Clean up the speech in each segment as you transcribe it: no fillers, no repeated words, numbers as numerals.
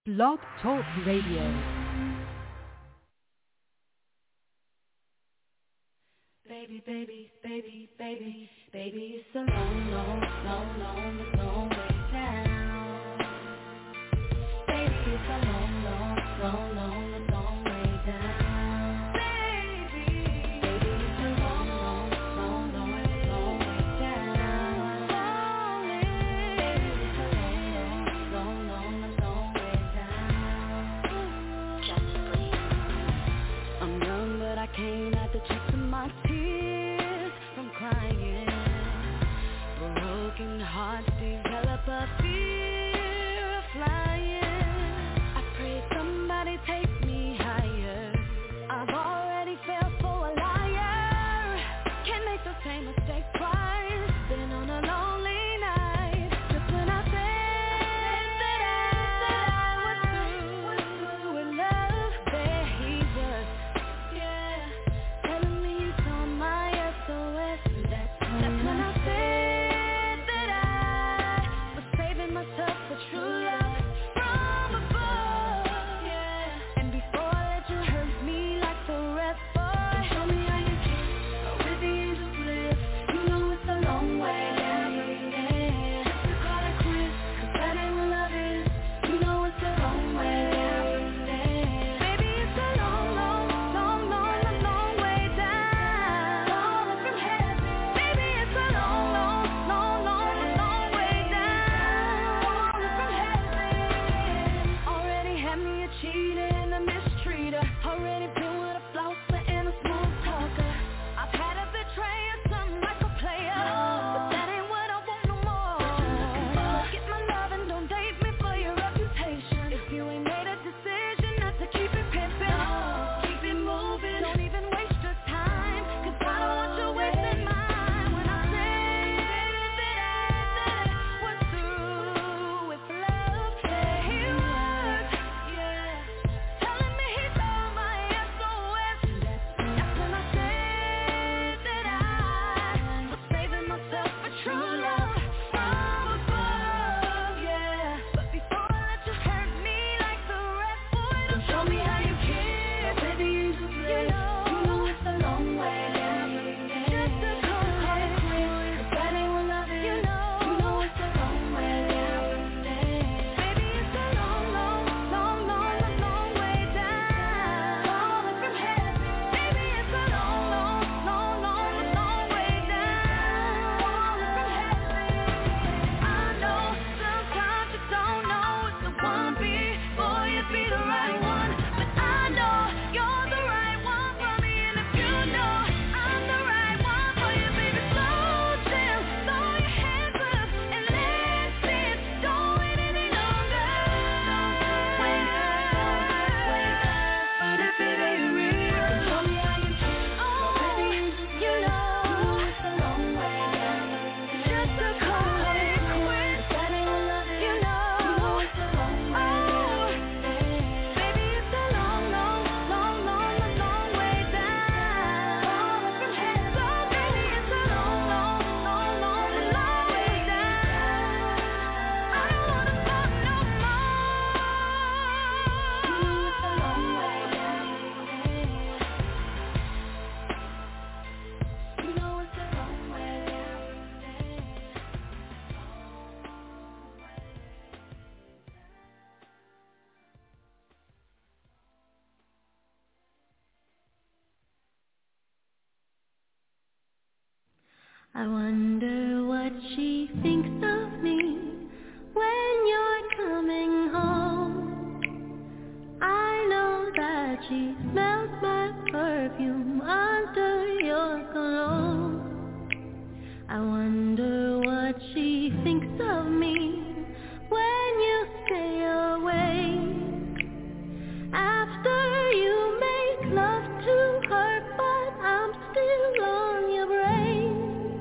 Blog Talk Radio. Baby, baby, baby, baby, baby, it's a long, long, long, long, long way down. Baby, it's a long, long, long, long, long way down. Baby, baby, it's a long, long, long, long, long way down. Baby, it's a long, long, long, long way down. Just breathe. I'm young, but I can't have to check my tears from crying. Broken hearts develop a fear of flying. I pray somebody take me higher. I've already failed for a liar. Can't make the same mistake twice. Been on a lonely night. Just when I said that I was through with love, there he was. Telling me you saw my SOS. That's when I said that I was saving myself for true love from above. And before I let you hurt me like the rest, boy, show me how you kiss with the angels live. You know it's a long way down. Just to call it quits, 'cause that ain't what love is. You know it's a long way down. Baby, it's a long, long, long, long, long way down. Falling from heaven. Baby, it's a long, long, long, long, long way down. Falling from heaven. Already had me a cheater and a mistreater. Already been with a flosser and a smooth talker. I've had a betrayer, something like a player, but that ain't what I want no more. Get my love and don't date me for your reputation. If you ain't made a decision not to keep it pimping, keep it moving. Don't even waste your time, 'cause I don't want you wasting mine. When I said that I was through with love, there he was, telling me he saw my SOS. That's when I said that I was saving myself for true love from above, But before I let you hurt me like the rest, boy, don't show me how you kiss with the angels live. You know it's a long way down. Just to call it quits, 'cause that ain't what love is. You know it's a long way down. Baby, it's a long, long, long, long, long way down. Falling from heaven. Baby, it's a long, long, long, long, long way down. Falling from heaven. I know sometimes you don't know it's the one before you be the right one, but I know you're the right one for me, and if you know I'm the right one for you, baby, slow down, throw your hands up and let's dance. Don't wait any longer. Wait up. But if it ain't real, show me how you kiss. You know it's a long way down. Just to call it quits, that ain't what love is. You know it's a long way down. Baby, it's a long, long, long, long, long way down. Falling from heaven. So baby, it's a long, long, long, long, long way down. I don't wanna stop no more. You know it's a long way down. You know it's a long way down. I wonder what she thinks of me when you're coming home. I know that she smells my perfume under your cologne. I wonder what she thinks of me when you stay away. After you make love to her, but I'm still on your brain.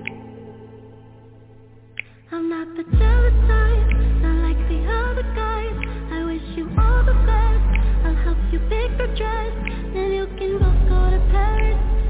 I'm not the jealous type, not like the other guys. I wish you all the best. I'll help you pick your dress, and you can both go to Paris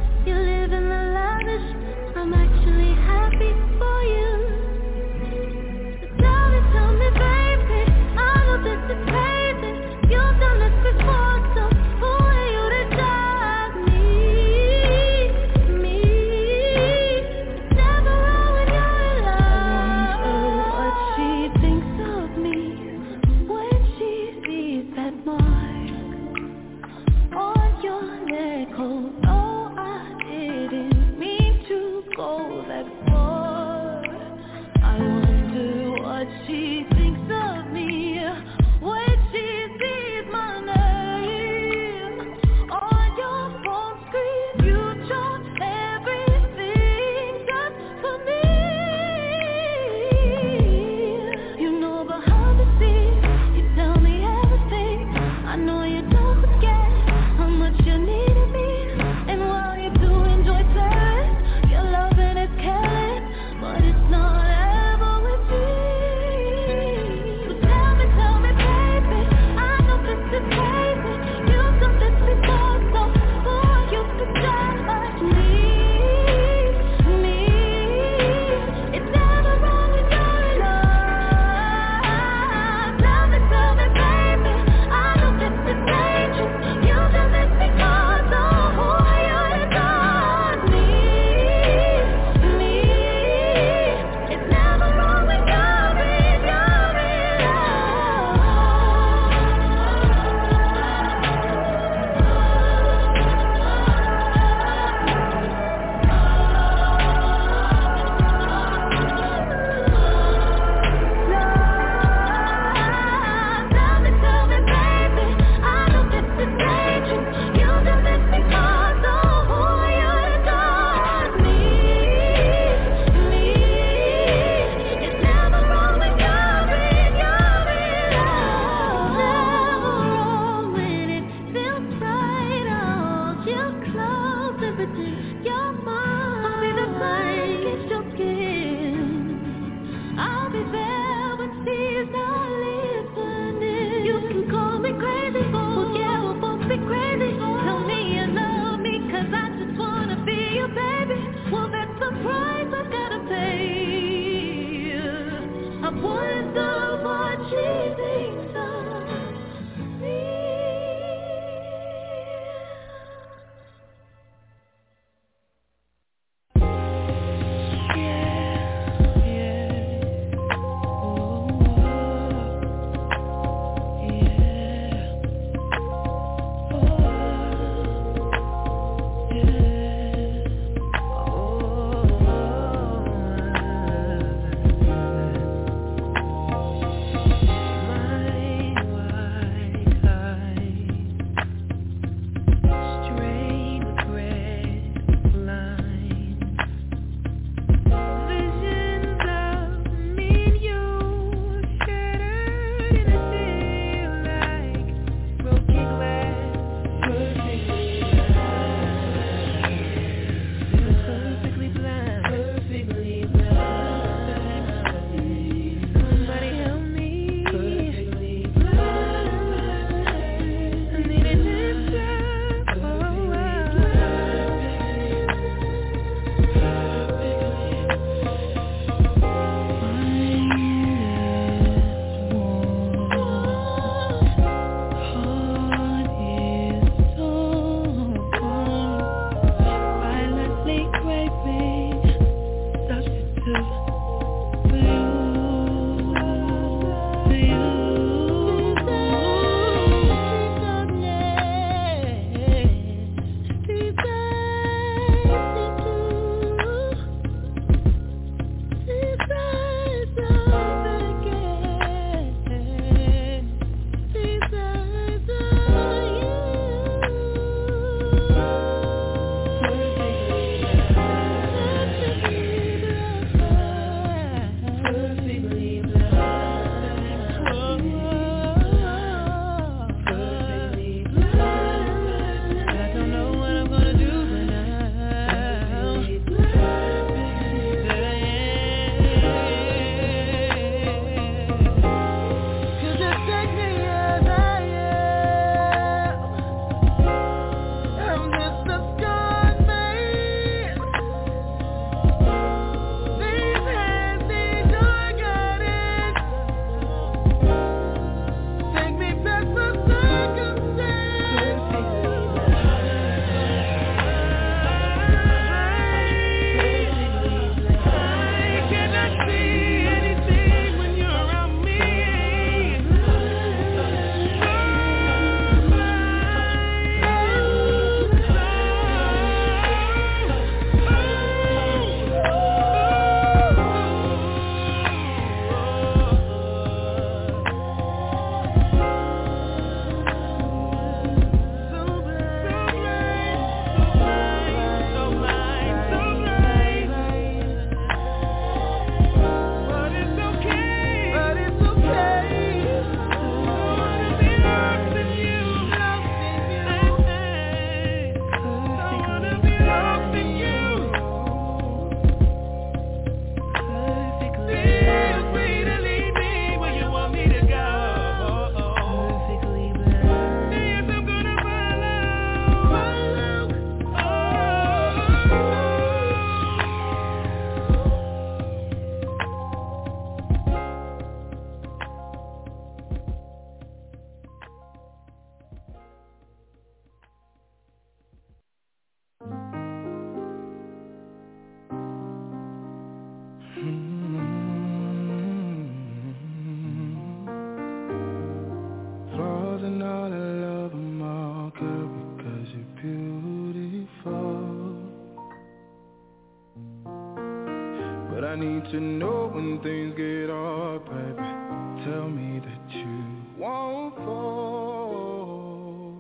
to know when things get hard, baby. Tell me that you won't fall.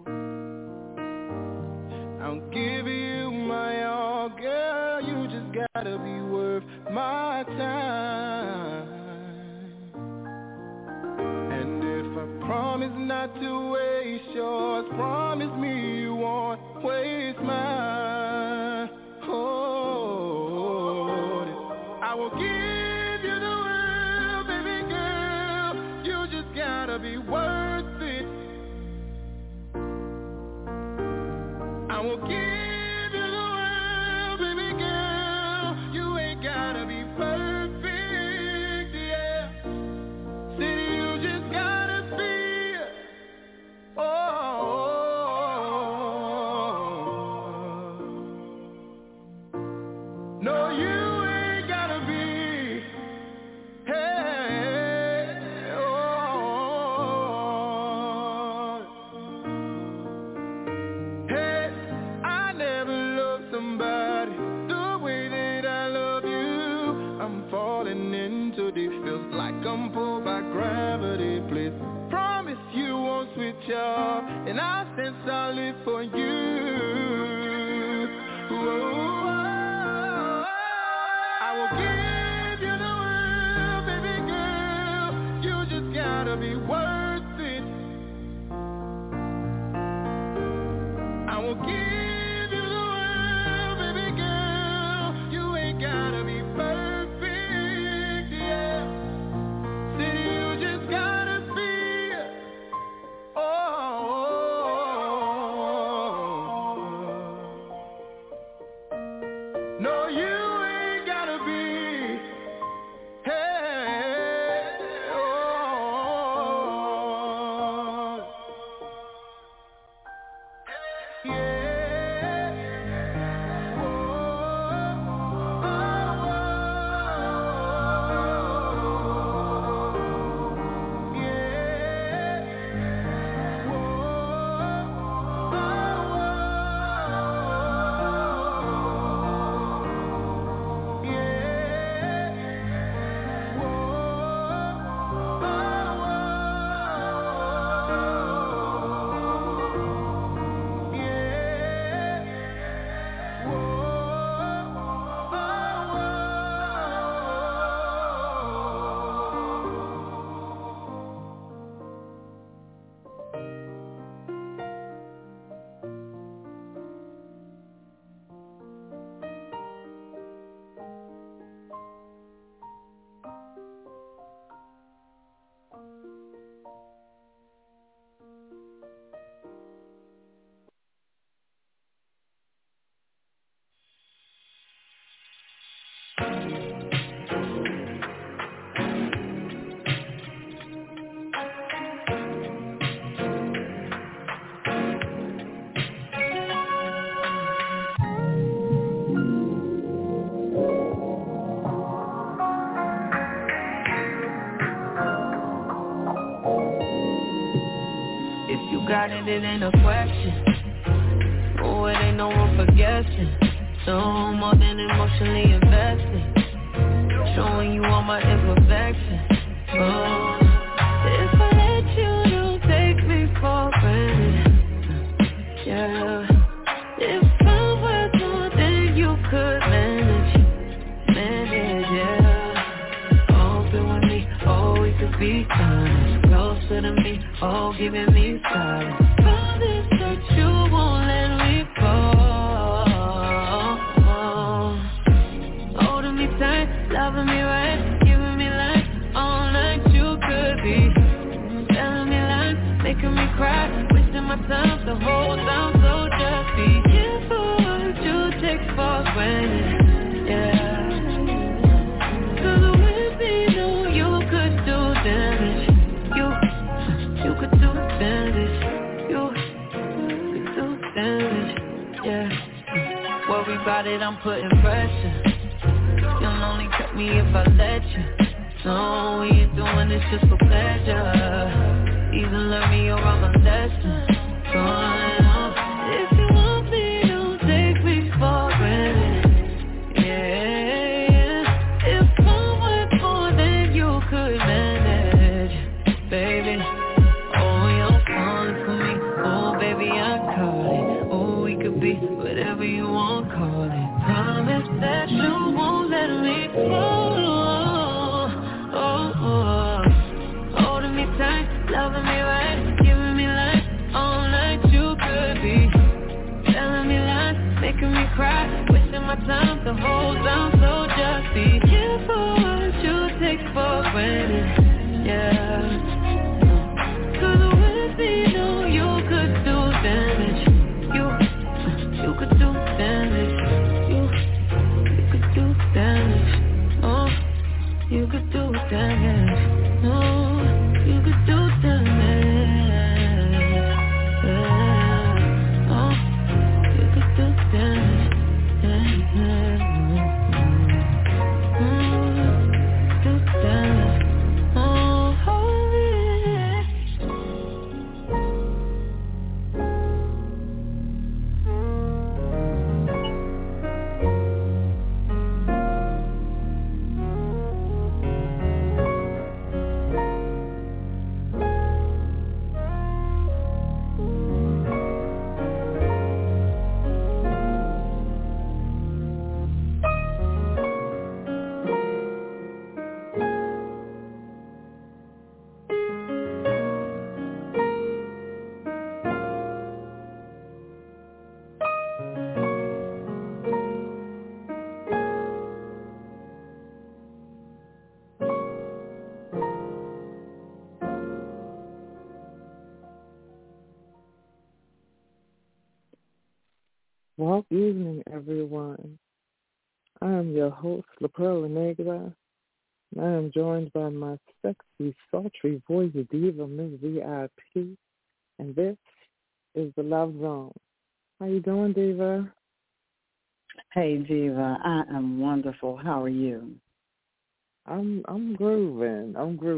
I'll give you my all, girl. You just gotta be worth my time. And if I promise not to waste yours, promise me you won't waste mine. Oh, I will give you the world, baby girl. You just gotta be worth it. I will give you the world, baby girl. You ain't gotta be perfect, yeah. See, you just gotta be, no, you ain't gotta be, hey, hey, I never loved somebody the way that I love you. I'm falling into deep, feels like I'm pulled by gravity, please. Promise you won't switch up, and I'll stand solid for you. Whoa. I will give you the world, baby girl. You just gotta be worth it. I will give you the world, baby girl. You ain't gotta be perfect, yeah. See, you just gotta be, no, you ain't gotta be, hey, got it, it ain't a question. Oh, it ain't no room for guessing. So more than emotionally invested, showing you all my imperfections. Oh, if I let you, don't take me for granted. Yeah, if I was more than you could manage, yeah. Open with me, oh, we could be honest. Closer to me, oh, giving me silence. Promise that you won't let me go. Holding me tight, loving me right, giving me life all night. You could be telling me lies, making me cry, wasting my time the whole time. So just be careful what you take for granted. Yeah. You could do damage, you could do damage, yeah. Worry about it, I'm putting pressure. You'll only cut me if I let you. So we ain't doing this just for pleasure. Either learn me or I'm a lesson. If you want me, don't take me for granted. Yeah, if I cry, wasting my time to hold on. So just be careful what you take for granted. Yeah. Cause with me, no, you could do damage. You could do damage. You could do damage. Oh, you could do damage. Oh, you could do damage. Oh, you could do damage. Do damage. Well, evening, everyone. I am your host, La Perla Negra, and I am joined by my sexy, sultry voice diva, Ms. VIP, and this is the Love Zone. How you doing, Diva? Hey, Diva, I am wonderful. How are you? I'm grooving.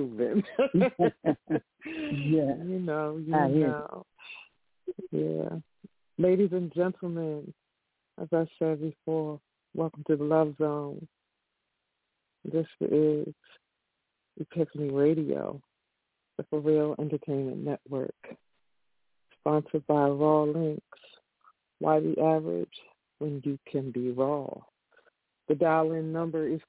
Yeah. You know. Yeah. Ladies and gentlemen, as I said before, welcome to the Love Zone. This is Epiphany Radio, the For Real Entertainment Network, sponsored by Raw Links. Why the average when you can be raw? The dial-in number is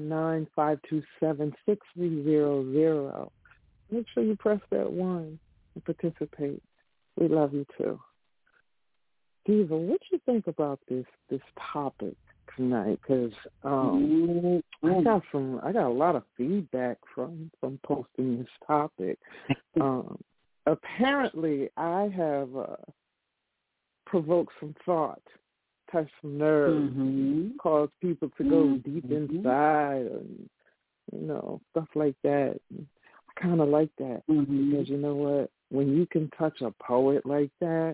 319-527-6300. Make sure you press that 1 and participate. We love you too. Diva, what you think about this topic tonight? Because I got a lot of feedback from posting this topic. Apparently, I have provoked some thought, touched some nerves, caused people to go deep inside, and stuff like that. I kind of like that because you know what? When you can touch a poet like that.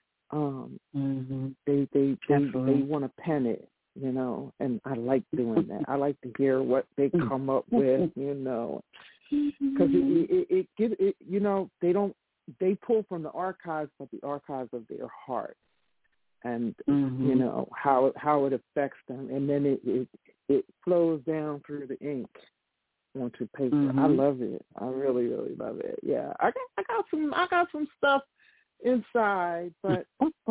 They want to pen it, and I like doing that. I like to hear what they come up with, because it gives it, they pull from the archives, but the archives of their heart, and how it affects them, and then it flows down through the ink onto paper. I love it. I really, really love it. Yeah, I got some stuff inside, but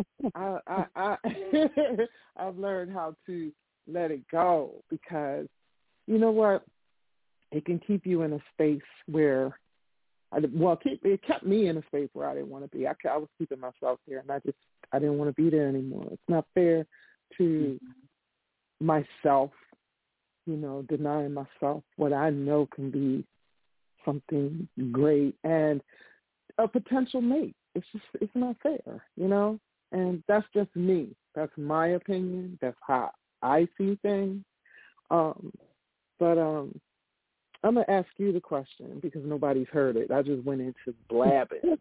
I've learned how to let it go, because you know what, it can keep you in a space where it kept me in a space where I didn't want to be. I was keeping myself there, and I didn't want to be there anymore. It's not fair to myself, denying myself what I know can be something great and a potential mate. It's not fair, and that's just me. That's my opinion. That's how I see things. But I'm going to ask you the question because nobody's heard it. I just went into babbling.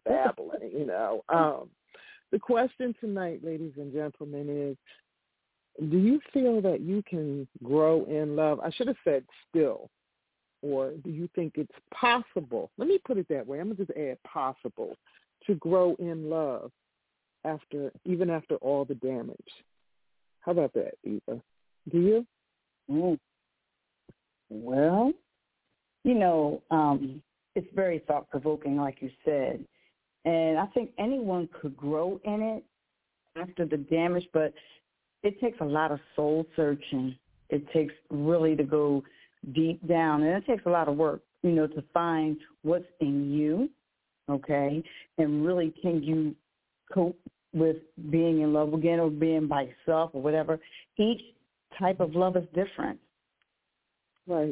The question tonight, ladies and gentlemen, is, do you feel that you can grow in love? I should have said still. Or do you think it's possible? Let me put it that way. I'm going to just add possible to grow in love even after all the damage. How about that, Eva? Do you? Well, it's very thought-provoking, like you said. And I think anyone could grow in it after the damage, but it takes a lot of soul searching. It takes really to go deep down, and it takes a lot of work, to find what's in you, okay, and really can you cope with being in love again or being by yourself or whatever. Each type of love is different. Right.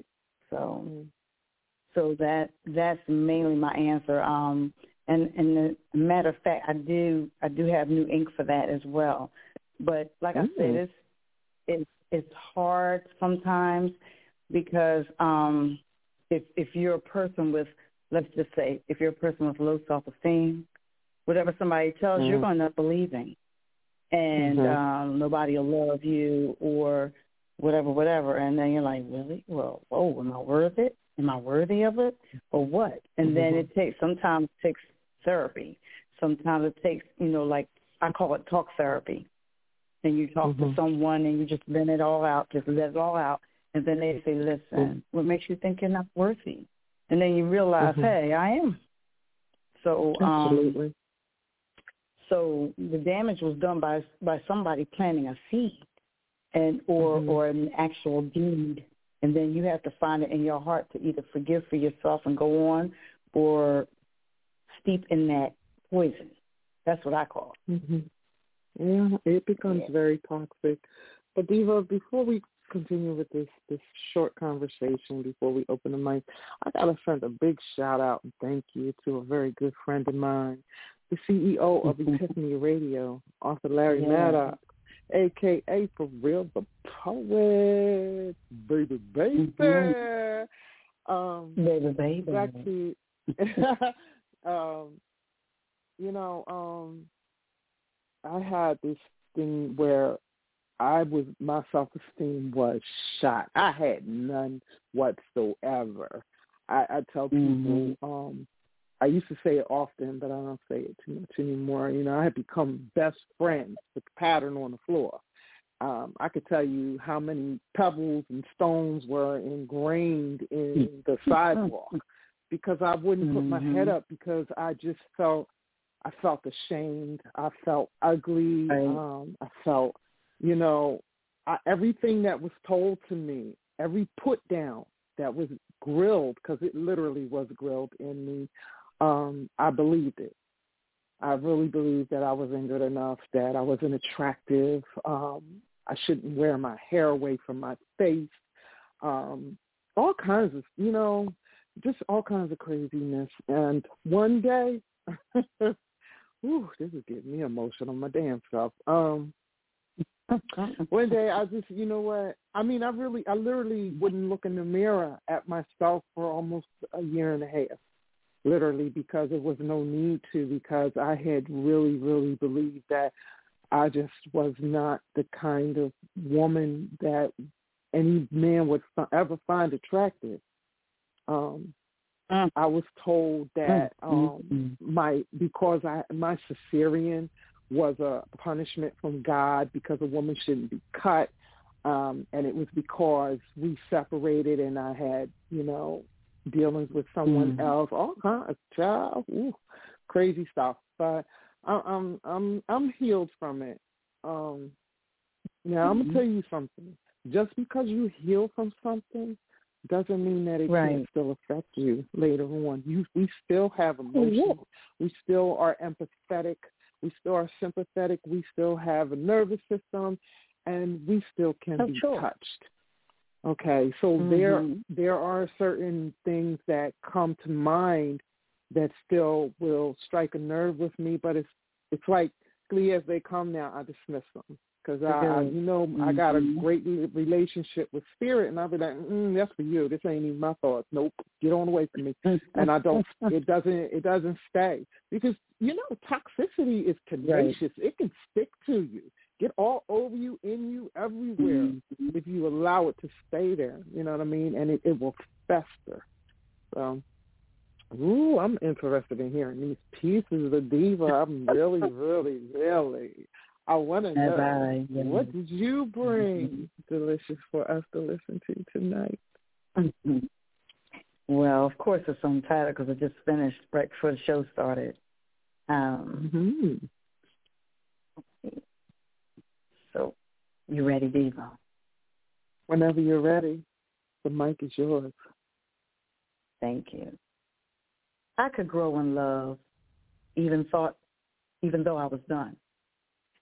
So that's mainly my answer. And a matter of fact, I do have new ink for that as well. But like I said, it's hard sometimes because if you're a person with, let's just say, if you're a person with low self-esteem, whatever somebody tells you, you're going to end up believing. And nobody will love you or whatever. And then you're like, really? Well, am I worth it? Am I worthy of it or what? And then sometimes it takes therapy. Sometimes it takes, like I call it talk therapy. And you talk to someone and you just vent it all out, just let it all out. And then they say, listen, what makes you think you're not worthy? And then you realize, hey, I am. So, absolutely. So the damage was done by somebody planting a seed or an actual deed. And then you have to find it in your heart to either forgive for yourself and go on or steep in that poison. That's what I call it. Yeah, it becomes very toxic. But, Diva, before we continue with this short conversation, before we open the mic, I got to send a big shout-out and thank you to a very good friend of mine, the CEO of Epiphany Radio, Arthur Larry Maddox, a.k.a. for real, the poet, baby. Baby. Back to, I had this thing where my self-esteem was shot. I had none whatsoever. I tell people, I used to say it often, but I don't say it too much anymore. I had become best friends with the pattern on the floor. I could tell you how many pebbles and stones were ingrained in the sidewalk because I wouldn't put my head up because I just felt ashamed. I felt ugly. I felt, everything that was told to me, every put down that was grilled, because it literally was grilled in me, I believed it. I really believed that I wasn't good enough, that I wasn't attractive. I shouldn't wear my hair away from my face. All kinds of, just all kinds of craziness. And one day, this is getting me emotional, my damn self. One day I just, you know what? I mean, I literally wouldn't look in the mirror at myself for almost a year and a half, literally, because there was no need to, because I had really, really believed that I just was not the kind of woman that any man would ever find attractive. I was told that my cesarean was a punishment from God because a woman shouldn't be cut, and it was because we separated and I had, dealings with someone else, all kinds of crazy stuff. But I'm healed from it. Now I'm gonna tell you something. Just because you heal from something doesn't mean that it can't still affect you later on. We still have emotions. We still are empathetic. We still are sympathetic. We still have a nervous system, and we still can be touched. Okay, so there are certain things that come to mind that still will strike a nerve with me, but it's like clear as they come now, I dismiss them. Because I got a great relationship with spirit, and I'll be like, that's for you. This ain't even my thoughts. Nope, get on away from me. And I don't. It doesn't stay because toxicity is tenacious. It can stick to you, get all over you, in you, everywhere if you allow it to stay there. You know what I mean? And it will fester. So, I'm interested in hearing these pieces of the Diva. I'm really, really, really. I want to know, what did you bring, Delicious, for us to listen to tonight? Well, of course it's untitled because I just finished right before the show started. So, you ready, Diva? Whenever you're ready, the mic is yours. Thank you. I could grow in love, even though I was done.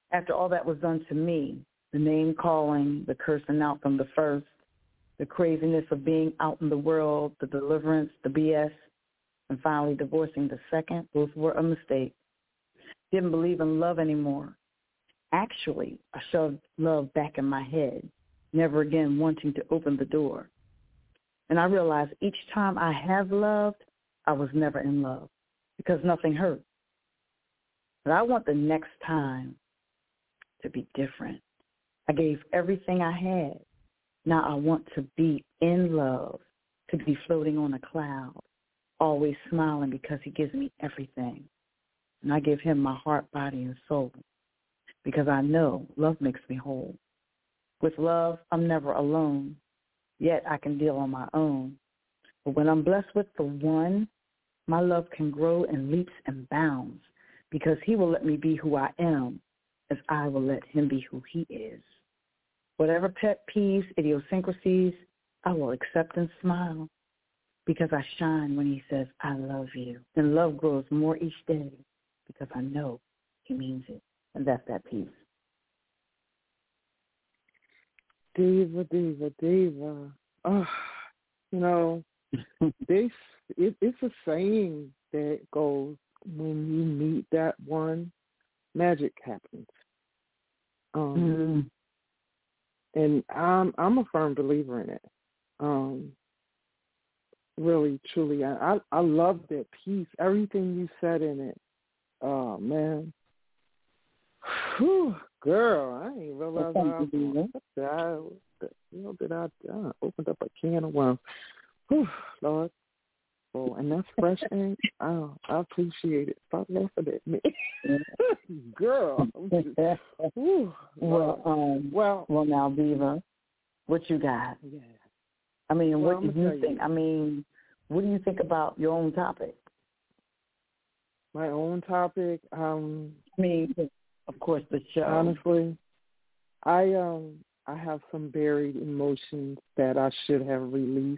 After all that was done to me, the name calling, the cursing out from the first, the craziness of being out in the world, the deliverance, the BS, and finally divorcing the second, those were a mistake. Didn't believe in love anymore. Actually, I shoved love back in my head, never again wanting to open the door. And I realized each time I have loved, I was never in love because nothing hurt. But I want the next time to be different. I gave everything I had. Now I want to be in love, to be floating on a cloud, always smiling because he gives me everything. And I give him my heart, body, and soul because I know love makes me whole. With love, I'm never alone, yet I can deal on my own. But when I'm blessed with the one, my love can grow in leaps and bounds because he will let me be who I am as I will let him be who he is. Whatever pet peeves, idiosyncrasies, I will accept and smile because I shine when he says, I love you. And love grows more each day because I know he means it. And that's that piece. Diva, diva, diva. Oh, you know, it's a saying that goes, when you meet that one, magic happens. And I'm a firm believer in it. Really, truly, I love that piece. Everything you said in it. Oh man, whew, girl, I ain't realized that I opened up a can of worms. Whew, Lord. Oh, and that's fresh ink. Oh, I appreciate it. Stop laughing at me, girl. Well, now, Diva, what you got? Yeah. I mean, what do you think? I mean, what do you think about your own topic? My own topic. I mean, of course, the show. Honestly, I have some buried emotions that I should have released.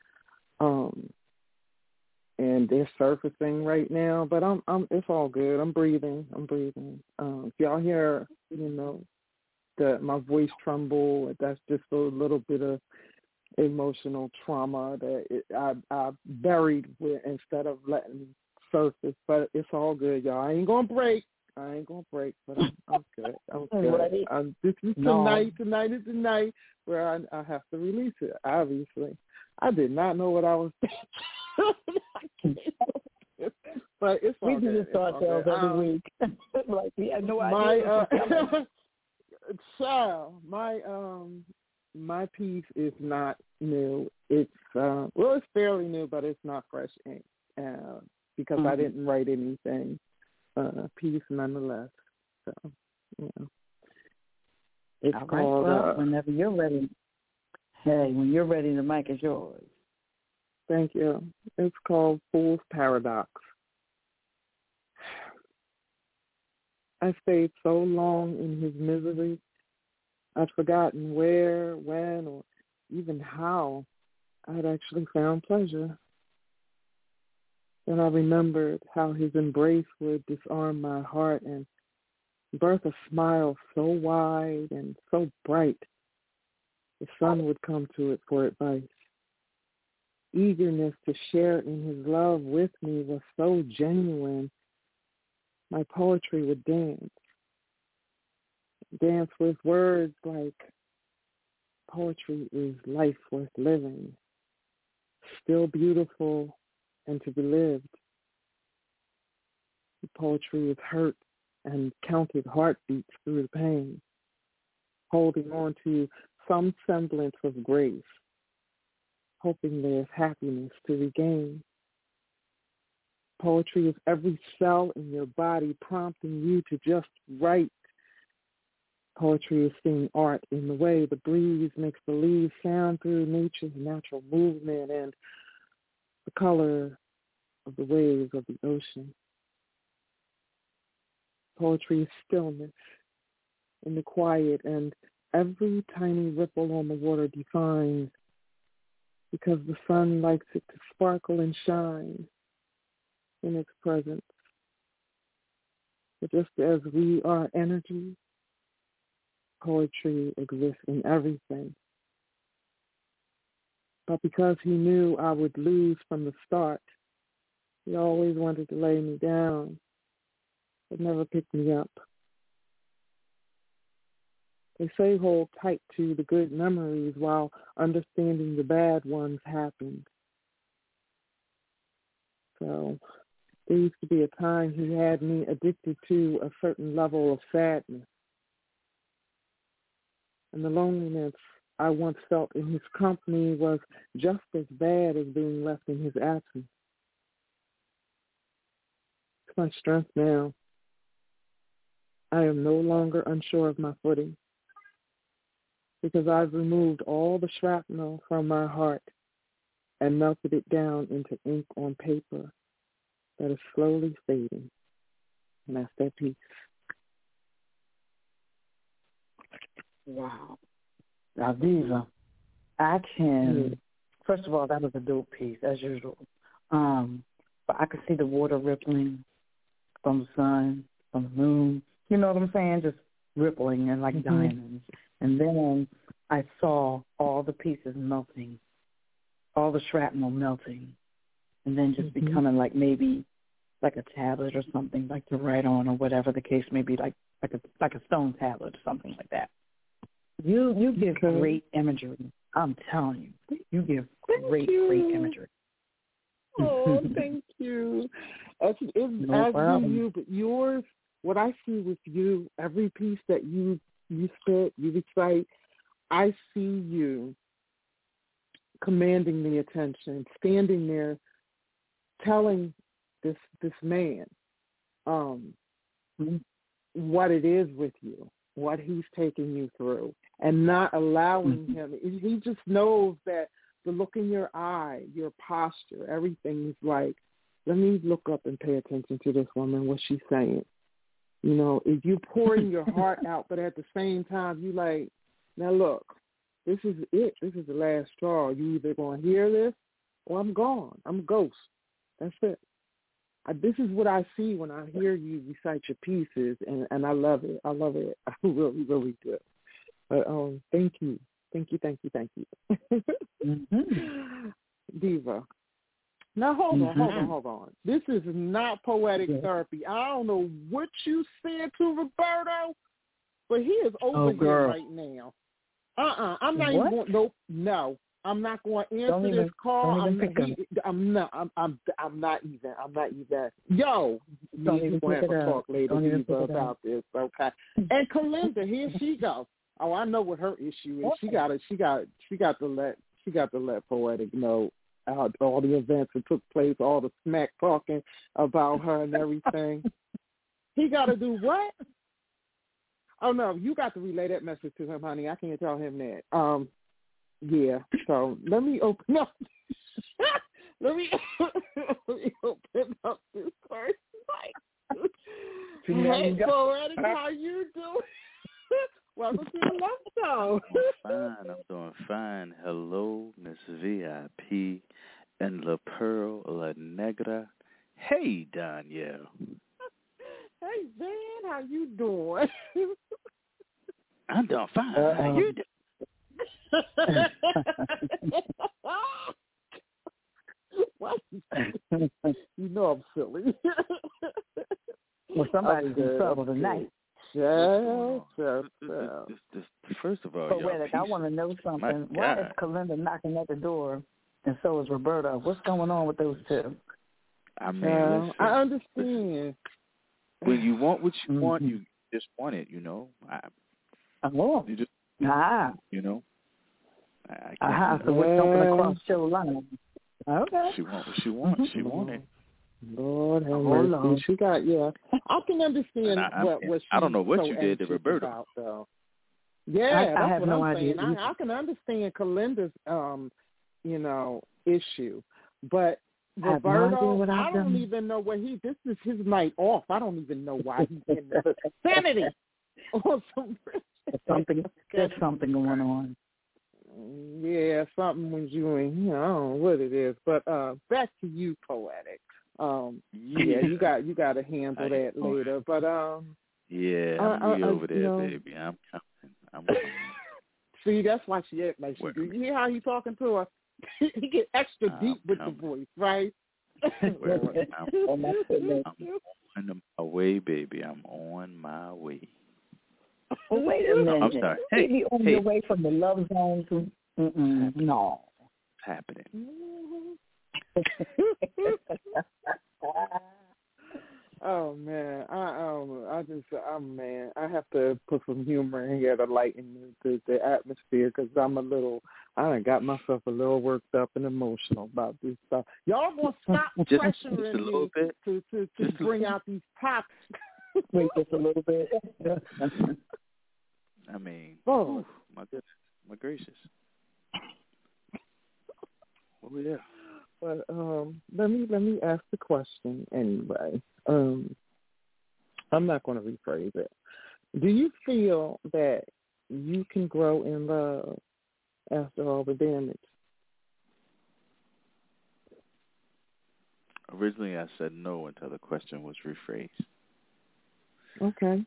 And they're surfacing right now, but I'm it's all good. I'm breathing. If y'all hear, my voice tremble, that's just a little bit of emotional trauma that I buried with instead of letting surface. But it's all good, y'all. I ain't gonna break, but I'm good. I'm good. This is tonight. Tonight is the night where I have to release it. Obviously, I did not know what I was thinking. But it's all good. We do this to ourselves every week. Like we had no idea. My piece is not new. It's it's fairly new, but it's not fresh ink because I didn't write anything. Piece nonetheless. So, it's all called. Right, well, whenever you're ready. Hey, when you're ready, the mic is yours. Thank you. It's called Fool's Paradox. I stayed so long in his misery, I'd forgotten where, when, or even how I'd actually found pleasure. Then I remembered how his embrace would disarm my heart and birth a smile so wide and so bright, the sun would come to it for advice. Eagerness to share in his love with me was so genuine, my poetry would dance with words like, poetry is life worth living, still beautiful and to be lived. Poetry is hurt and counted heartbeats through the pain, holding on to some semblance of grace, hoping there's happiness to regain. Poetry is every cell in your body prompting you to just write. Poetry is seeing art in the way the breeze makes the leaves sound through nature's natural movement and the color of the waves of the ocean. Poetry is stillness in the quiet, and every tiny ripple on the water defines, because the sun likes it to sparkle and shine in its presence. But just as we are energy, poetry exists in everything. But because he knew I would lose from the start, he always wanted to lay me down, but never picked me up. They say hold tight to the good memories while understanding the bad ones happened. So there used to be a time he had me addicted to a certain level of sadness. And the loneliness I once felt in his company was just as bad as being left in his absence. It's my strength now. I am no longer unsure of my footing because I've removed all the shrapnel from my heart and melted it down into ink on paper that is slowly fading. And that's that piece. Wow. Now, Diva, I can, first of all, that was a dope piece, as usual. But I could see the water rippling from the sun, from the moon. You know what I'm saying? Just rippling and like diamonds. And then I saw all the pieces melting, all the shrapnel melting, and then just becoming like maybe like a tablet or something like to write on or whatever the case may be, like a stone tablet or something like that. You give great imagery. I'm telling you, you give great imagery. Oh, thank you. As do you, but yours, what I see with you, every piece that you spit, you recite, I see you commanding the attention, standing there, telling this man what it is with you, what he's taking you through, and not allowing him. He just knows that the look in your eye, your posture, everything is like, let me look up and pay attention to this woman, what she's saying. You know, if you pouring your heart out, but at the same time, you like, now look, this is it. This is the last straw. You either going to hear this or I'm gone. I'm a ghost. That's it. This is what I see when I hear you recite your pieces, and I love it. I love it. I really, really do. But thank you. Thank you. Diva. Now, hold on. This is not poetic therapy. I don't know what you said to Roberto, but he is over here right now. I'm not even going. Nope. No. I'm not going to answer this call. I'm not even. Yo, we're going to have a talk later, Diva, about this, okay? And Kalinda, here she goes. Oh, I know what her issue is. She got to let Poetic know all the events that took place, all the smack talking about her and everything. He got to do what? Oh no, you got to relay that message to him, honey. I can't tell him that. Yeah. So let me open up. let me open up this first mic. Hey, Poetic, how you doing? Welcome to the Love Show. I'm doing fine. Hello, Miss VIP and La Pearl La Negra. Hey, Danielle. Hey, Dan, how you doing? I'm doing fine. How you doing? What? You know I'm silly. Well, somebody's in trouble tonight. First of all, Poetic, I want to know something. Why is Kalinda knocking at the door, and so is Roberta? What's going on with those two? I mean, I understand. When you want what you want, you just want it. You know. You just, you know. So we're jumping across show line. Okay. She wanted. Lord have mercy. She got, I can understand what she. I don't know what so you did to Roberta. About, though. Yeah, I that's have what no I'm idea. saying. I can understand Kalinda's, issue, but Roberto, I don't even know what this is his night off. I don't even know why he's in the vicinity. There's something going on. Yeah, something when you in, I don't know what it is. But back to you, Poetic. You got to handle that later. But I'm over there, baby. I'm coming. See, that's why she act like she do. You hear how he talking to her? He get extra deep with the voice, right? I'm on my way, baby. I'm on my way. Well, wait a minute. I'm sorry. Hey, on your way from the love zone to no. It's happening. Oh man, I have to put some humor in here to lighten the atmosphere because I done got myself a little worked up and emotional about this stuff. Y'all gonna stop pressuring me to bring out these topics. Wait just a little bit. I mean, oh my goodness, my gracious. What we there? But let me ask the question anyway. I'm not going to rephrase it. Do you feel that you can grow in love after all the damage? Originally, I said no until the question was rephrased. Okay.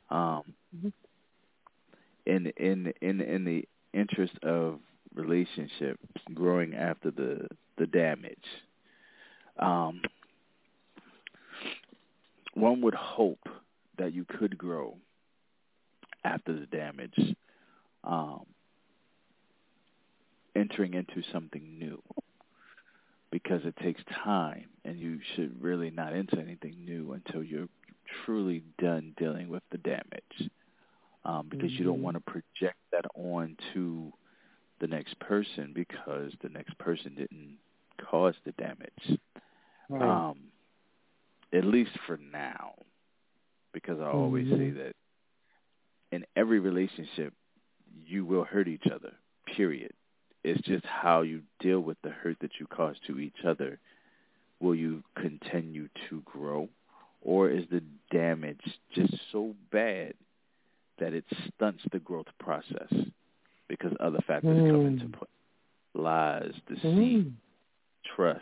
In the interest of relationship, growing after the damage, one would hope that you could grow after the damage, entering into something new, because it takes time, and you should really not enter anything new until you're truly done dealing with the damage, because you don't want to project that on to the next person because the next person didn't cause the damage. Right. At least for now, because I always say that in every relationship, you will hurt each other, period. It's just how you deal with the hurt that you cause to each other. Will you continue to grow, or is the damage just so bad that it stunts the growth process because other factors come into play? Lies, deceit, trust.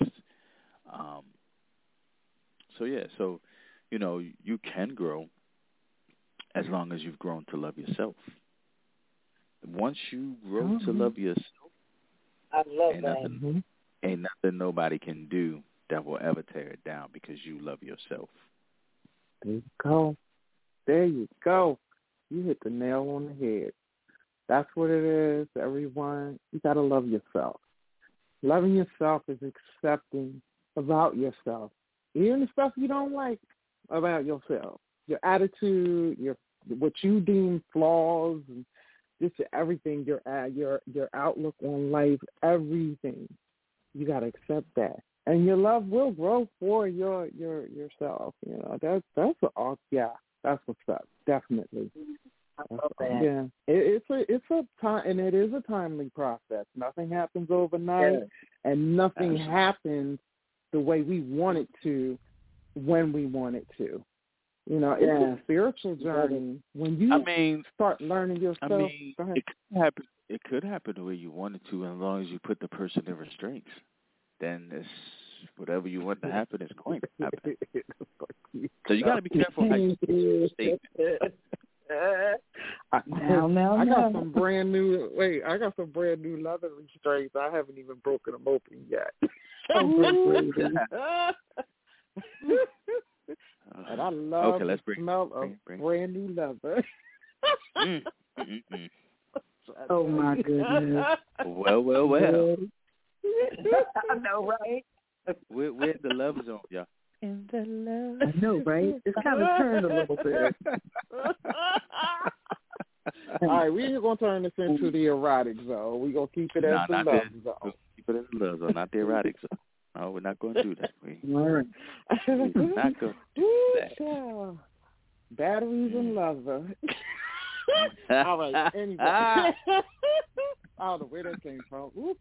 So you can grow as long as you've grown to love yourself. Once you grow to love yourself, I love that. Ain't nothing nobody can do that will ever tear it down because you love yourself. There you go. There you go. You hit the nail on the head. That's what it is, everyone. You got to love yourself. Loving yourself is accepting about yourself, even the stuff you don't like about yourself. Your attitude, what you deem flaws, and just everything, your outlook on life, everything. You got to accept that. And your love will grow for yourself. That's what's up. Definitely. Yeah, it's a time, and it is a timely process. Nothing happens overnight, and nothing happens the way we want it to, when we want it to. It's a spiritual journey. When you start learning yourself, it could happen the way you want it to, as long as you put the person in restraints. Then it's whatever you want to happen is going to happen. So you got to be careful how you say your statement. I got some brand new leather restraints. I haven't even broken them open yet. And I love the smell of brand new leather. Oh my goodness. Well. I know, right? Where's the love zone, y'all? In the love. I know, right? It's kind of turned a little bit. All right, we ain't going to turn this into the erotic zone. We're going to keep it as the love zone. Keep it as the love zone, not the erotic zone. No, we're not going to do that. All right. We're not going to do that. Batteries and leather. All right, anyway. I don't know where that came from. Ooh.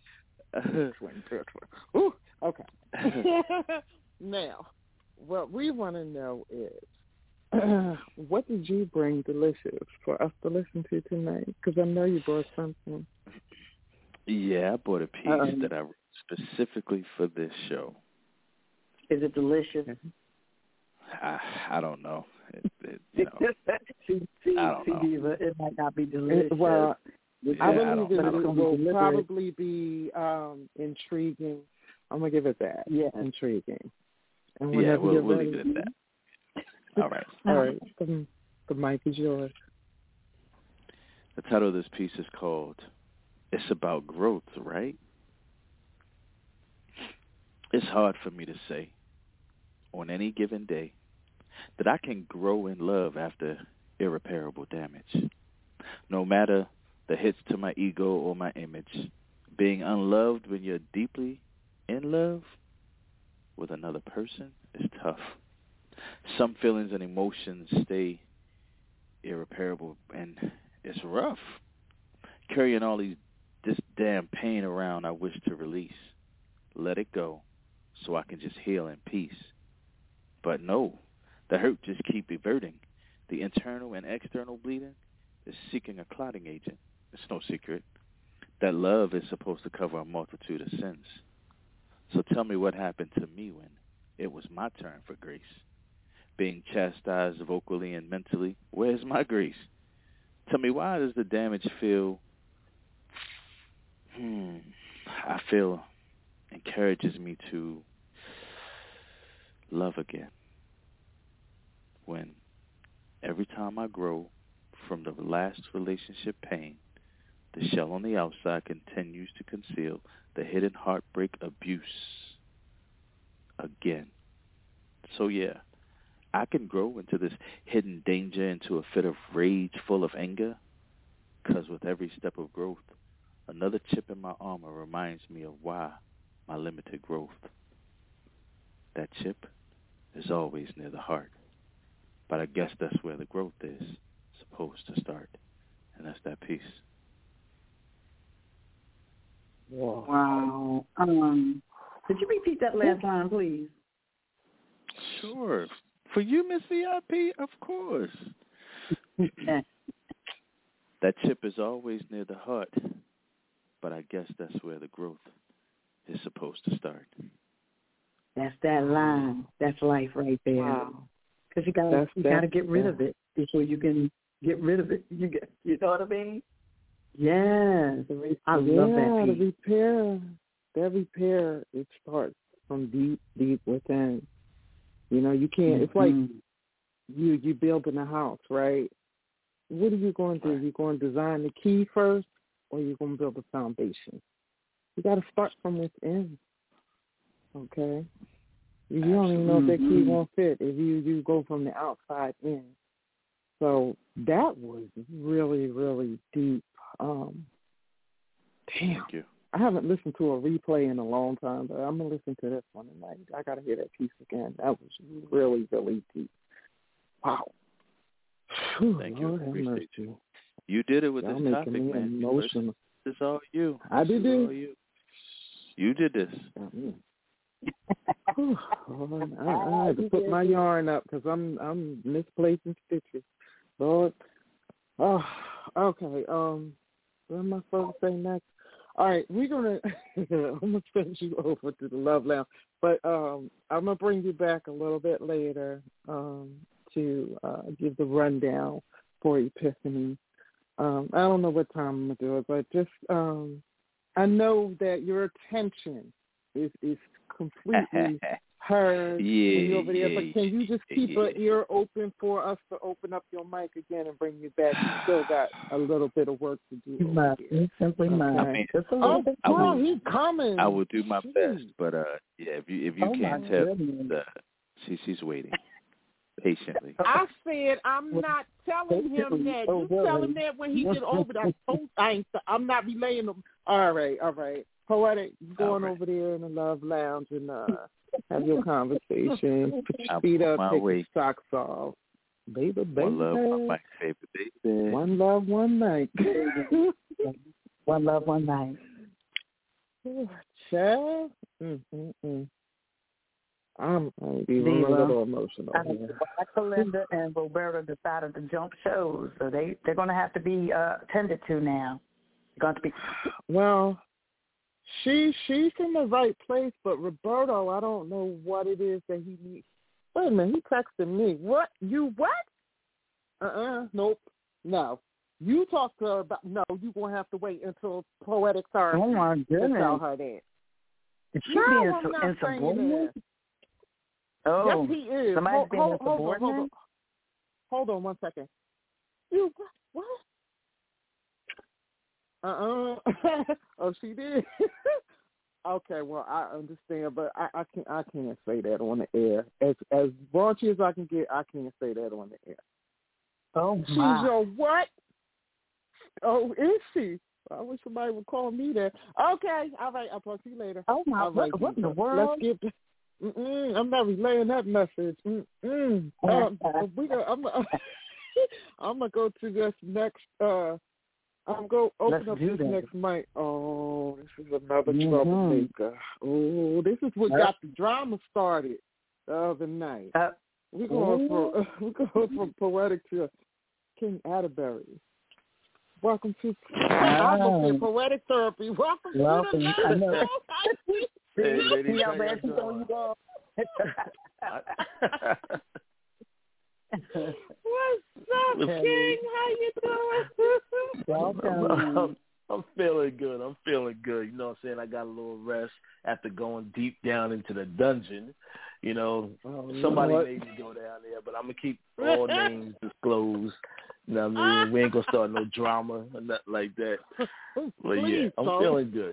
Ooh, okay. Now, what we want to know is, what did you bring delicious for us to listen to tonight? Because I know you brought something. Yeah, I bought a piece that I wrote specifically for this show. Is it delicious? I don't know. don't know. Diva, it might not be delicious. I believe it will deliberate. probably be intriguing. I'm going to give it that. Yeah. Intriguing. And Yeah, whenever we'll you're leave it at that. All right. All right. The mic is yours. The title of this piece is called It's About Growth, right? It's hard for me to say on any given day that I can grow in love after irreparable damage. No matter the hits to my ego or my image, being unloved when you're deeply in love with another person is tough. Some feelings and emotions stay irreparable, and it's rough. Carrying all this damn pain around I wish to release. Let it go so I can just heal in peace. But no, the hurt just keep everting. The internal and external bleeding is seeking a clotting agent. It's no secret that love is supposed to cover a multitude of sins. So tell me what happened to me when it was my turn for grace. Being chastised vocally and mentally, where's my grace? Tell me, why does the damage feel encourages me to love again, when every time I grow from the last relationship pain, the shell on the outside continues to conceal the hidden heartbreak abuse again. So yeah, I can grow into this hidden danger, into a fit of rage full of anger, because with every step of growth, another chip in my armor reminds me of why my limited growth. That chip is always near the heart, but I guess that's where the growth is supposed to start, and that's that piece. Wow. Could you repeat that last line, please? Sure. For you, Miss VIP, of course. That chip is always near the heart, but I guess that's where the growth is supposed to start. That's that line. That's life right there. Wow. Because you gotta get rid of it before you can get rid of it. You know what I mean? Yes. I love that piece. The repair, it starts from deep, deep within. You know, you can't, it's like you building a house, right? What are you going to do? You're going to design the key first, or you're going to build a foundation? You got to start from within, okay? You don't even know if that key won't fit if you go from the outside in. So that was really, really deep. Damn. Thank you. I haven't listened to a replay in a long time, but I'm going to listen to this one tonight. I got to hear that piece again. That was really, really deep. Wow. Thank you. Appreciate you. You did it with this topic, man. Emotional. This is all you. I did it. You did this. I had to put my yarn up because I'm misplacing stitches. Lord. Oh, okay. What am I supposed to say next? All right, we're gonna. I'm gonna send you over to the Love Lounge, but I'm gonna bring you back a little bit later to give the rundown for Epiphany. I don't know what time I'm gonna do it, but just I know that your attention is completely heard when you're over there. But can you just keep an ear open for us to open up your mic again and bring you back? You still got a little bit of work to do. Simply mine. He's coming. I will do my best, but if you can't tell, she's waiting patiently. I said I'm not telling him that. You tell him that when he get over that. I'm not relaying them. All right. Poetic, going over there in the Love Lounge and have your conversation. Put your feet up, take your socks off. Baby. One love, one night, baby. One love, one night. One love, one night. Child. I'm even a little emotional here. Linda and Roberta decided to jump shows, so they're going to have to be tended to now. They're going to be. Well, she's in the right place, but Roberto, I don't know what it is that he needs. Wait a minute, he texted me. What? You what? Nope. No. You talk to her about, no, you're going to have to wait until Poetic Therapy. Oh, my to goodness. tell her that. Is she No, being I'm not insubordinate? Oh. Yes, he is. Somebody's being insubordinate? Hold on 1 second. You, what? Oh, she did? Okay, well, I understand, but I can't say that on the air. As raunchy as I can get, I can't say that on the air. Oh, my. She's your what? Oh, is she? I wish somebody would call me that. Okay, all right, I'll talk to you later. Oh, my. Right, what in the world? Let's get I'm not relaying that message. I'm going to go to this next, I'm going to open up this next mic. Oh, this is another troublemaker. Oh, this is what got the drama started the other night. We're going from Poetic to King Atterbury. Welcome to Poetic Therapy. Welcome to the night. Hey, ladies, how bad you go? What's up, King? How you doing? I'm feeling good. You know what I'm saying? I got a little rest after going deep down into the dungeon. You know, somebody made me go down there, but I'm going to keep all names disclosed. You know what I mean? We ain't going to start no drama or nothing like that. But yeah, I'm feeling good.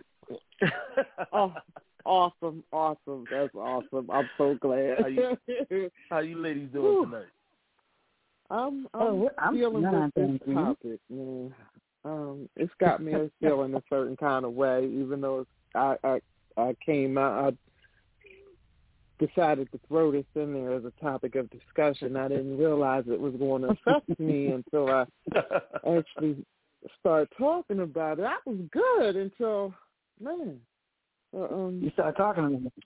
Awesome. That's awesome. I'm so glad. How you ladies doing tonight? I'm feeling this topic, man. It's got me feeling a certain kind of way, even though I came out, I decided to throw this in there as a topic of discussion. I didn't realize it was going to affect me until I actually started talking about it. I was good until, man. You started talking to me.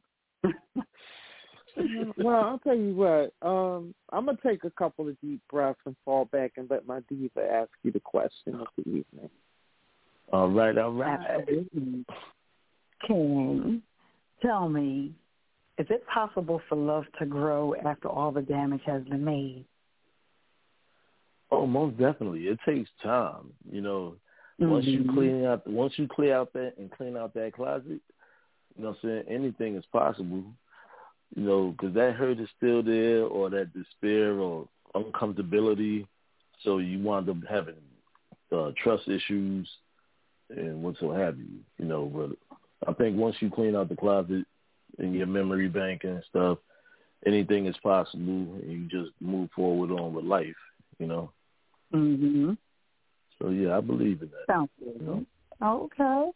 Well, I'll tell you what. I'm going to take a couple of deep breaths and fall back and let my diva ask you the question of the evening. All right. Absolutely. King, tell me, is it possible for love to grow after all the damage has been made? Oh, most definitely. It takes time. You know, once you clear out that and clean out that closet, you know what I'm saying, anything is possible. You know, because that hurt is still there, or that despair or uncomfortability. So you wind up having trust issues and what so have you. You know, but I think once you clean out the closet and your memory bank and stuff, anything is possible, and you just move forward on with life. You know. Mhm. So yeah, I believe in that. Sounds good. You know? Okay.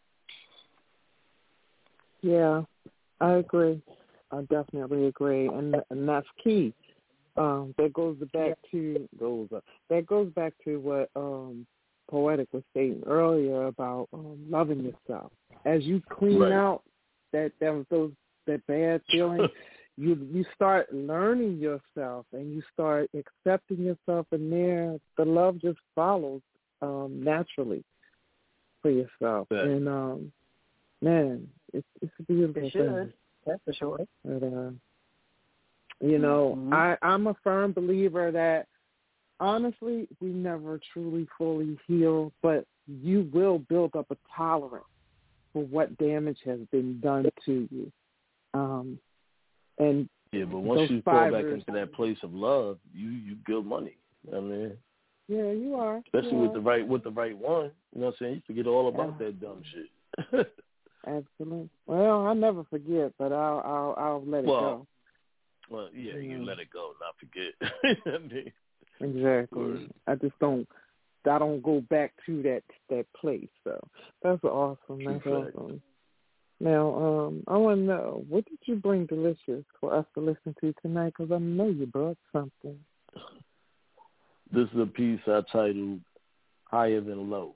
Yeah, I agree. I definitely agree, and that's key. That goes back to what Poetic was saying earlier about loving yourself. As you clean out that bad feeling, you start learning yourself, and you start accepting yourself, and there the love just follows naturally for yourself. Right. And man, it's a beautiful thing. That's for sure. But, you know, I'm a firm believer that, honestly, we never truly fully heal, but you will build up a tolerance for what damage has been done to you. And but once you fall back into that place of love, you build money. I mean, yeah, you are. Especially with the right one. You know what I'm saying? You forget all about that dumb shit. Absolutely. Well, I'll never forget, but I'll let it go. Well, yeah, you let it go, not forget. I mean, exactly. I don't go back to that place. So that's awesome. That's awesome. Now, I want to know, what did you bring delicious for us to listen to tonight? Because I know you brought something. This is a piece I titled Higher Than Low.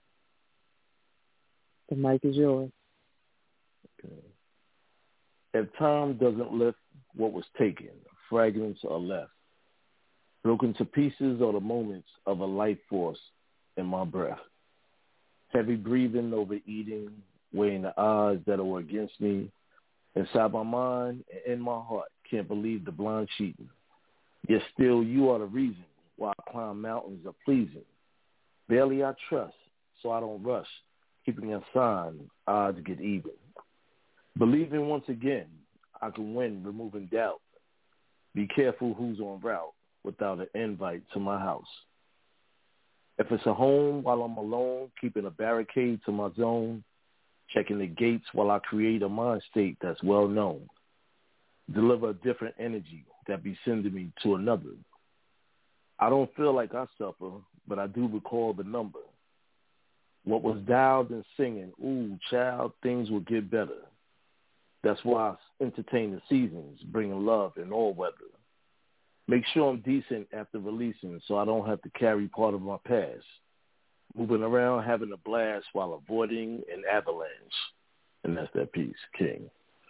The mic is yours. Okay. If time doesn't lift what was taken, fragments are left. Broken to pieces are the moments of a life force in my breath. Heavy breathing over eating, weighing the odds that are against me. Inside my mind and in my heart, can't believe the blind cheating. Yet still you are the reason why I climb mountains of pleasing. Barely I trust, so I don't rush. Keeping a sign, odds get even. Believing once again, I can win, removing doubt. Be careful who's on route without an invite to my house. If it's a home while I'm alone, keeping a barricade to my zone, checking the gates while I create a mind state that's well known. Deliver a different energy that be sending me to another. I don't feel like I suffer, but I do recall the number. What was dialed and singing, ooh, child, things will get better. That's why I entertain the seasons, bringing love in all weather. Make sure I'm decent after releasing so I don't have to carry part of my past. Moving around, having a blast while avoiding an avalanche. And that's that piece, King.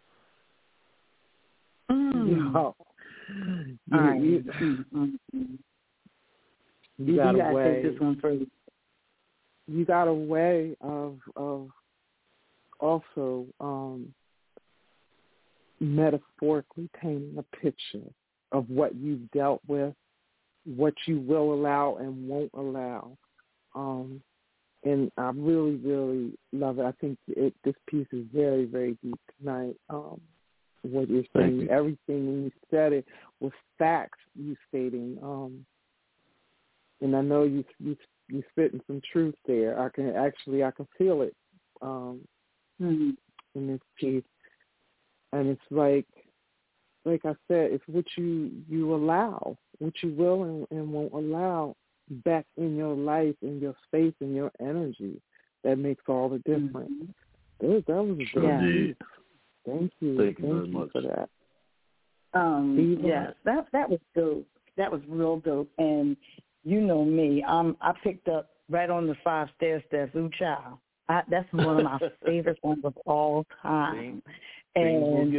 Yo. You got a way. Take this one further. You got a way of also metaphorically painting a picture of what you've dealt with, what you will allow and won't allow. And I really, really love it. I think this piece is very, very deep tonight. What you're saying, everything when you said it was facts you stating. And I know you spitting some truth there. I can feel it in this piece. And it's like I said, it's what you allow, what you will and won't allow back in your life, in your space, in your energy. That makes all the difference. That was a good piece. Thank you. Thank you very much for that. Yes, that was dope. That was real dope. And you know me, I picked up right on the 5 steps. Ooh, child. That's one of my favorite ones of all time. And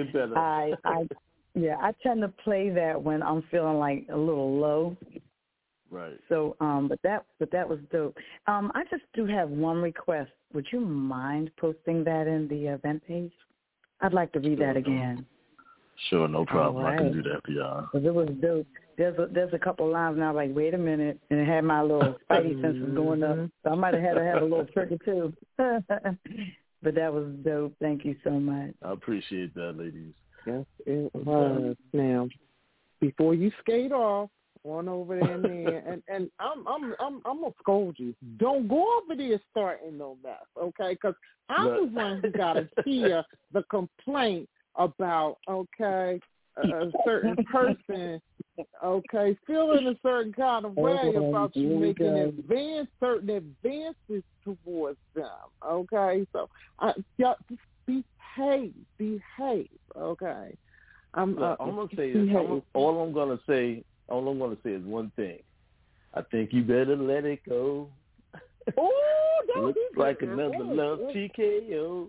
I tend to play that when I'm feeling like a little low. Right. So, but that was dope. I just do have one request. Would you mind posting that in the event page? I'd like to read that again. Sure, no problem. Right. I can do that for y'all. Because it was dope. There's a couple lines now, like, wait a minute, and it had my little spidey senses going up. So I might have had to have a little trigger too. But that was dope. Thank you so much. I appreciate that, ladies. Yes, it was. Now, before you skate off, on over there and I'm gonna scold you. Don't go over there starting no mess, okay? Because I'm the one who gotta hear the complaint about, okay, a certain person, okay, feeling a certain kind of way about you making certain advances towards them, okay? So, just behave, okay? I'm gonna say this. All I'm gonna say is one thing. I think you better let it go. Oh, looks like another love TKO.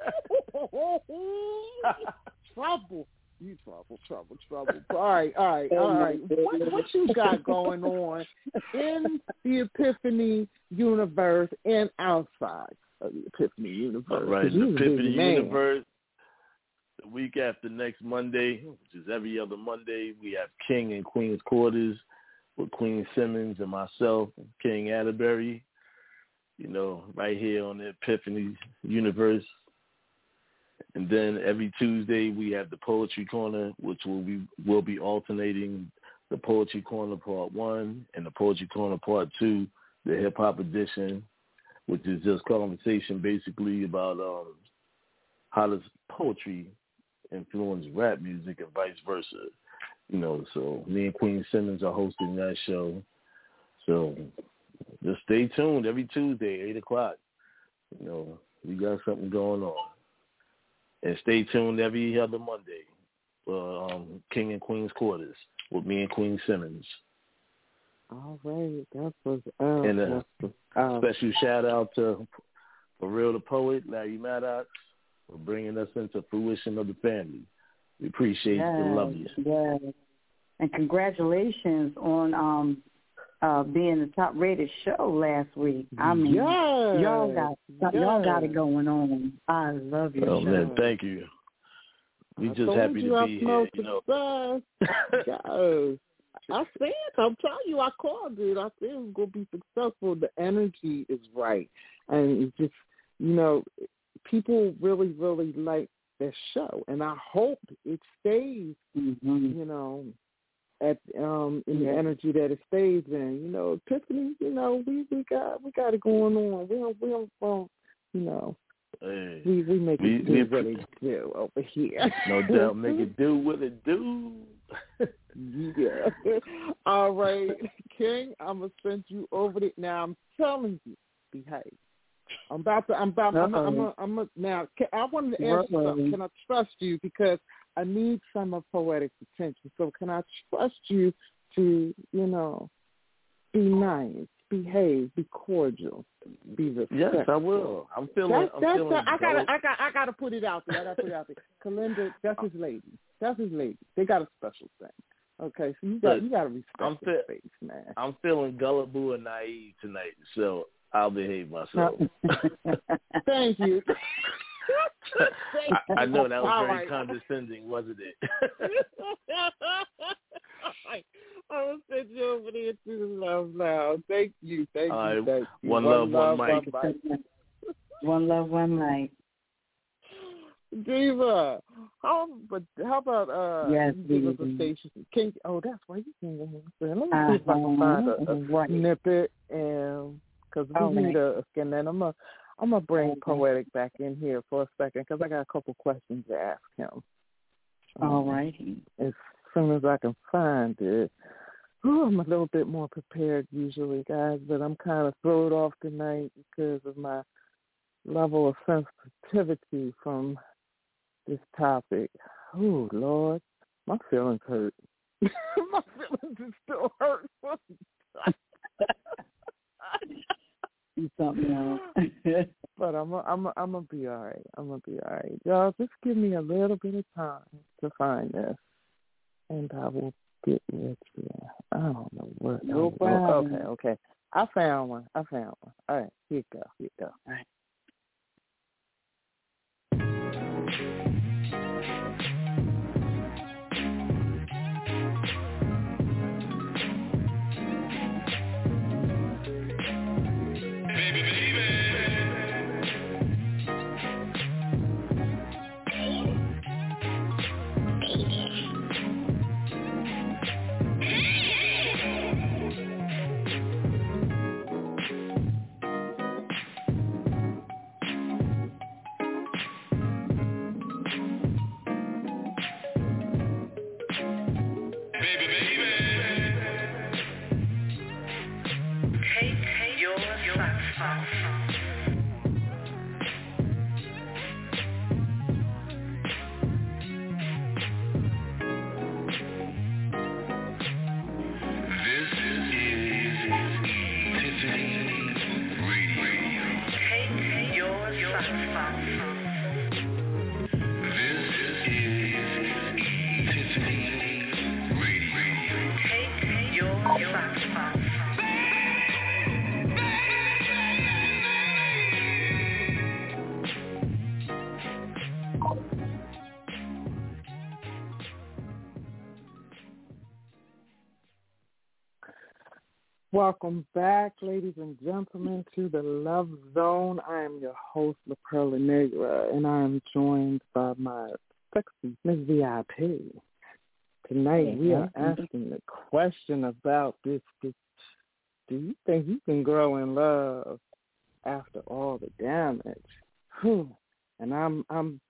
Trouble. You trouble. All right. What you got going on in the Epiphany universe and outside of the Epiphany universe? All right, the Epiphany universe. The week after next Monday, which is every other Monday, we have King and Queen's Quarters with Queen Simmons and myself, King Atterbury, right here on the Epiphany universe. And then every Tuesday we have the Poetry Corner, which will be alternating the Poetry Corner Part 1 and the Poetry Corner Part 2, the hip-hop edition, which is just conversation basically about how does poetry influence rap music and vice versa. So me and Queen Simmons are hosting that show. So just stay tuned every Tuesday, 8 o'clock. We got something going on. And stay tuned every other Monday for King and Queen's Quarters with me and Queen Simmons. All right. That was and a special shout out to For Real the Poet, Larry Maddox, for bringing us into fruition of the family. We appreciate you and love you. Yes. And congratulations on being the top rated show last week. I mean, y'all got it going on. I love your show. Man, thank you. We just happy to be here. I said, I'm telling you, I called it. I said it was going to be successful. The energy is right. And it's just, people really, really like this show. And I hope it stays, at in the energy that it stays in. Tiffany, we got it going on. We don't Hey, we make it do what it do over here. No doubt, make it do what it do. Yeah. All right, King, I'm gonna send you over there. Now I'm telling you, behave. Now. I wanted to ask you something. Can I trust you, because I need some of Poetic's attention? So can I trust you to, be nice, behave, be cordial, be respectful? Yes, I will. I'm feeling. I gotta put it out there. Kalinda, that's his lady. They got a special thing. Okay, so you got to respect the space, man. I'm feeling gullible and naive tonight, so I'll behave myself. Thank you. I know that was very condescending, wasn't it? I will send you over there to the love now. Thank you. Thank you. One love, one mic. One love, one mic. Diva, how about yes, give us a station? That's why you can't go. Let me see if I can find a snippet, and because we need a skin. And I'm gonna bring Poetic back in here for a second, because I got a couple questions to ask him. All right. As soon as I can find it. I'm a little bit more prepared usually, guys, but I'm kind of thrown off tonight because of my level of sensitivity from this topic. Oh, Lord, my feelings hurt. My feelings are still hurt. Something else. But I'm gonna be all right. I'm gonna be all right. Y'all, just give me a little bit of time to find this, and I will get with you. I don't know what. No problem. Okay. I found one. All right, here you go. All right. Welcome back, ladies and gentlemen, to the Love Zone. I am your host, La Perla Negra, and I am joined by my sexy Miss VIP. Tonight we are asking the question about this. Do you think you can grow in love after all the damage? And I'm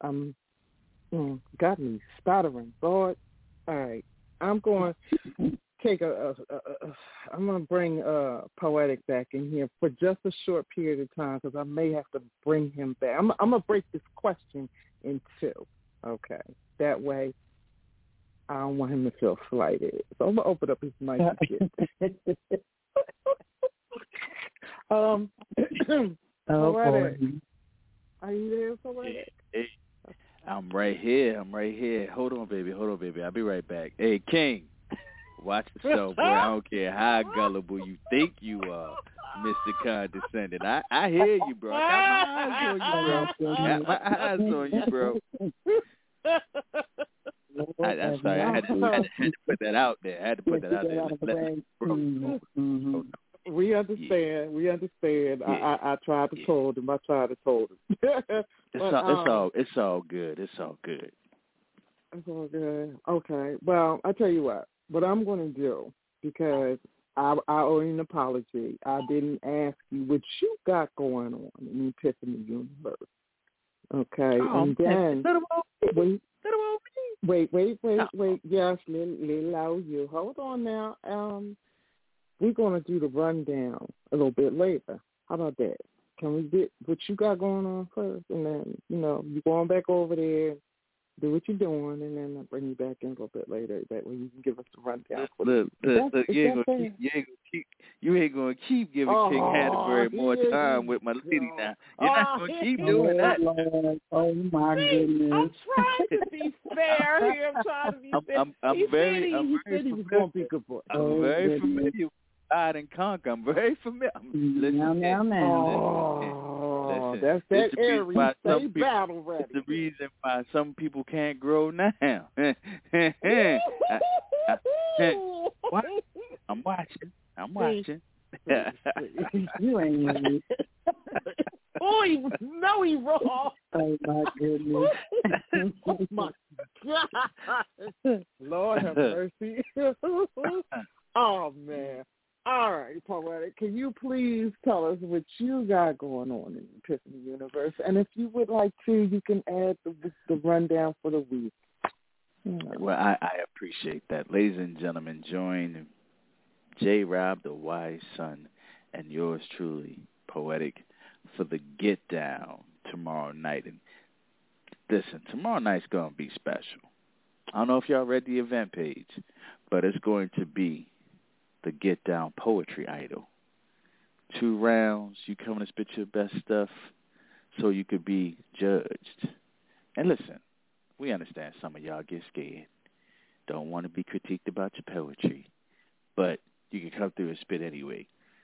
got me stuttering, Lord. All right, I'm going to take I'm going to bring Poetic back in here for just a short period of time, because I may have to bring him back. I'm going to break this question in two, okay? That way I don't want him to feel slighted. So I'm going to open up his mic again. Poetic. Are you there, Poetic? Hey, I'm right here. Hold on, baby. I'll be right back. Hey, King. Watch yourself, boy. I don't care how gullible you think you are, Mr. Condescending. I hear you, bro. I got my eyes on you, bro. I'm sorry. I had to put that out there. I had to put that out there. We understand. We understand. Yeah. I tried to told him. I tried to told him. It's all good. It's all good. It's all good. Okay. Well, I tell you what I'm going to do, because I owe you an apology. I didn't ask you what you got going on in Epiphany Universe. Okay. And then wait. Yes, allow you. Hold on now. We're going to do the rundown a little bit later. How about that? Can we get what you got going on first? And then, you go on back over there, do what you're doing, and then I'll bring you back in a little bit later. That way you can give us the rundown. Look, you ain't gonna keep giving King Hatterbury more time with my lady now. You're not gonna keep doing that. Oh my goodness! I'm trying to be fair here. I'm trying to be fair. I'm very familiar with Divide and Conquer. I'm very familiar. Listen, that's that Aries. Stay battle ready. It's the reason why some people can't grow now. I'm watching. You ain't. No, he wrong. Oh my goodness. Oh my God. Lord have mercy. Oh man. All right, Poetic, can you please tell us what you got going on in the Epiphany Universe? And if you would like to, you can add the rundown for the week. Well, I appreciate that. Ladies and gentlemen, join J. Rob, the wise son, and yours truly, Poetic, for the Get Down tomorrow night. And listen, tomorrow night's going to be special. I don't know if y'all read the event page, but it's going to be the Get Down Poetry Idol. 2 rounds, you come and spit your best stuff so you could be judged. And listen, we understand some of y'all get scared, don't want to be critiqued about your poetry, but you can come through and spit anyway.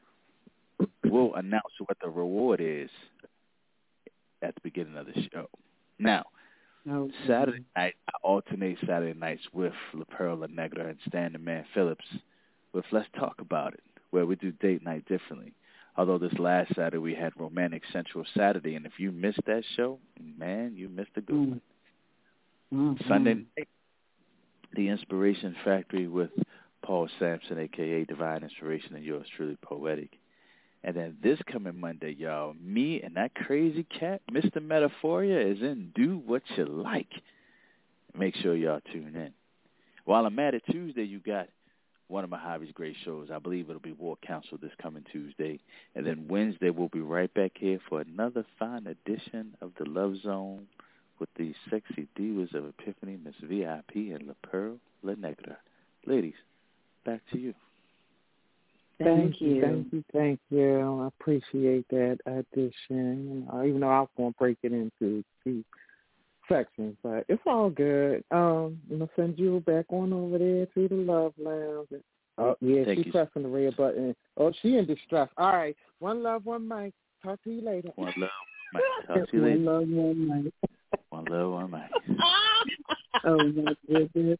We'll announce what the reward is at the beginning of the show. Now, Saturday night, I alternate Saturday nights with LaPearl La Negra and Stan the Man Phillips with Let's Talk About It, where we do date night differently. Although this last Saturday we had Romantic Central Saturday, and if you missed that show, man, you missed a good one. Mm-hmm. Sunday night, The Inspiration Factory with Paul Sampson, a.k.a. Divine Inspiration, and yours truly, Poetic. And then this coming Monday, y'all, me and that crazy cat, Mr. Metaphoria, is in Do What You Like. Make sure y'all tune in. While I'm at it, Tuesday, you got one of my hobbies, great shows. I believe it'll be War Council this coming Tuesday. And then Wednesday, we'll be right back here for another fine edition of The Love Zone with the sexy divas of Epiphany, Miss VIP and LaPearl La Negra. Ladies, back to you. Thank you. I appreciate that addition. Even though I was going to break it into 2 sections, but it's all good. I'm gonna send you back on over there to the Love Lounge. Oh yeah, she's pressing the red button. Oh, she in distress. All right, one love, one mic. Talk to you later. One love, one mic. Talk to you later. One love, one mic. One love, one mic. Oh my goodness.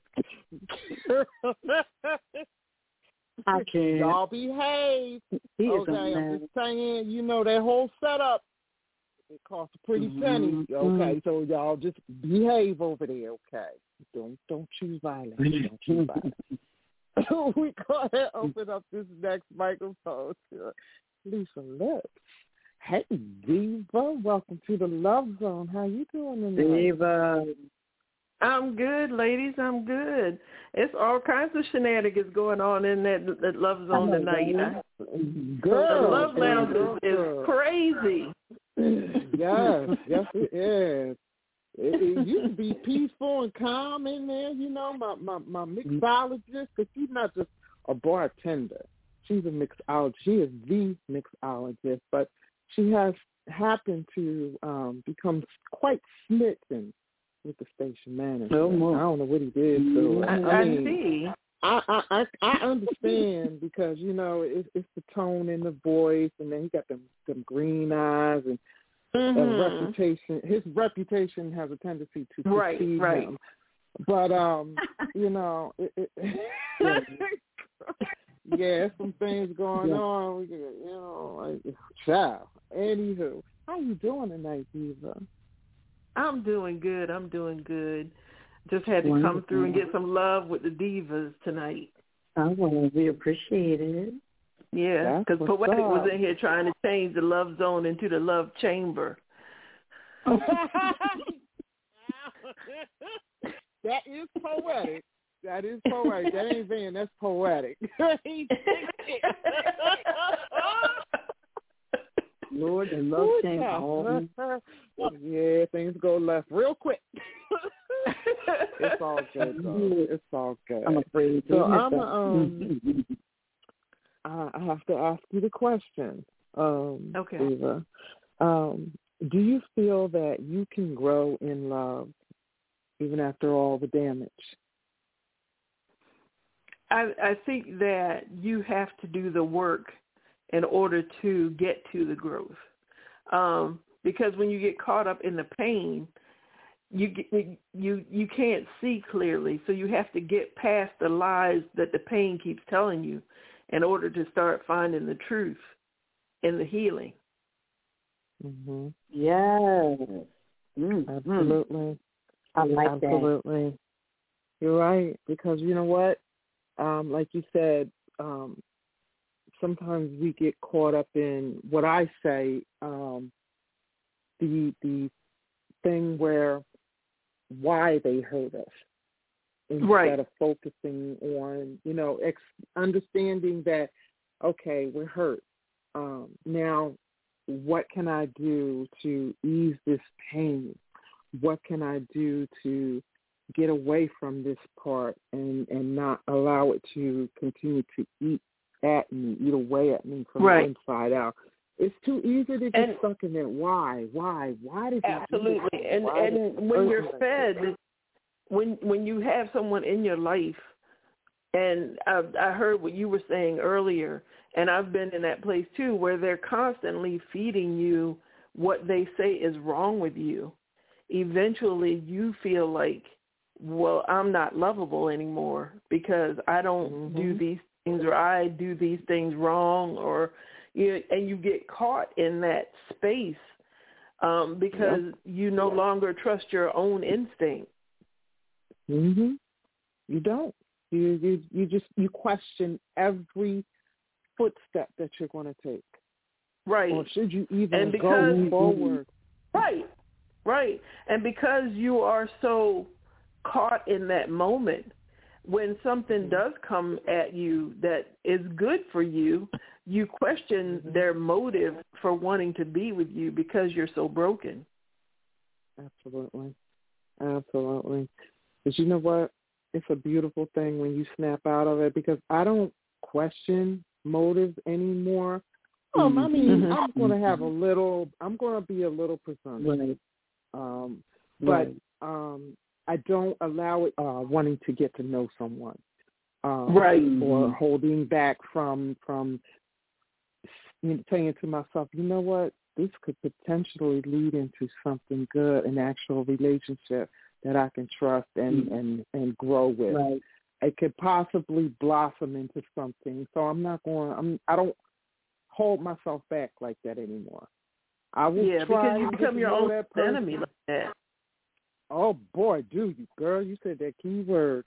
I can't. Y'all behave. Okay, I'm just saying. That whole setup. It costs a pretty penny. Okay, so y'all just behave over there, okay? Don't choose violence. Don't choose violence. We go ahead and open up this next microphone to Lisa Lips. Hey, Diva. Welcome to the Love Zone. How you doing tonight? Diva. I'm good, ladies. I'm good. It's all kinds of shenanigans going on in that Love Zone tonight. Girl, the Love Lounge is crazy. Yes, it is. It used to be peaceful and calm in there. My mixologist, because she's not just a bartender. She's a mixologist. She is the mixologist, but she has happened to become quite smitten with the station manager. I don't know what he did. So I see. I understand because it's the tone in the voice, and then he got them green eyes and reputation. His reputation has a tendency to precede him. But yeah, some things going on. We can, child. Anywho, how you doing tonight, Diva? I'm doing good. Just had to come through and get some love with the divas tonight. Oh, well, we appreciate it. Yeah, because Poetic was in here trying to change the love zone into the love chamber. That is poetic. That ain't Van. That's poetic. Lord, the love chamber. Yeah, things go left real quick. It's all good, though. It's all good. I'm afraid. So I have to ask you the question. Okay. Eva. Do you feel that you can grow in love even after all the damage? I think that you have to do the work in order to get to the growth. Because when you get caught up in the pain, you can't see clearly. So you have to get past the lies that the pain keeps telling you in order to start finding the truth in the healing. Mm-hmm. Yes. Absolutely. I like that. Absolutely. You're right. Because you know what? Like you said, sometimes we get caught up in what I say, the thing where why they hurt us instead of focusing on, understanding that, okay, we're hurt. Now, what can I do to ease this pain? What can I do to get away from this part and not allow it to continue to eat away at me from the inside out? It's too easy to get stuck in that. Why did you absolutely do that? And when you're fed, when you have someone in your life, and I heard what you were saying earlier, and I've been in that place too, where they're constantly feeding you what they say is wrong with you. Eventually you feel like, well, I'm not lovable anymore because I don't do these things, or I do these things wrong, or and you get caught in that space because you no longer trust your own instinct. You don't. You question every footstep that you're going to take. Right. Or should you even go forward? Right. And because you are so caught in that moment, when something does come at you that is good for you, you question their motive for wanting to be with you because you're so broken. Absolutely. But you know what? It's a beautiful thing when you snap out of it, because I don't question motives anymore. I'm going to have I'm going to be a little presumptuous. But I don't allow it wanting to get to know someone. Or holding back from saying to myself, you know what, this could potentially lead into something good, an actual relationship that I can trust and grow with. Right. It could possibly blossom into something. So I don't hold myself back like that anymore. I will try because you become your own enemy like that. Oh boy, do you, girl? You said that key word.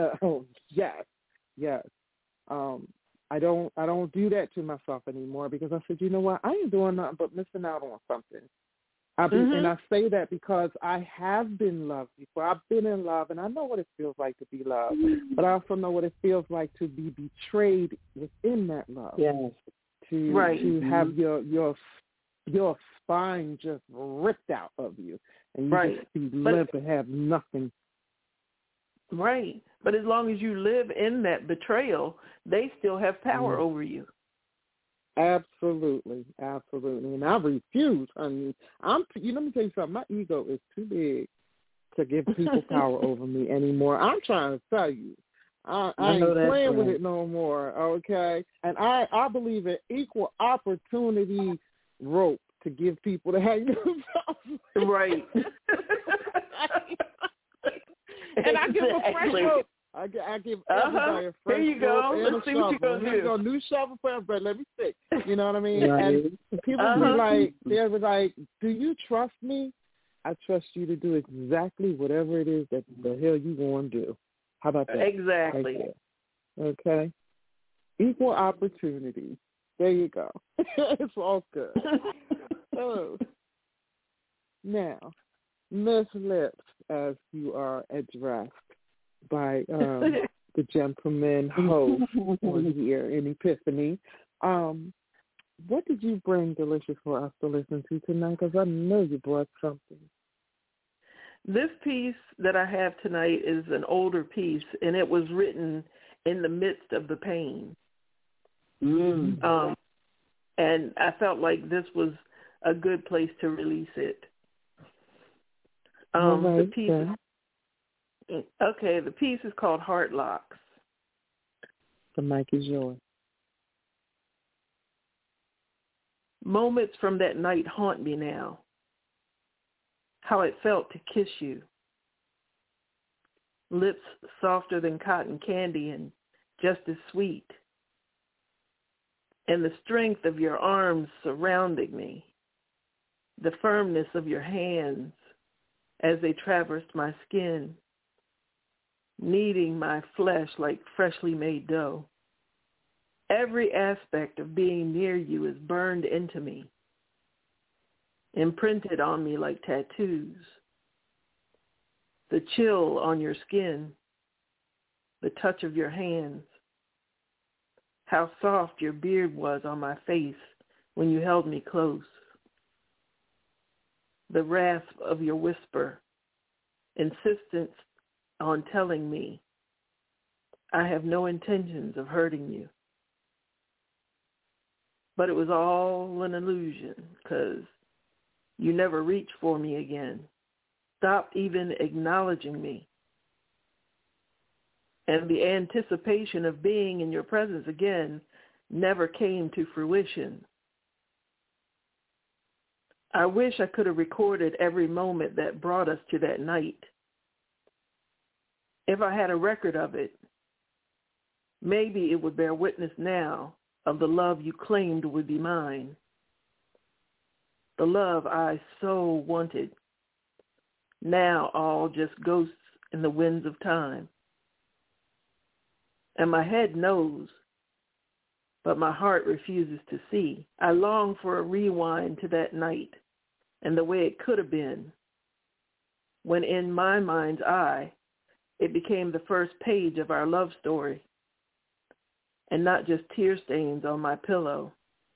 Yes. I don't do that to myself anymore, because I said, you know what? I ain't doing nothing but missing out on something. And I say that because I have been loved before. I've been in love, and I know what it feels like to be loved. But I also know what it feels like to be betrayed within that love. Yes. To have your spine just ripped out of you, and you just be limp and have nothing. Right. But as long as you live in that betrayal, they still have power over you. Absolutely. And I refuse, honey. Let me tell you something. My ego is too big to give people power over me anymore. I'm trying to tell you. I ain't playing with it no more, okay? And I believe in equal opportunity rope to give people to hang themselves. Right. And I give a fresh rope. I give everybody a fresh Here you go. rope and Let's a see what you're shovel. going to Here you do. go, new shovel for everybody. Let me see. You know what I mean? Right. And people be like, they were like, do you trust me? I trust you to do exactly whatever it is that the hell you want to do. How about that? Exactly. Right there. Okay. Equal opportunity. There you go. It's all good. Oh. Now, Miss Lips, as you are addressed by the gentleman host on here in Epiphany, what did you bring delicious for us to listen to tonight? Because I know you brought something. This piece that I have tonight is an older piece, and it was written in the midst of the pain. And I felt like this was a good place to release it. The piece the piece is called Heart Locks. The mic is yours. Moments from that night haunt me now. How it felt to kiss you. Lips softer than cotton candy and just as sweet. And the strength of your arms surrounding me. The firmness of your hands as they traversed my skin, kneading my flesh like freshly made dough. Every aspect of being near you is burned into me, imprinted on me like tattoos. The chill on your skin, the touch of your hands, how soft your beard was on my face when you held me close. The rasp of your whisper, insistence on telling me I have no intentions of hurting you. But it was all an illusion, because you never reached for me again, stopped even acknowledging me. And the anticipation of being in your presence again never came to fruition. I wish I could have recorded every moment that brought us to that night. If I had a record of it, maybe it would bear witness now of the love you claimed would be mine. The love I so wanted, now all just ghosts in the winds of time. And my head knows, but my heart refuses to see. I long for a rewind to that night and the way it could have been, when in my mind's eye, it became the first page of our love story, and not just tear stains on my pillow.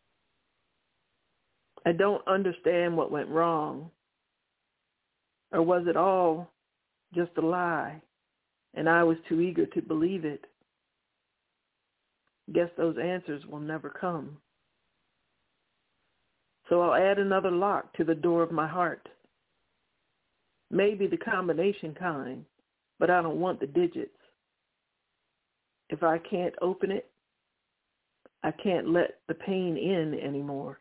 I don't understand what went wrong. Or was it all just a lie, and I was too eager to believe it? Guess those answers will never come. So I'll add another lock to the door of my heart. Maybe the combination kind, but I don't want the digits. If I can't open it, I can't let the pain in anymore.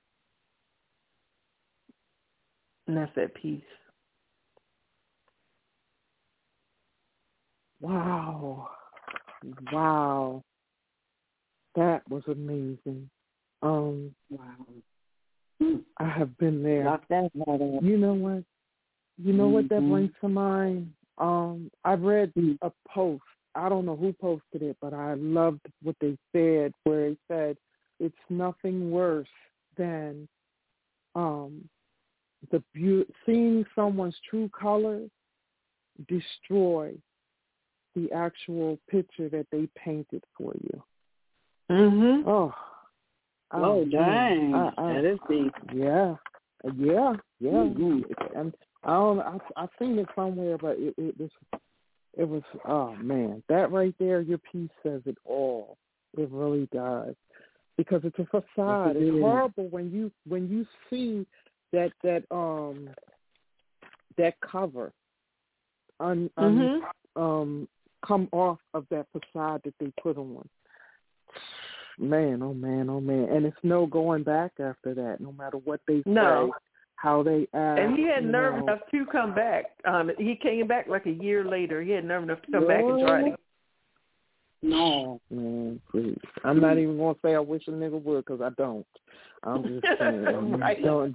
And that's that piece. Wow. Wow. That was amazing. Wow. I have been there. Lock that up. You know what? You know what that brings to mind? I read a post. I don't know who posted it, but I loved what they said, where it said it's nothing worse than seeing someone's true colors destroy the actual picture that they painted for you. Mm-hmm. Oh, dang. That is deep. Yeah. Mm-hmm. And I've seen it somewhere, but it was, oh man, that right there, your piece says it all. It really does, because it's a facade. It's horrible when you see that cover come off of that facade that they put on. Man, oh man, oh man. And it's no going back after that, no matter what they say, how they act. And he had nerve enough to come back. He came back like a year later. He had nerve enough to come back and try it. No. Man, please. I'm not even going to say I wish a nigga would, because I don't. I'm just saying. Right. I don't.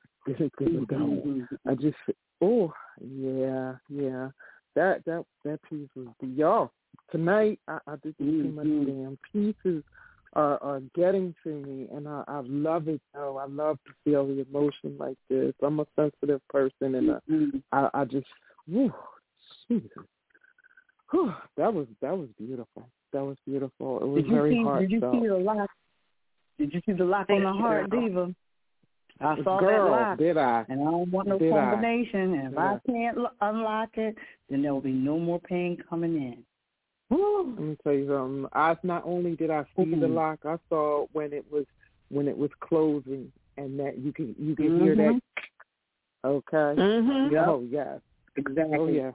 I just, oh, yeah. That piece was, y'all, tonight, I did too much damn pieces are getting to me, and I love it, though. I love to feel the emotion like this. I'm a sensitive person, and I just, whew, Jesus. Whew, that was beautiful. That was beautiful. It was very heartfelt. Did you see the lock? Did you see the lock on the heart, Diva? I saw Girl, that lock. did I? And I don't want no combination. And if I can't unlock it, then there will be no more pain coming in. Let me tell you something. Not only did I see the lock, I saw when it was closing, and that you could hear that. Okay. Yep. Oh yes. Exactly. Oh yes.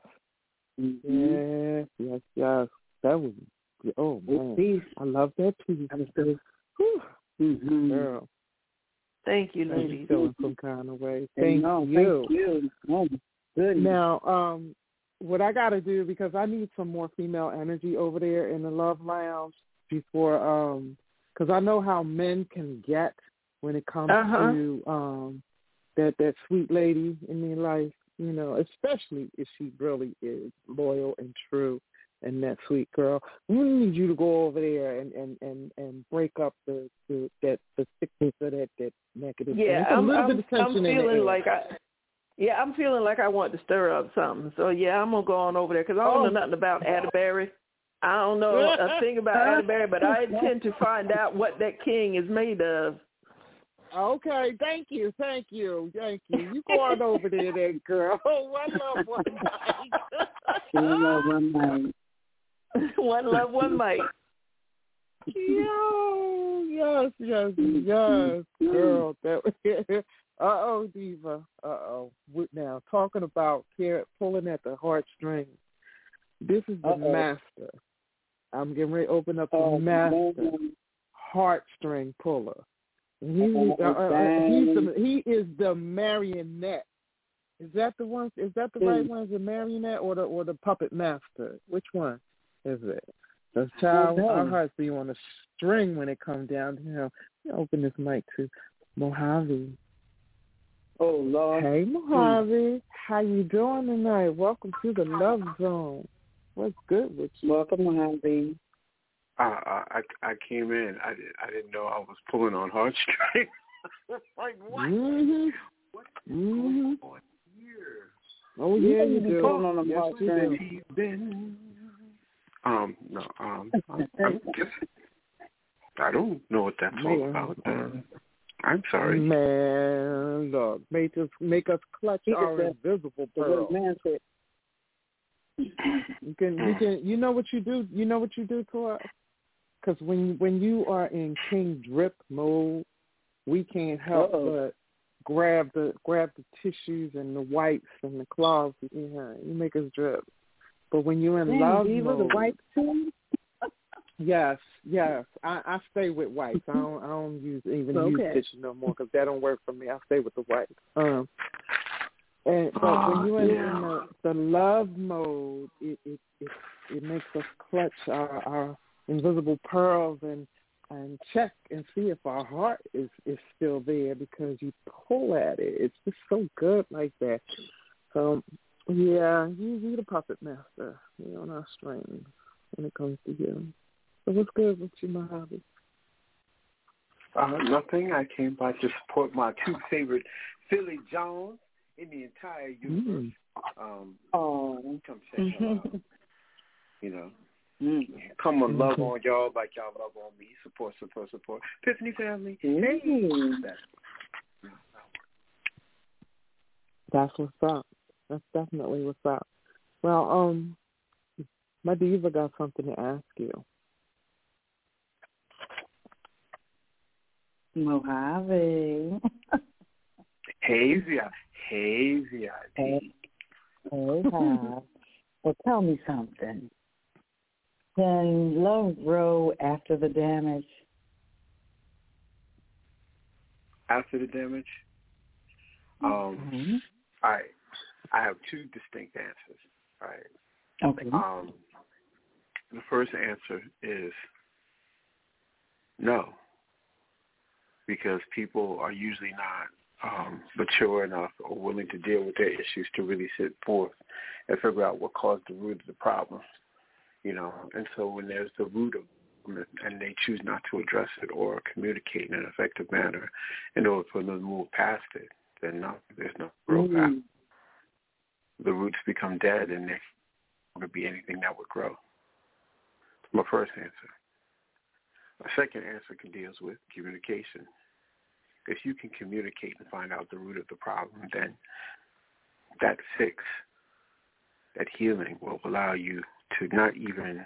Yes. That was. Oh man, I love that piece. Girl. Thank you, ladies. Feeling some kind of way. Thank you. Oh, good. Now, what I got to do, because I need some more female energy over there in the Love Lounge before, because I know how men can get when it comes to that sweet lady in their life, especially if she really is loyal and true and that sweet girl. We need you to go over there and break up the sickness of that negative. Yeah, I'm feeling like I'm feeling like I want to stir up something. So yeah, I'm gonna go on over there because I don't know nothing about Atterbury. I don't know a thing about Atterbury, but I intend to find out what that king is made of. Okay, thank you. You go on over there, girl. One love, one night. One love, one night. One love, one might. Yo, yes, girl. Diva. Now, talking about pulling at the heartstrings. This is the master. I'm getting ready to open up the master heartstring puller. He is the marionette. Is that the one? Is that the right one? Is the marionette or the puppet master? Which one is it? The child, our hearts be on a string when it comes down to him. Open this mic to Mojave. Oh, Lord. Hey, Mojave. How you doing tonight? Welcome to the Love Zone. What's good with you? Welcome, Mojave. I came in. I didn't know I was pulling on heartstrings. Like, what? What's going on here? Oh, yeah, you do. Pulling on them heartstrings. No, I don't know what that's all about. I'm sorry. Man, look, make us clutch our invisible pearl. You know what you do? You know what you do to us? Because when you are in King Drip mode, we can't help but grab the tissues and the wipes and the cloths. You make us drip. But when you're in love mode, the wipes too? Yes. I stay with wipes. I don't use tissue no more because that don't work for me. I stay with the wipes. But when you're in the love mode, it makes us clutch our invisible pearls and check and see if our heart is still there because you pull at it. It's just so good like that. So yeah, you the puppet master. You're on our strings when it comes to you. So what's good with you, Mojave? Nothing. I came by to support my two favorite Philly Jones in the entire universe. Come say hello. Come on, love on y'all like y'all love on me. Support. Epiphany family. Hey. That's what's up. That's definitely what's up. Well, my diva got something to ask you. Mojave. Hey, Zia. Hey, well, tell me something. Can love grow after the damage? After the damage? I have two distinct answers. All right. Okay. The first answer is no, because people are usually not mature enough or willing to deal with their issues to really sit forth and figure out what caused the root of the problem. And so when there's the root of it and they choose not to address it or communicate in an effective manner in order for them to move past it, then there's no growth. The roots become dead and there would be anything that would grow. That's my first answer. My second answer deals with communication. If you can communicate and find out the root of the problem, then that fix, that healing will allow you to not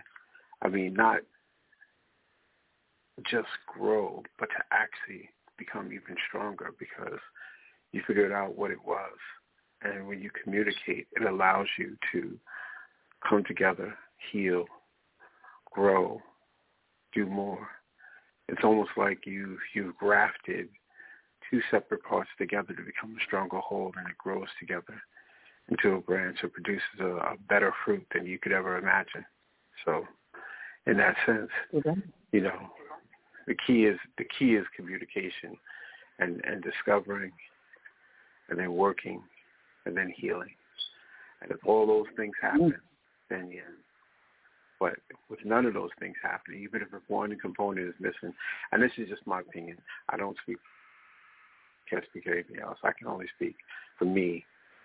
just grow, but to actually become even stronger because you figured out what it was. And when you communicate, it allows you to come together, heal, grow, do more. It's almost like you've grafted two separate parts together to become a stronger whole, and it grows together into a branch that produces a better fruit than you could ever imagine. So in that sense, the key is communication and discovering and then working and then healing. And if all those things happen, then yeah. But with none of those things happening, even if one component is missing, and this is just my opinion, can't speak for anything else. I can only speak for me.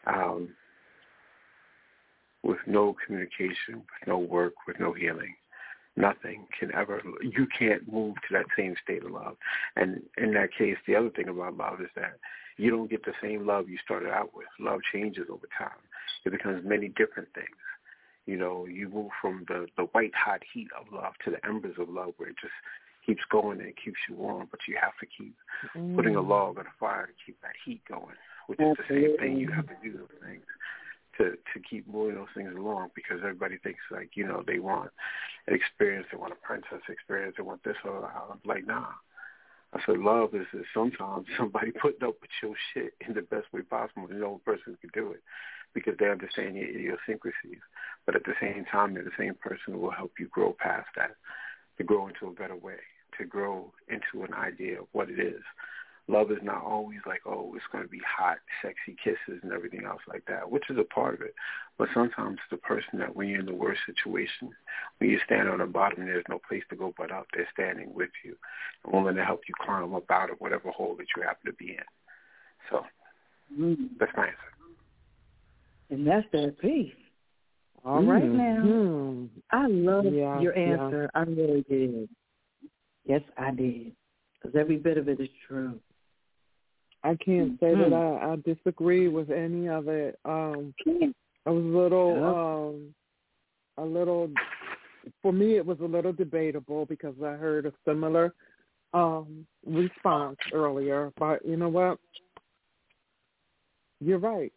With no communication, with no work, with no healing, nothing you can't move to that same state of love. And in that case, the other thing about love is that you don't get the same love you started out with. Love changes over time. It becomes many different things. You move from the white hot heat of love to the embers of love where it just keeps going and it keeps you warm, but you have to keep putting a log on the fire to keep that heat going, which is the same thing. You have to do those things to keep moving those things along because everybody thinks they want an experience, they want a princess experience, they want this or that. I'm like, nah. I said love is sometimes somebody putting up with your shit in the best way possible and no person can do it because they understand your idiosyncrasies. But at the same time, they're the same person who will help you grow past that, to grow into a better way, to grow into an idea of what it is. Love is not always like, it's going to be hot, sexy kisses and everything else like that, which is a part of it. But sometimes the person that when you're in the worst situation, when you stand on the bottom and there's no place to go but up, they're standing with you and willing to help you climb up out of whatever hole that you happen to be in. So that's my answer. And that's that piece. All right now. I love your answer. I really did. Yes, I did. Because every bit of it is true. I can't say that I disagree with any of it. I was a little, for me it was a little debatable because I heard a similar response earlier. But you know what? You're right.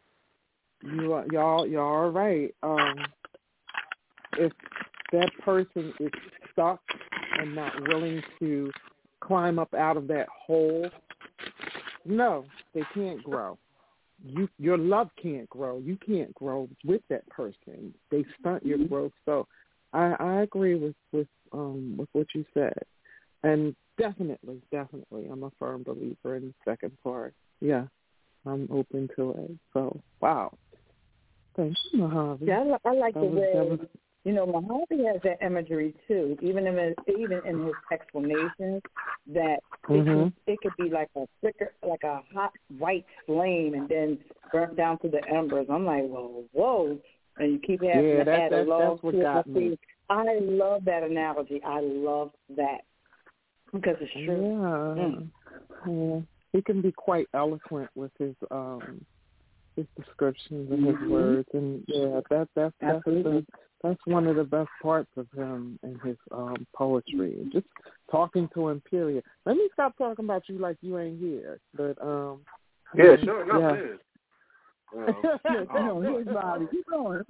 Y'all are right. If that person is stuck and not willing to climb up out of that hole, no, they can't grow. Your love can't grow. You can't grow with that person. They stunt your growth. So I agree with what you said. And definitely, I'm a firm believer in the second part. Yeah, I'm open to it. So, wow. Thank you, Mojave. Yeah, I like the way, Mojave has that imagery, too, even in his explanations, that it could be like a flicker, like a hot white flame and then burnt down to the embers. I'm like, whoa. And you keep having to add a log to it. I love that analogy. I love that because it's true. Yeah. He can be quite eloquent with his descriptions and his words, and that's one of the best parts of him and his poetry. Just talking to him, period. Let me stop talking about you like you ain't here. But yeah, sure, no, it is. His body. Keep going.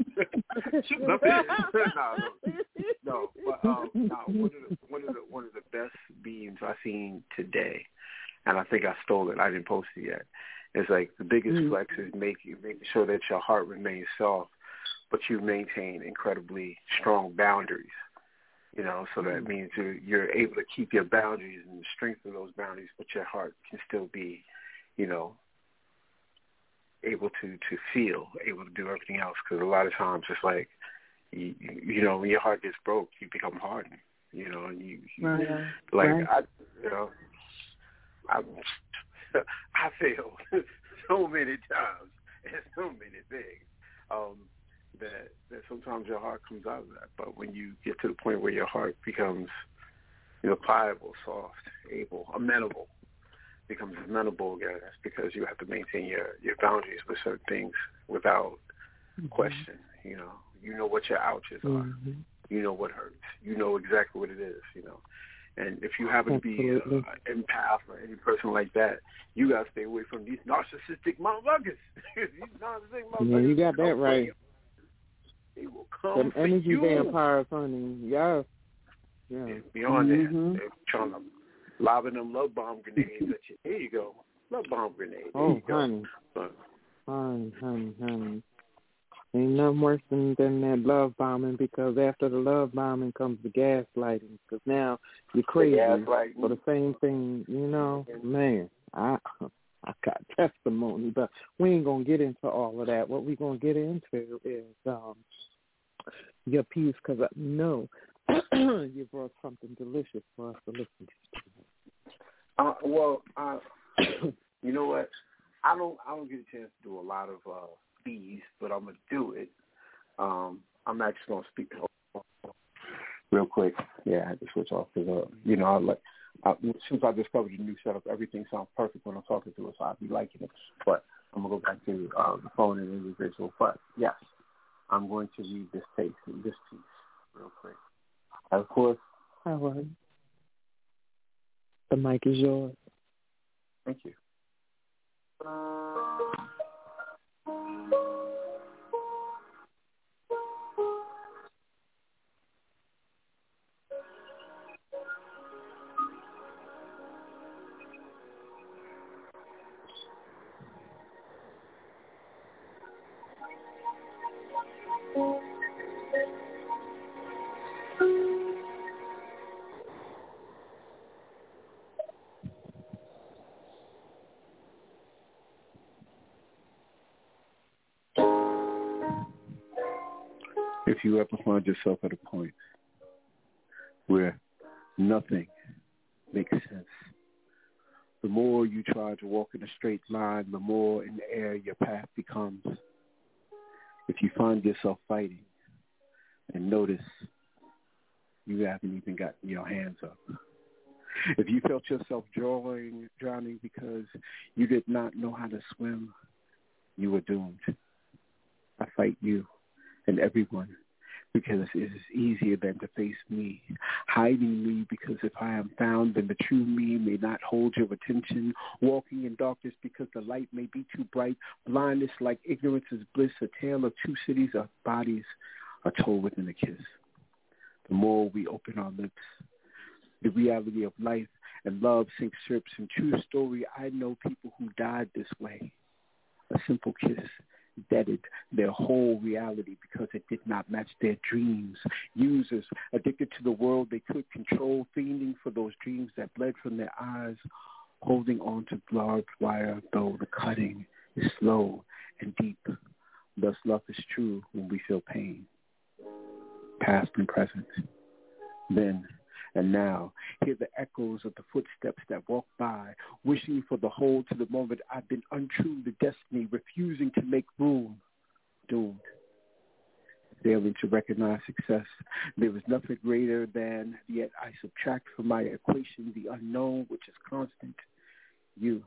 No, but one of the best beams I've seen today, and I think I stole it. I didn't post it yet. It's like the biggest flex is making sure that your heart remains soft, but you maintain incredibly strong boundaries. You know, so that means you're able to keep your boundaries and the strength of those boundaries, but your heart can still be, you know, able to feel, able to do everything else. Because a lot of times it's like, you know, when your heart gets broke, you become hardened. You know, and I failed so many times and so many things that sometimes your heart comes out of that. But when you get to the point where your heart becomes, you know, pliable, soft, able, amenable, becomes amenable again, that's because you have to maintain your boundaries with certain things without question. You know what your ouches are. You know what hurts. You know exactly what it is, you know. And if you happen to be an empath or any person like that, you got to stay away from these narcissistic motherfuckers. Yeah, you got that right. They will come Them for energy you. vampires, honey. Yeah. Beyond that, they're trying to lobbing them love bomb grenades at you. Here you go. Love bomb grenade. There you go. Honey. Ain't nothing worse than that love bombing, because after the love bombing comes the gaslighting, because now you're crazy for the same thing, you know. Man, I got testimony, but we ain't going to get into all of that. What we're going to get into is your piece, because I know you brought something delicious for us to listen to. You know what? I don't get a chance to do a lot of these, but I'm gonna do it. I'm actually gonna speak real quick. Yeah, I had to switch off because you know, since I discovered the new setup, everything sounds perfect when I'm talking to it, so I'll be liking it. But I'm gonna go back to the phone and individual. But yes, I'm going to read this piece real quick. Of course. All right. The mic is yours. Thank you. If you ever find yourself at a point where nothing makes sense, the more you try to walk in a straight line, the more in the air your path becomes. If you find yourself fighting and notice you haven't even gotten your hands up. If you felt yourself drowning because you did not know how to swim, you were doomed. I fight you and everyone, because it is easier than to face me, hiding me, because if I am found, then the true me may not hold your attention, walking in darkness because the light may be too bright, blindness like ignorance is bliss, a tale of two cities, our bodies are told within a kiss. The more we open our lips, the reality of life and love sinks ships. In true story, I know people who died this way. A simple kiss deaded their whole reality because it did not match their dreams. Users addicted to the world they could control, fiending for those dreams that bled from their eyes, holding on to barbed wire, though the cutting is slow and deep. Thus love is true when we feel pain, past and present, then and now. Hear the echoes of the footsteps that walk by, wishing for the hold to the moment I've been untrue to destiny, refusing to make room, doomed. Failing to recognize success, there is nothing greater than, yet I subtract from my equation the unknown, which is constant. You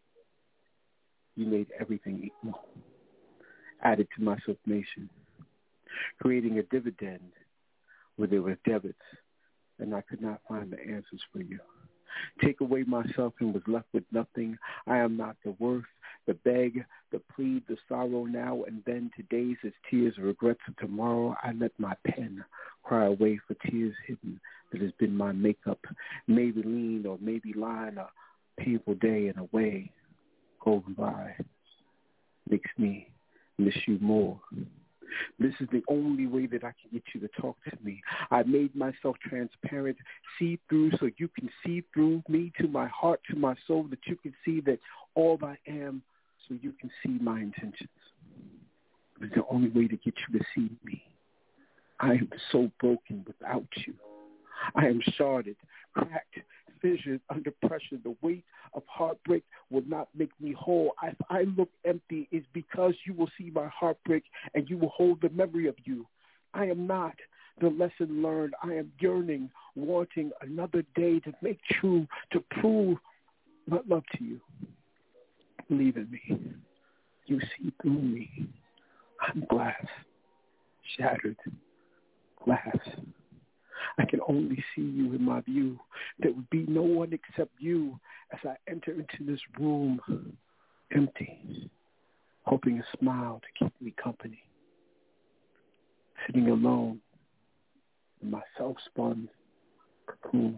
made everything equal, added to my summation, creating a dividend where there were debits, and I could not find the answers for you. Take away myself and was left with nothing. I am not the worth, the beg, the plead, the sorrow now and then. Today's is tears, regrets of tomorrow. I let my pen cry away for tears hidden that has been my makeup. Maybe lean or maybe line, a painful day in a way. going by makes me miss you more. This is the only way that I can get you to talk to me. I made myself transparent, see-through, so you can see through me to my heart, to my soul, that you can see that all I am, so you can see my intentions. It's the only way to get you to see me. I am so broken without you. I am sharded, cracked, fissured under pressure. The weight of heartbreak will not make me whole. If I look empty, it's because you will see my heartbreak and you will hold the memory of you. I am not the lesson learned. I am yearning, wanting another day to make true, to prove my love to you. Believe in me. You see through me. I'm glass, shattered glass. I can only see you in my view. There would be no one except you as I enter into this room, empty, hoping a smile to keep me company. Sitting alone in my self-spun cocoon,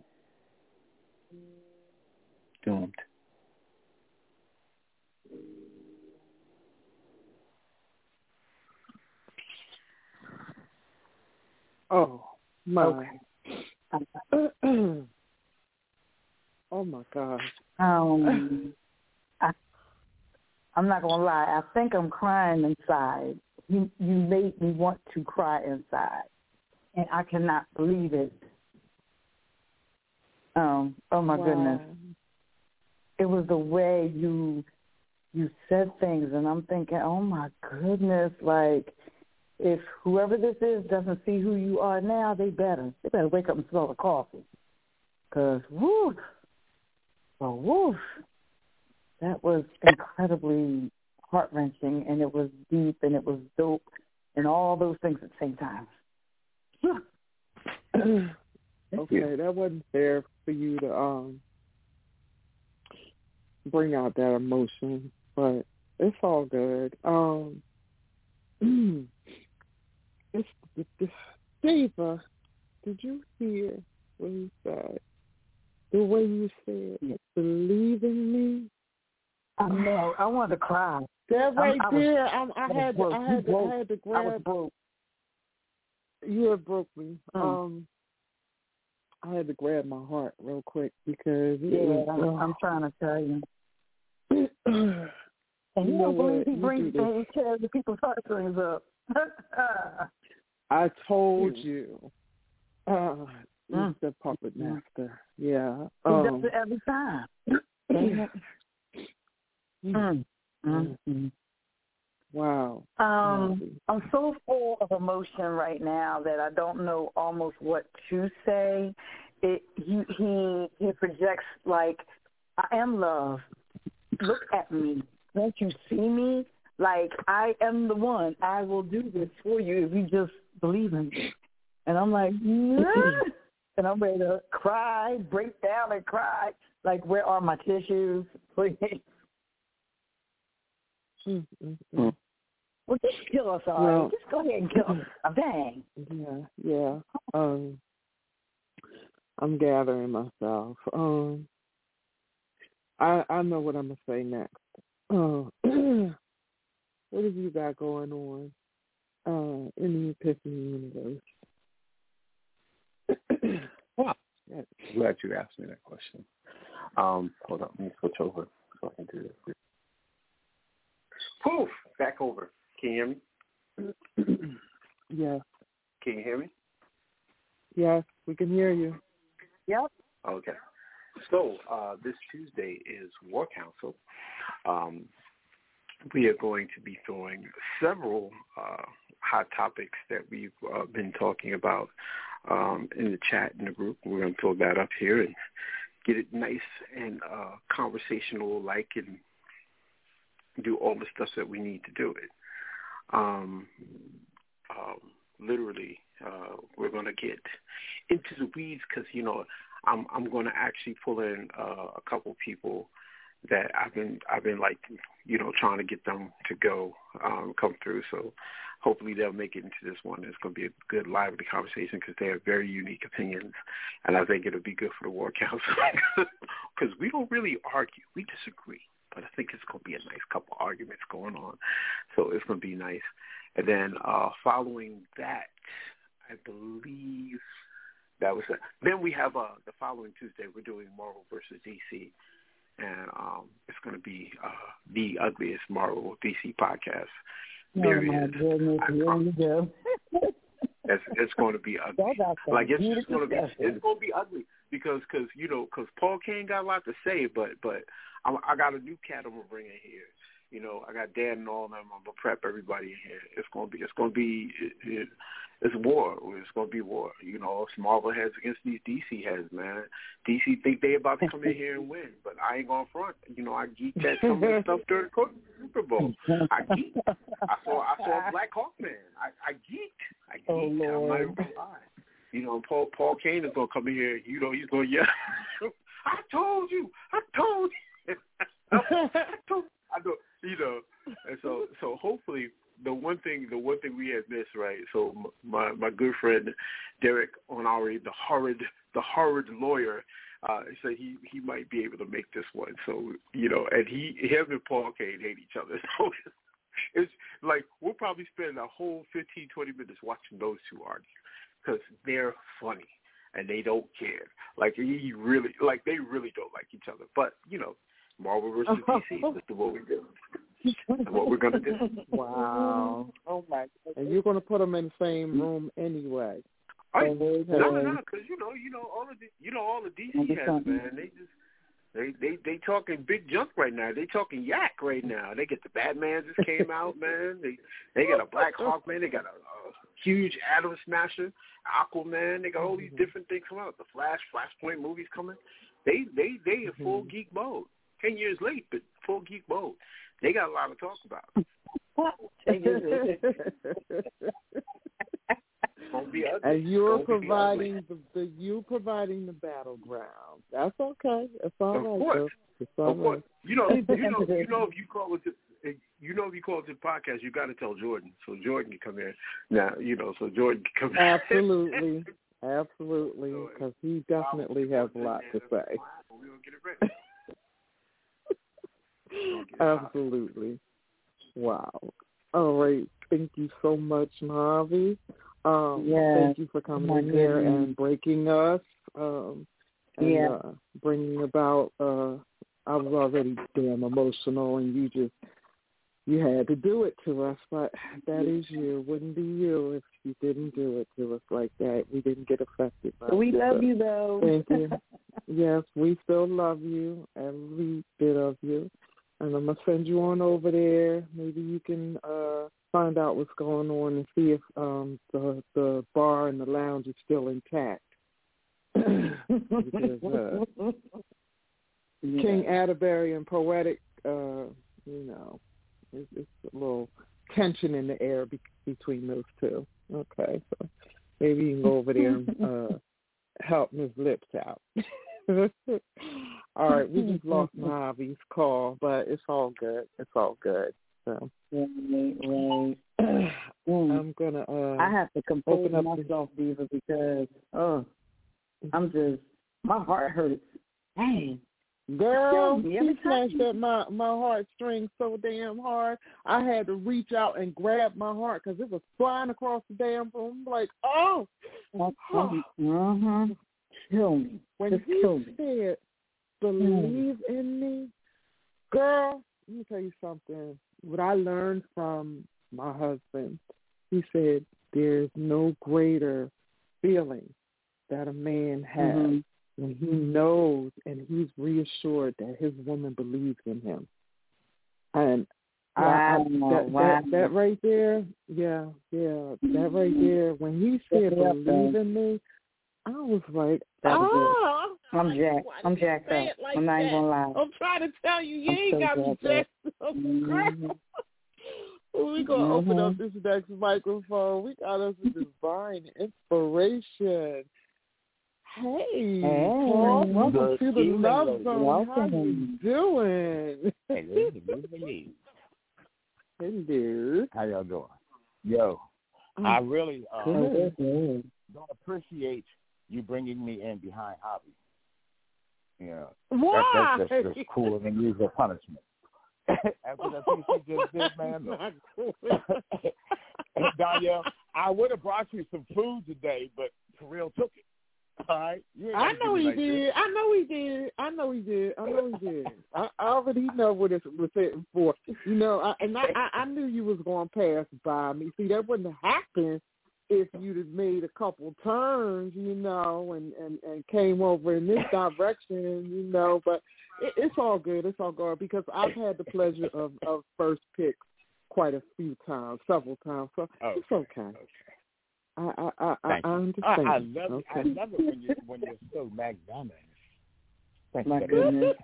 doomed. Oh, my. Okay. Oh, my gosh. I'm not going to lie. I think I'm crying inside. You made me want to cry inside, and I cannot believe it. Oh my goodness. It was the way you said things, and I'm thinking, oh, my goodness, like, if whoever this is doesn't see who you are now, they better wake up and smell the coffee. Because, woof, that was incredibly heart-wrenching, and it was deep, and it was dope, and all those things at the same time. Okay, that wasn't fair for you to bring out that emotion, but it's all good. Diva, did you hear what he said? The way you said, believe in me. I know. I wanted to cry. That right there, I had to grab. I was broke. You have broke me. I had to grab my heart real quick because I'm trying to tell you. And you don't believe he brings things, tears the people's heartstrings up. I told you. He's the puppet master. Yeah. He does it every time. Wow. I'm so full of emotion right now that I don't know almost what to say. He projects like, I am love. Look at me. Don't you see me? Like, I am the one. I will do this for you if you just believe in me. And I'm like, and I'm ready to cry, break down and cry. Like, where are my tissues? Please. Well, just kill us all. Well, just go ahead and kill us. Dang. Yeah. I'm gathering myself. I know what I'm going to say next. What have you got going on in the Epiphany universe? Well, glad you asked me that question. Hold on, let me switch over so I can do this. Poof! Back over. Can you hear me? Yes. Can you hear me? Yes, we can hear you. Yep. Okay. So this Tuesday is War Council. We are going to be throwing several hot topics that we've been talking about in the chat in the group. We're going to throw that up here and get it nice and conversational-like and do all the stuff that we need to do it. Literally, we're going to get into the weeds because, I'm going to actually pull in a couple people that I've been like, trying to get them to come through. So hopefully they'll make it into this one. It's going to be a good, lively conversation because they have very unique opinions, and I think it'll be good for the War Council because we don't really argue. We disagree, but I think it's going to be a nice couple arguments going on. So it's going to be nice. And then following that, I believe that was it. Then we have the following Tuesday, we're doing Marvel versus DC. And it's going to be the ugliest Marvel DC podcast. There it is. Goodness, here you go. It's going to be ugly. Like it's just going to be. It's going to be ugly because Paul Kane got a lot to say, but I got a new cat I'm gonna bring in here. You know, I got Dan and all of them. I'm gonna prep everybody in here. It's going to be war. It's going to be war. You know, it's Marvel heads against these DC heads, man. DC think they about to come in here and win, but I ain't going to front. You know, I geeked at some of the stuff during the Super Bowl. I geeked. I saw Black Hawk Man. I geeked. Oh, I'm not even gonna lie. You know, Paul Kane is going to come in here. You know, he's going to yell, I told you. I know, you know, and so hopefully the one thing we had missed, right? So my good friend Derek Onari, the horrid lawyer, said he might be able to make this one. So you know, and him and Paul Kane hate each other. So it's like we'll probably spend a whole 15-20 minutes watching those two argue because they're funny and they don't care. Like they really don't like each other. But you know, Marvel versus DC. That's what we do. That's what we're gonna do. Wow. Oh my goodness. And you're gonna put them in the same room anyway. No, because all the DC heads, man. They talking big junk right now. They talking yak right now. They get the Batman just came out, man. They got a Black Hawk, man. They got a huge Atom Smasher, Aquaman. They got all these different things coming out. The Flashpoint movies coming. They in full geek mode. 10 years late, but full geek mode. They got a lot to talk about. And you're providing the battleground. That's okay. It's all right. Of course. It's all of course. Right. You know, if you call it a podcast, you got to tell Jordan, so Jordan can come in. Now, you know, so Jordan can come in. Absolutely, because he definitely has a lot to say. We don't get it ready. Absolutely. Wow. All right. Thank you so much, Mavi. Thank you for coming in here and breaking us bringing about. I was already damn emotional, and you had to do it to us, but that is you. Wouldn't be you if you didn't do it to us like that. We didn't get affected by it. We love you, though. Thank you. Yes, we still love you, every bit of you. And I'm going to send you on over there. Maybe you can find out what's going on and see if the bar and the lounge is still intact. Because, King Atterbury and Poetic, you know, it's a little tension in the air between those two. Okay, so maybe you can go over there and help Ms. Lips out. All right, we just lost Mavi's call, but it's all good. It's all good. So I'm gonna. I have to compose myself, Diva, because my heart hurts. Dang. Girl, she snatched at my heartstrings so damn hard. I had to reach out and grab my heart because it was flying across the damn room. I'm like, oh. Kill me. When he said, believe in me, girl, let me tell you something. What I learned from my husband, he said, there's no greater feeling that a man has when he knows and he's reassured that his woman believes in him. And that right there, that right there, when he said believe in me, I was like, I'm jacked up. Like I'm not even going to lie. I'm trying to tell you, ain't got me jacked up. We're going to open up this next microphone. We got us a divine inspiration. Hey, Paul, welcome to the Love Zone. How you doing? Hello. How y'all doing? Yo, I really don't appreciate you bringing me in behind Hobby. You know, why? That's just cruel and unusual punishment. after that piece you just did, man. Danielle, I would have brought you some food today, but Terrell took it. All right? I know he did. I already know what it was setting for. You know, I knew you was going to pass by me. See, that wouldn't have happened if you'd have made a couple turns, you know, and came over in this direction, you know. But it's all good. It's all good because I've had the pleasure of first picks quite a few times, several times. So it's okay. I understand. I love it when you're so magnanimous. Thank My you. goodness.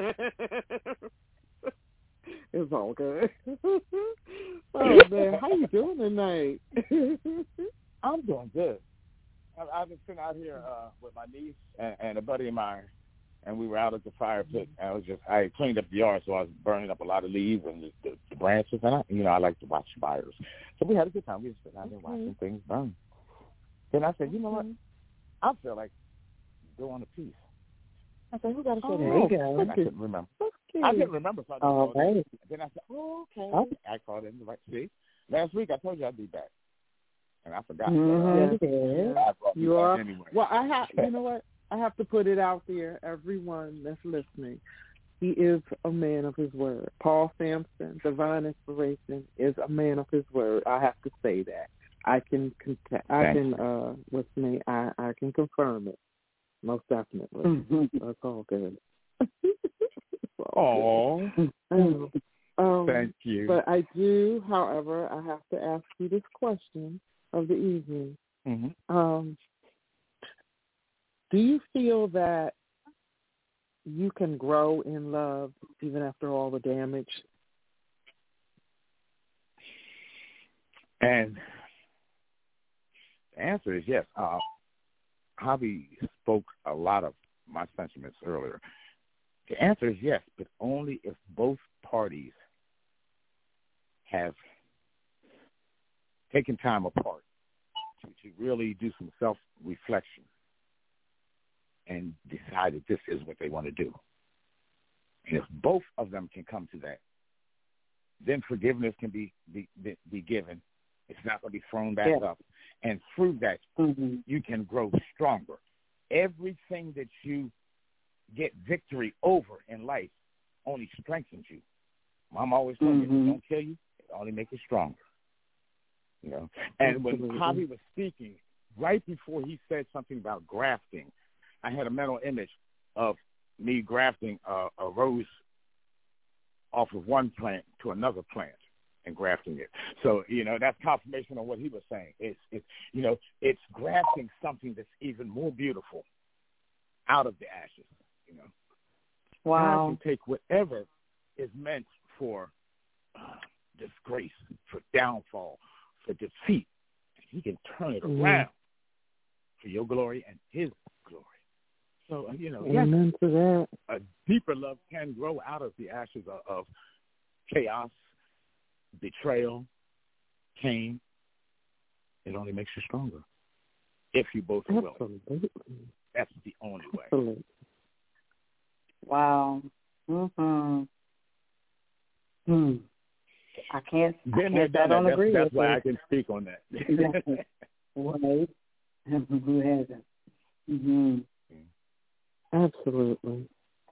It's all good. Oh man, how you doing tonight? I'm doing good. I've been sitting out here with my niece and a buddy of mine, and we were out at the fire pit. I cleaned up the yard, so I was burning up a lot of leaves and the branches, and I like to watch fires. So we had a good time. We just been out there watching things burn. Then I said, you know what? I feel like doing a piece. I said, who got to say that? There you go. And I couldn't remember. I couldn't remember. So I just right. Then I said, okay. I called in the right. See, last week I told you I'd be back, and I forgot. You are. Anyway. Well, I have. You know what? I have to put it out there. Everyone that's listening, he is a man of his word. Paul Sampson, Divine Inspiration, is a man of his word. I have to say that. I can confirm it. Most definitely. That's all good. Oh, thank you. But I do, however, I have to ask you this question of the evening. Mm-hmm. Do you feel that you can grow in love even after all the damage? And the answer is yes. Javi spoke a lot of my sentiments earlier. The answer is yes, but only if both parties have taken time apart to really do some self-reflection and decide that this is what they want to do. And if both of them can come to that, then forgiveness can be given. It's not going to be thrown back up. And through that, you can grow stronger. Everything that you get victory over in life only strengthens you. Mom always told me, don't kill you, it only makes you stronger. You know. And when Javi was speaking, right before he said something about grafting, I had a mental image of me grafting a rose off of one plant to another plant and grafting it. So, that's confirmation of what he was saying. It's grafting something that's even more beautiful out of the ashes, Wow. God can take whatever is meant for disgrace, for downfall, for defeat, and he can turn it around for your glory and his glory. So, Amen to that. A deeper love can grow out of the ashes of chaos, betrayal, pain. It only makes you stronger if you both are willing. That's the only way. Absolutely. Wow. I can't agree. That's why I can speak on that. Right. Who hasn't? Absolutely.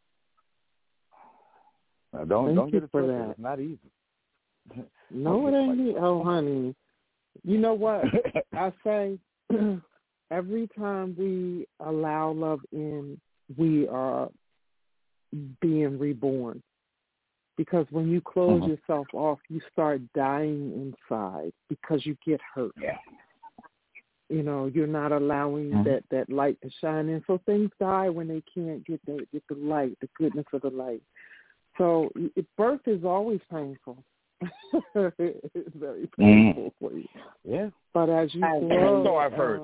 Now, don't get it for that. It's not easy. No, it ain't easy. Oh, honey. You know what? I say every time we allow love in, we are being reborn. Because when you close yourself off, you start dying inside because you get hurt. Yeah. You're not allowing that light to shine in. So things die when they can't get the light, the goodness of the light. So birth is always painful. It's very painful for you. Yeah. But as you grow, so I've heard.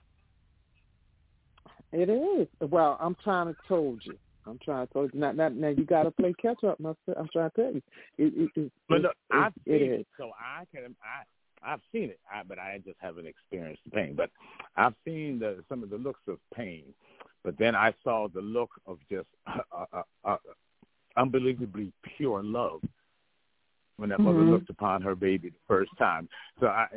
It is. Well, I'm trying to told you. Now you got to play catch up, Mister. I'm trying to tell you. I've seen it, so I've seen it, but I just haven't experienced the pain. But I've seen some of the looks of pain. But then I saw the look of just unbelievably pure love when that mother looked upon her baby the first time. So I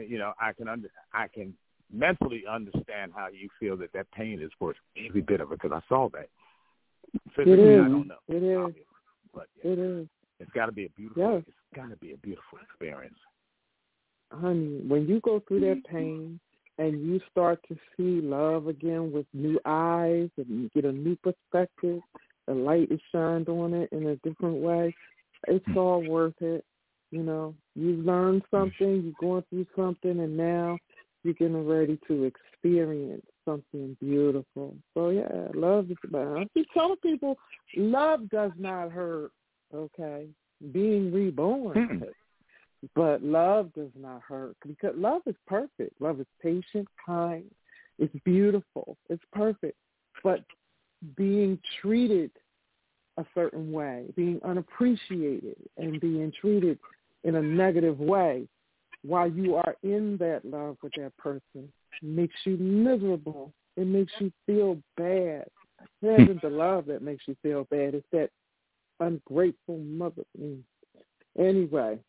can mentally understand how you feel that pain is worth every bit of it, because I saw that. Physically, I don't know. It is. But it is. It's got to be a beautiful. It's got to be a beautiful experience. Honey, when you go through that pain and you start to see love again with new eyes and you get a new perspective, the light is shined on it in a different way, it's all worth it. You know, you've learned something, you're going through something, and now you're getting ready to experience something beautiful. So, yeah, love is about. I keep telling people, love does not hurt, okay? Being reborn hurts. But love does not hurt, because love is perfect. Love is patient, kind. It's beautiful. It's perfect. But being treated a certain way, being unappreciated and being treated in a negative way while you are in that love with that person makes you miserable. It makes you feel bad. It isn't the love that makes you feel bad. It's that ungrateful mother. Anyway.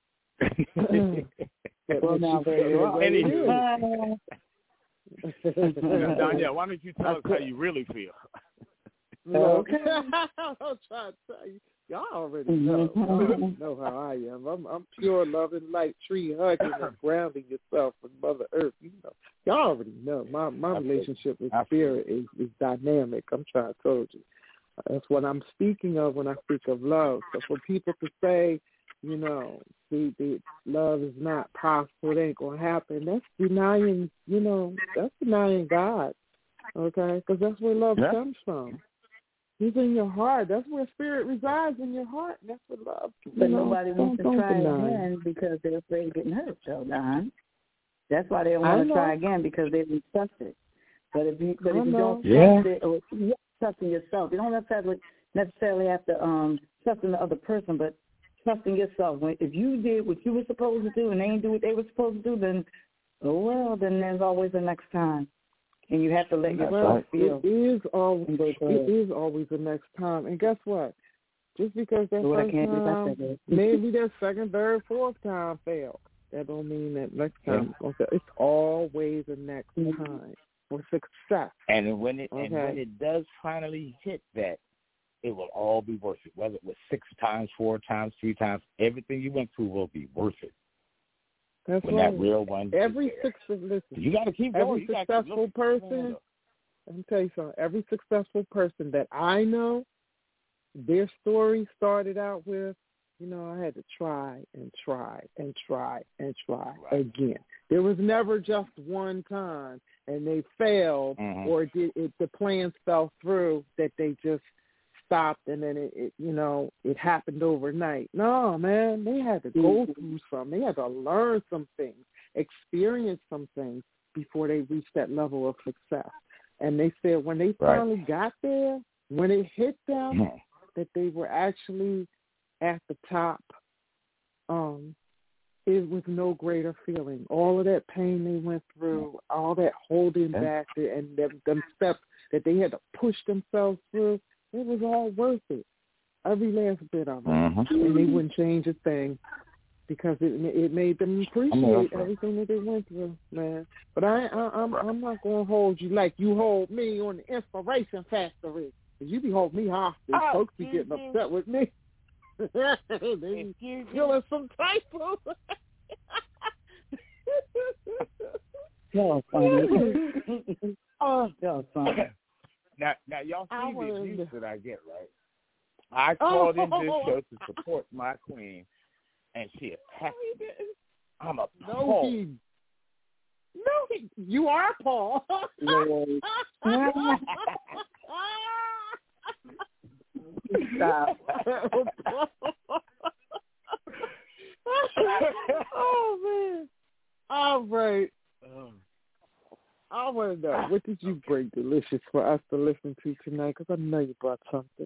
Well, now there you are. Anyway. Danielle, why don't you tell us how you really feel? Okay. I'll try to tell you. Y'all already know. Y'all know how I am. I'm pure love and light, tree hugging and grounding yourself with Mother Earth. You know, y'all already know. My relationship with Spirit is dynamic. I'm trying to tell you. That's what I'm speaking of when I speak of love. So for people to say, you know, the love is not possible, it ain't going to happen, that's denying, that's denying God, okay? Because that's where love comes from. He's in your heart. That's where Spirit resides, in your heart. That's what love. But nobody wants to try again because they're afraid of getting hurt, so Don. That's why they don't want to try again, because they don't trust it. But if you don't trust it, or you trust in yourself, you don't necessarily have to trust in the other person, but trusting yourself. If you did what you were supposed to do and they didn't do what they were supposed to do, then there's always a next time. And you have to let yourself feel. It is always the next time. And guess what? Just because that first time, maybe that second, third, fourth time failed, that don't mean that next time. Okay. It's always the next time for success. And when it does finally hit that, it will all be worth it. Whether it was 6 times, 4 times, 3 times, everything you went through will be worth it. That's when right. That real one. You got to keep going. Every successful person, let me tell you something. Every successful person that I know, their story started out with, I had to try and try and try and try again. There was never just one time, and they failed, or the plans fell through that they just stopped, and then it happened overnight. No, man, they had to go through something. They had to learn some things, experience some things before they reached that level of success. And they said when they finally got there, when it hit them, that they were actually at the top, it was no greater feeling. All of that pain they went through, all that holding back, and them steps that they had to push themselves through, it was all worth it, every last bit of it. And they wouldn't change a thing because it made them appreciate everything that they went through, man. But I'm not going to hold you like you hold me on the Inspiration Factory. You be holding me hostage. Folks be getting upset with me. They be feeling some type of... Y'all funny. Y'all funny. Now, y'all see the abuse that I get, right? I called in this show to support my queen, and she attacked me. I'm appalled. No, you are Paul. Stop. Oh, man. All right. I want to know, what did you bring delicious for us to listen to tonight? Because I know you brought something.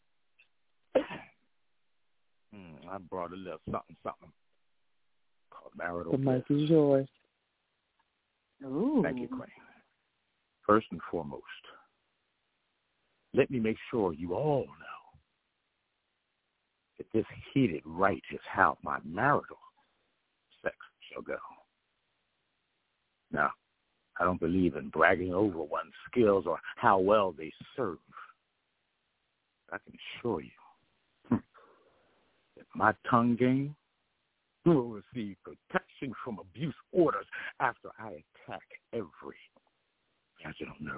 I brought a little something called Marital The mic Bliss. is yours. Ooh. Thank you, Queen. First and foremost, let me make sure you all know that this heated right is how my marital sex shall go. Now, I don't believe in bragging over one's skills or how well they serve. I can assure you that my tongue game will receive protection from abuse orders after I attack every vaginal nerve.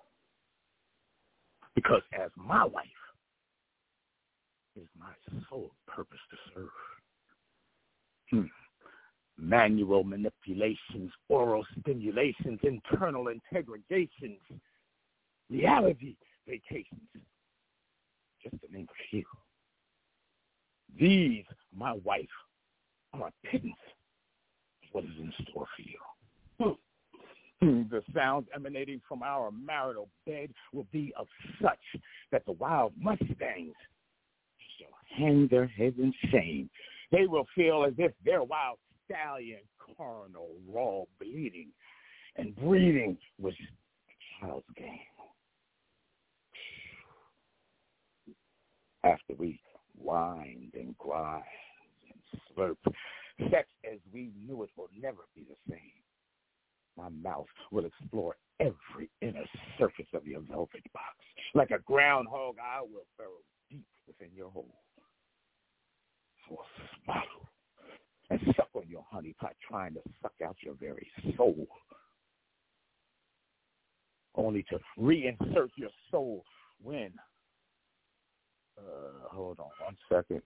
Because as my wife, it is my sole purpose to serve. Manual manipulations, oral stimulations, internal integrations, reality vacations, just to name a few. These, my wife, are a pittance of what is in store for you. The sounds emanating from our marital bed will be of such that the wild mustangs shall hang their heads in shame. They will feel as if their wild stallion, carnal, raw bleeding and breathing was a child's game. After we wind and grind and slurp, sex as we knew it will never be the same. My mouth will explore every inner surface of your velvet box. Like a groundhog, I will burrow deep within your hole. I will smile and suck on your honey pot, trying to suck out your very soul, only to reinsert your soul when, hold on 1 second.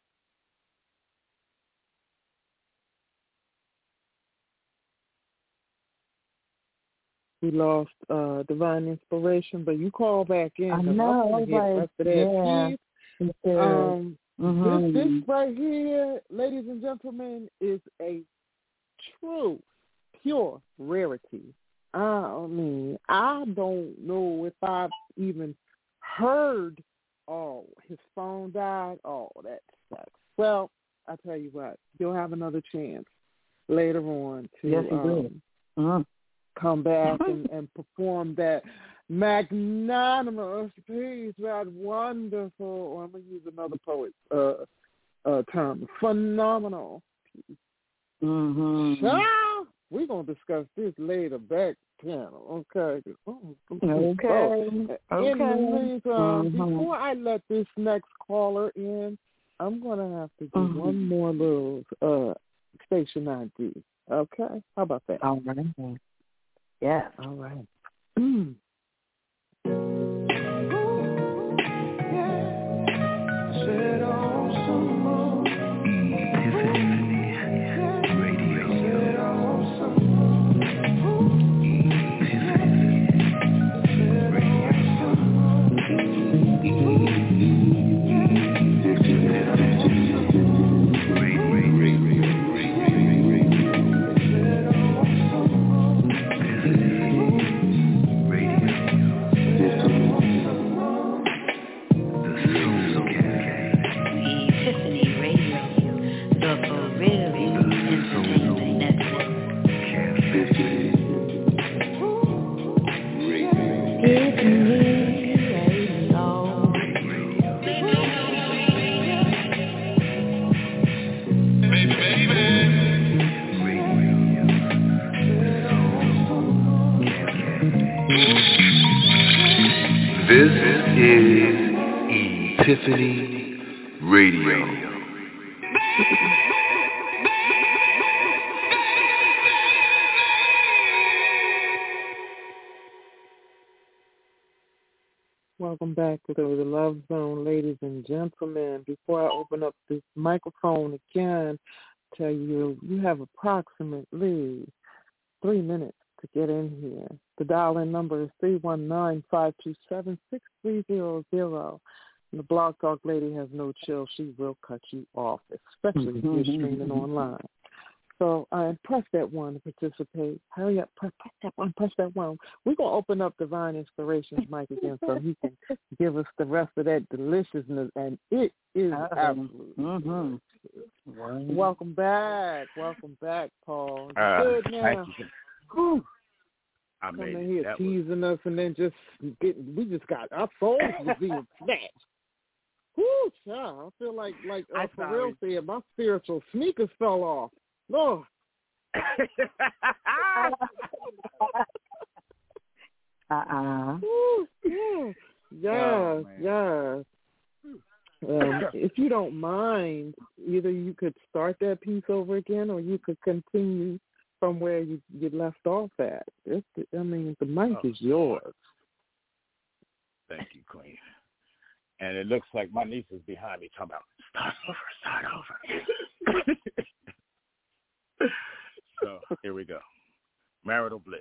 We lost Divine Inspiration, but you call back in. I know. I'm gonna get after that piece. This right here, ladies and gentlemen, is a true, pure rarity. I mean, I don't know if I've even heard, his phone died. Oh, that sucks. Well, I tell you what, you'll have another chance later on to come back and perform that magnanimous piece, that wonderful, or I'm going to use another poet's term, phenomenal piece. We're going to discuss this later back channel, okay? Okay. In the meantime, before I let this next caller in, I'm going to have to do one more little station ID, okay? How about that? All right. Yeah. All right. This is Epiphany Radio. Welcome back to the Love Zone, ladies and gentlemen. Before I open up this microphone again, tell you have approximately 3 minutes to get in here. The dial-in number is 319-527-6300. And the Blog Talk lady has no chill. She will cut you off, especially if you're streaming online. So press that one to participate. Hurry up, press that one, press that one. We're going to open up Divine Inspiration's mic again so he can give us the rest of that deliciousness. And it is absolutely Welcome back, Paul. Good now. I made coming here teasing us and then we just got our souls was being snatched. Whoo, child, I feel like for real said, my spiritual sneakers fell off. Lord. Yes. If you don't mind, either you could start that piece over again, or you could continue from where you left off at. The mic is yours. Thank you, Queen. And it looks like my niece is behind me talking about, start over. So here we go. Marital bliss.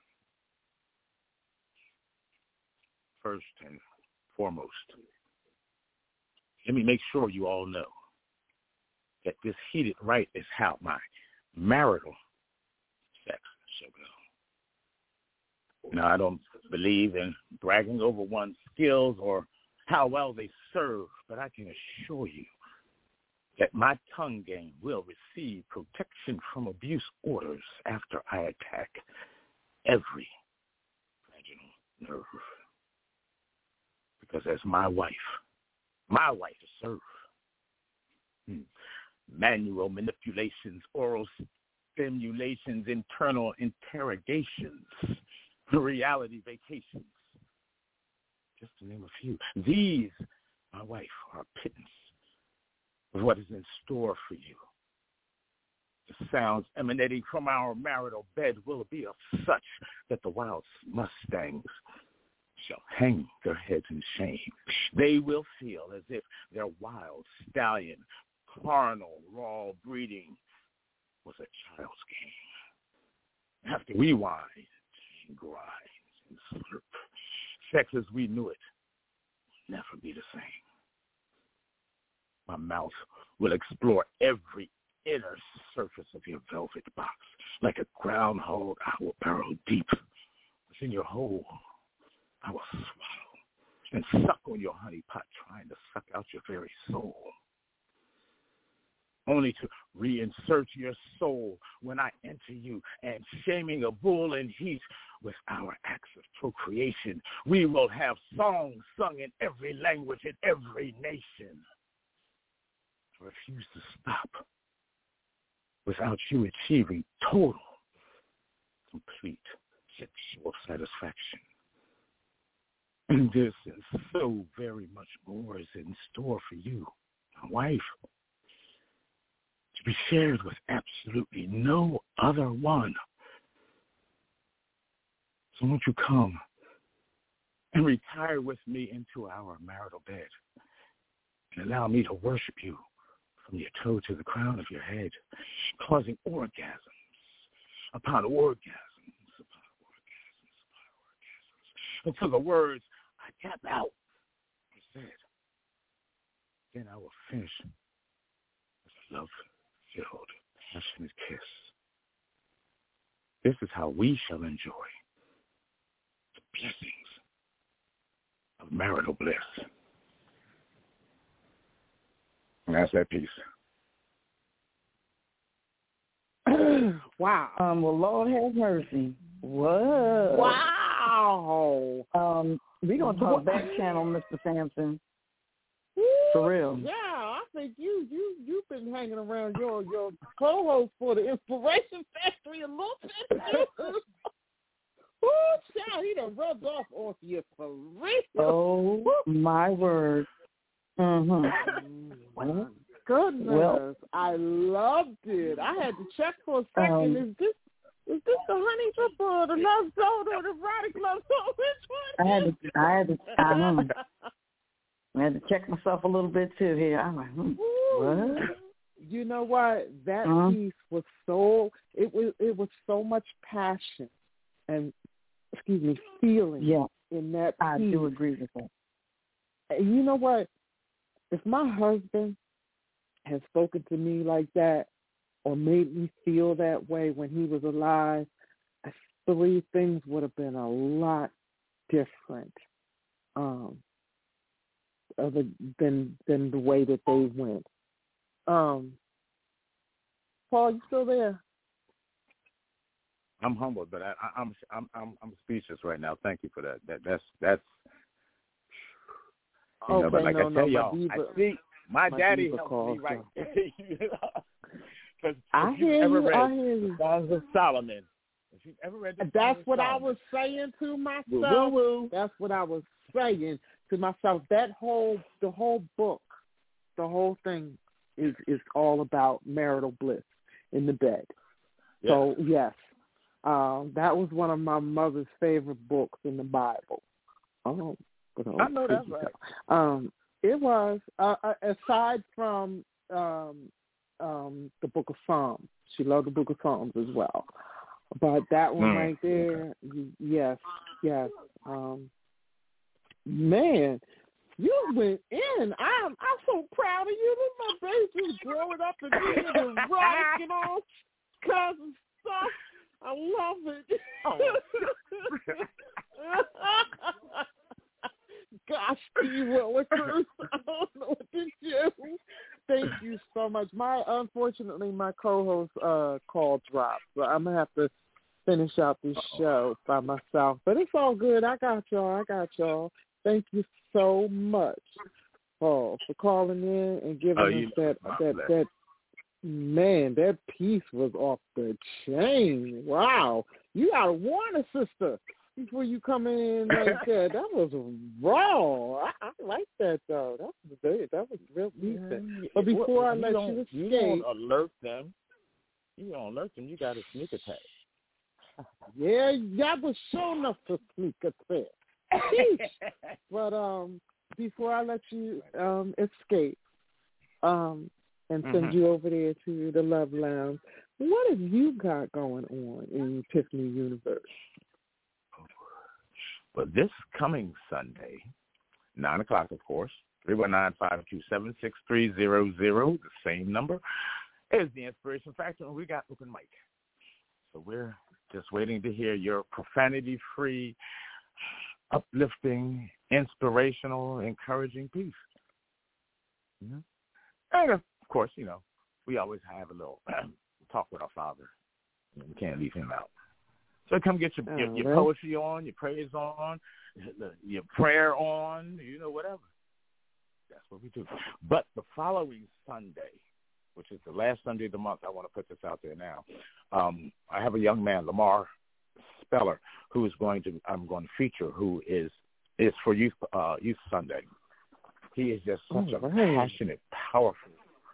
First and foremost, let me make sure you all know that this heated right is how my marital sex shall go. Now, I don't believe in bragging over one's skills or how well they serve, but I can assure you that my tongue game will receive protection from abuse orders after I attack every vaginal nerve. Because as my wife to serve. Manual manipulations, oral stimulations, internal interrogations, reality vacations, just to name a few. These, my wife, are a pittance of what is in store for you. The sounds emanating from our marital bed will be of such that the wild Mustangs shall hang their heads in shame. They will feel as if their wild stallion, carnal, raw breeding was a child's game. After we whine and grind and slurp, sex as we knew it will never be the same. My mouth will explore every inner surface of your velvet box. Like a groundhog, I will burrow deep within your hole. I will swallow and suck on your honey pot, trying to suck out your very soul, only to reinsert your soul when I enter you, and shaming a bull in heat with our acts of procreation. We will have songs sung in every language, in every nation. I refuse to stop without you achieving total, complete sexual satisfaction. And this and so very much more is in store for you, my wife, to be shared with absolutely no other one. So won't you come and retire with me into our marital bed and allow me to worship you from your toe to the crown of your head, causing orgasms upon orgasms upon orgasms upon orgasms, until the words I tap out are said. Then I will finish with a love-filled, passionate kiss. This is how we shall enjoy the blessings of marital bliss. And that's that piece. Wow. Well, Lord have mercy. Whoa. Wow. We're going to talk back channel, Mr. Sampson. For real. Yeah, I think you've been hanging around your co-host for the Inspiration Factory a little bit too. Ooh, child, he done rubbed off on you for real. Oh, my word. Mm-hmm. Well, goodness. Well, I loved it. I had to check for a second. Is this the honey drip or the love soda or the erotic love soda? Which one? I had to check myself a little bit too here. I'm like, what? You know what? That piece was it was so much passion and feeling in that piece. I do agree with that. And you know what? If my husband had spoken to me like that or made me feel that way when he was alive, 3 things would have been a lot different than the way that they went. Paul, you still there? I'm humbled, but I'm speechless right now. Thank you for that. That's You know, but like I tell no, y'all, I see my daddy helped me write. Because I hear you. Songs of Solomon. If you've ever read that's what I was saying to myself. That's what I was saying to myself. The whole book, the whole thing is all about marital bliss in the bed. Yeah. So yes, that was one of my mother's favorite books in the Bible. I know that's right. It was aside from the Book of Psalms. She loved the Book of Psalms as well. But that one right there, yes. Man, you went in. I'm so proud of you. My baby's growing up and being erotic and all kinds of stuff. I love it. Gosh, Steve Willikers, I don't know what to do. Thank you so much. Unfortunately, my co-host call dropped, so I'm gonna have to finish out this show by myself. But it's all good. I got y'all. Thank you so much, Paul, for calling in and giving us that. Man, that piece was off the chain. Wow, you gotta warn a sister before you come in like that. That was raw. I like that though. That was good. That was real decent. But before I let you escape, you don't alert them. You got a sneak attack. Yeah, that was sure enough for sneak attack. But before I let you escape, and send you over there to the Love Lounge, what have you got going on in Epiphany Universe? Well, this coming Sunday, 9 o'clock, of course, 319-527-6300, the same number, is the Inspiration Factor, and we got open mic. So we're just waiting to hear your profanity-free, uplifting, inspirational, encouraging piece. Mm-hmm. And, of course, we always have a little talk with our Father. We can't leave him out. So come get your poetry on, your praise on, your prayer on, whatever. That's what we do. But the following Sunday, which is the last Sunday of the month, I want to put this out there now. I have a young man, Lamar Speller, who I'm going to feature, who is for Youth Sunday. He is just such a passionate, powerful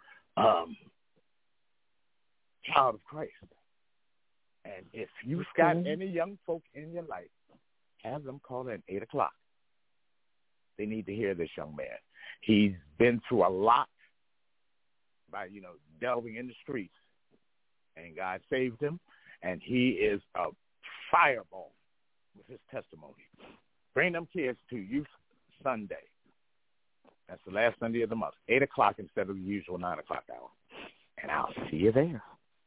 child of Christ. And if you've got any young folk in your life, have them call in 8 o'clock. They need to hear this young man. He's been through a lot by, delving in the streets. And God saved him. And he is a fireball with his testimony. Bring them kids to Youth Sunday. That's the last Sunday of the month, 8 o'clock instead of the usual 9 o'clock hour. And I'll see you there.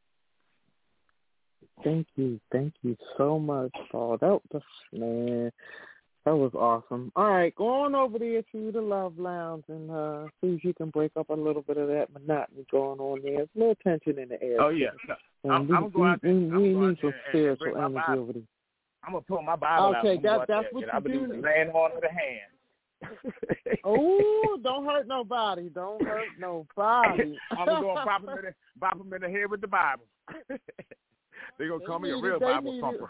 Thank you so much, Paul. That was awesome. All right, go on over there to the Love Lounge and see if you can break up a little bit of that monotony going on there. There's a little tension in the air. Oh, yeah. I'm going to go out there. We need some spiritual energy over there. I'm going to pull my Bible out. Okay, that's what you do. Laying on with a hand. Oh, don't hurt nobody. I'm going to bop them in the head with the Bible. They're going to call me a real Bible thumper.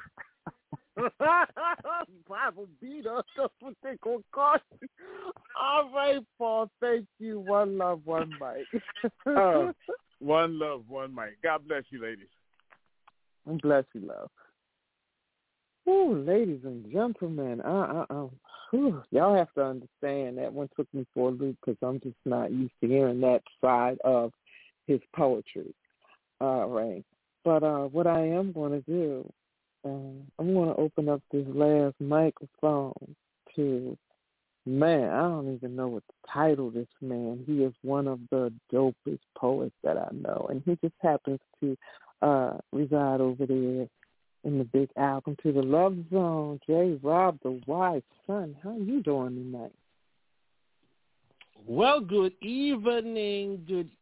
Bible beater. That's what they're going to call you. All right, Paul. Thank you. One love, one mic. One love, one mic. God bless you, ladies. And bless you, love. Ooh, ladies and gentlemen, y'all have to understand that one took me for a loop because I'm just not used to hearing that side of his poetry. All right. But what I am going to do, I'm going to open up this last microphone to, man, I don't even know what to title this man. He is one of the dopest poets that I know, and he just happens to reside over there in the Big Album, to the Love Zone. J. Rob, the wise son. How you doing tonight? Well, good evening.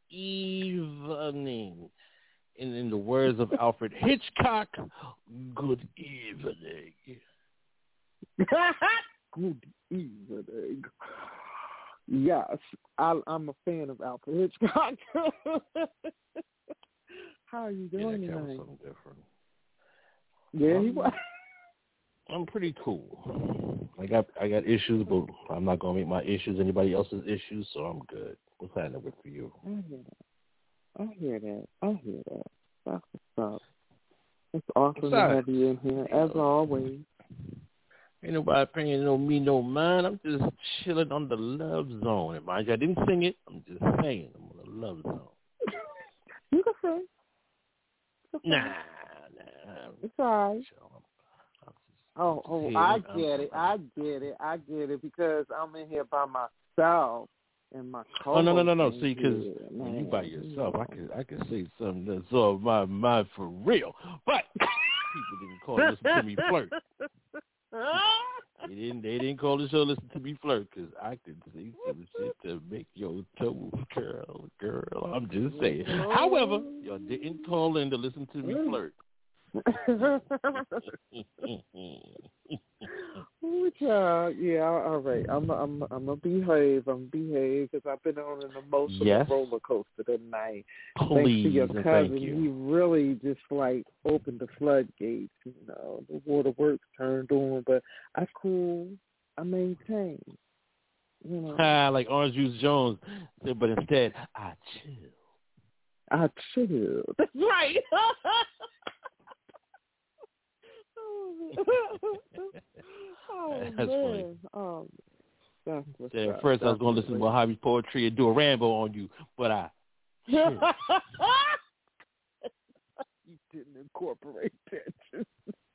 In the words of Alfred Hitchcock, good evening. Good evening. Yes, I'm a fan of Alfred Hitchcock. How are you doing that tonight? was something different. Yeah, he was. I'm pretty cool. I got issues, but I'm not gonna make my issues anybody else's issues, so I'm good. What's happening with you? I hear that. That's what's up. It's awesome to have you in here, as always. Ain't nobody paying me no mind. I'm just chilling on the love zone. And mind you, I didn't sing it. I'm just saying I'm on the love zone. You can sing. Nah. It's all right. Oh, I get it because I'm in here by myself and my co-host. Oh, no. See, because when you by yourself, I can say something that's on my mind for real. But people didn't call to listen to me flirt. They didn't call the show listen to me flirt because I could say some shit to make your toes curl, girl. I'm just saying. However, y'all didn't call in to listen to me flirt. Yeah, all right. I'm gonna behave. Because I've been on an emotional roller coaster tonight. Please, thanks to your cousin. Thank you. He really just opened the floodgates. The waterworks turned on, but I maintain. Like Orange Juice Jones said, but instead I chill. That's right. That's funny. That's at first I was going to listen to Mojave poetry and do a Rambo on you, but I you didn't incorporate that.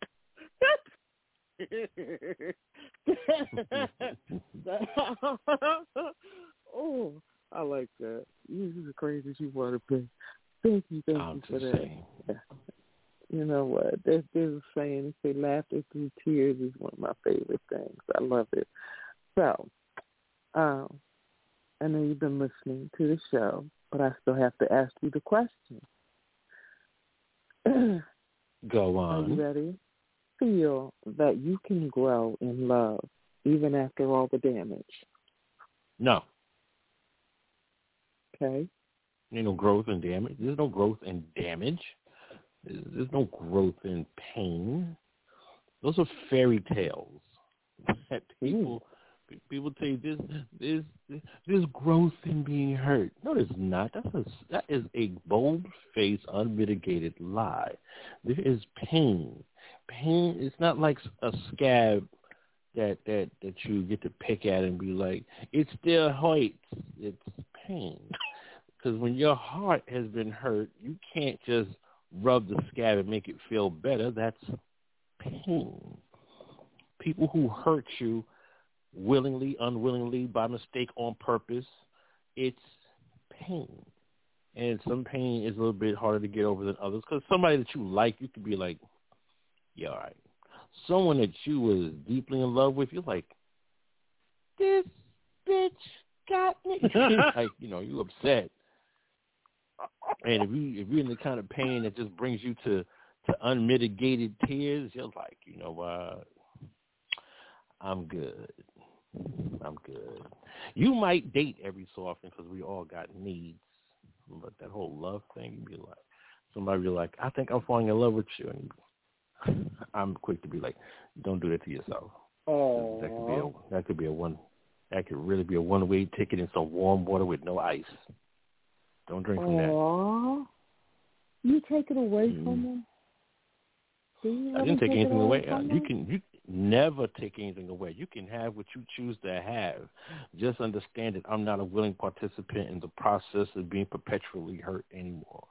Oh, I like that. You're as crazy as you want to be. Thank you for that. Yeah. You know what? There's a saying, they say laughter through tears is one of my favorite things. I love it. So, I know you've been listening to the show, but I still have to ask you the question. Go on. Are you ready? Feel that you can grow in love even after all the damage? No. Okay. Ain't no growth in damage. There's no growth in damage. There's no growth in pain. Those are fairy tales that people tell you there's growth in being hurt. No, there's not. That is a bold-faced, unmitigated lie. There is pain. Pain is not like a scab that you get to pick at and be like, it still hurts. It's pain. Because when your heart has been hurt, you can't just rub the scab and make it feel better. That's pain. People who hurt you willingly, unwillingly, by mistake, on purpose, it's pain. And some pain is a little bit harder to get over than others. Because somebody that you like, you could be like, yeah, all right. Someone that you was deeply in love with, you're like, this bitch got me. Like, you upset. And if you're in the kind of pain that just brings you to unmitigated tears, you're like, you know what? I'm good. You might date every so often because we all got needs, but that whole love thing, you'd be like, somebody be like, I think I'm falling in love with you, and I'm quick to be like, don't do that to yourself. Oh, that could really be a one-way ticket in some warm water with no ice. Don't drink from that. You take it away from them? I didn't take anything away. You never take anything away. You can have what you choose to have. Just understand that I'm not a willing participant in the process of being perpetually hurt anymore.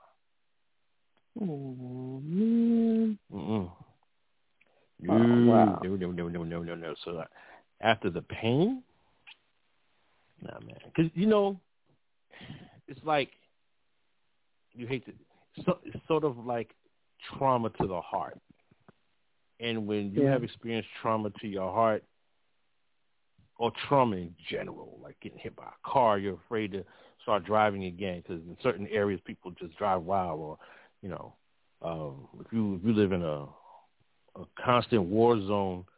Oh, man. Wow. No. So after the pain, nah, man. Because, it's like, you hate to, it's sort of like trauma to the heart. And when you have experienced trauma to your heart, or trauma in general, like getting hit by a car, you're afraid to start driving again because in certain areas people just drive wild. Or, if you live in a constant war zone,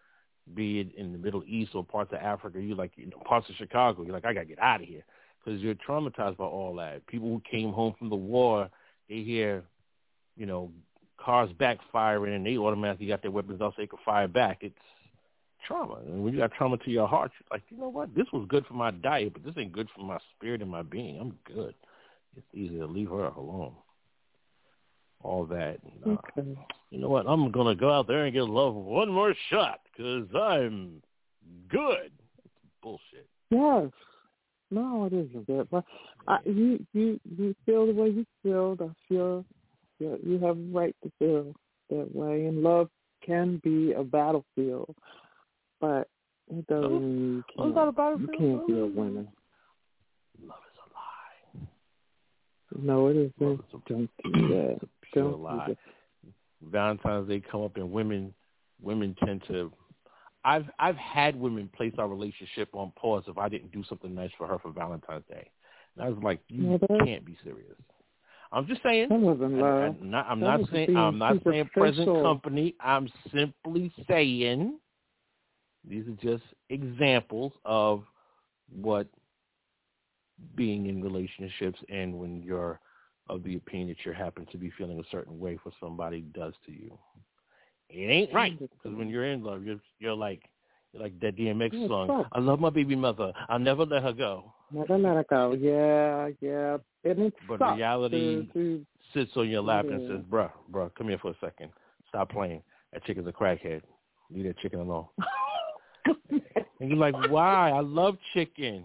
be it in the Middle East or parts of Africa, you like, parts of Chicago, you're like, I got to get out of here because you're traumatized by all that. People who came home from the war, they hear, cars backfiring and they automatically got their weapons out so they can fire back. It's trauma. And when you got trauma to your heart, you're like, you know what? This was good for my diet, but this ain't good for my spirit and my being. I'm good. It's easy to leave her alone. All that. Okay. You know what? I'm going to go out there and get love one more shot because I'm good. It's bullshit. Yes. No, it isn't that. But you feel the way you feel. I feel you have a right to feel that way. And love can be a battlefield, but it doesn't mean you can't be a winner. Love is a lie. No, it isn't. Don't do that. Don't do that. Valentine's Day come up and women tend to. I've had women place our relationship on pause if I didn't do something nice for her for Valentine's Day. And I was like, you can't be serious. I'm just saying. That wasn't love. I'm not saying present company. I'm simply saying these are just examples of what being in relationships and when you're of the opinion that you happen to be feeling a certain way for somebody does to you. It ain't right because when you're in love, you're like that DMX song. I love my baby mother. I'll never let her go. Never let her go. Yeah. But reality sits on your lap and says, bruh, come here for a second. Stop playing. That chicken's a crackhead. Leave that chicken alone. And you're like, why? I love chicken.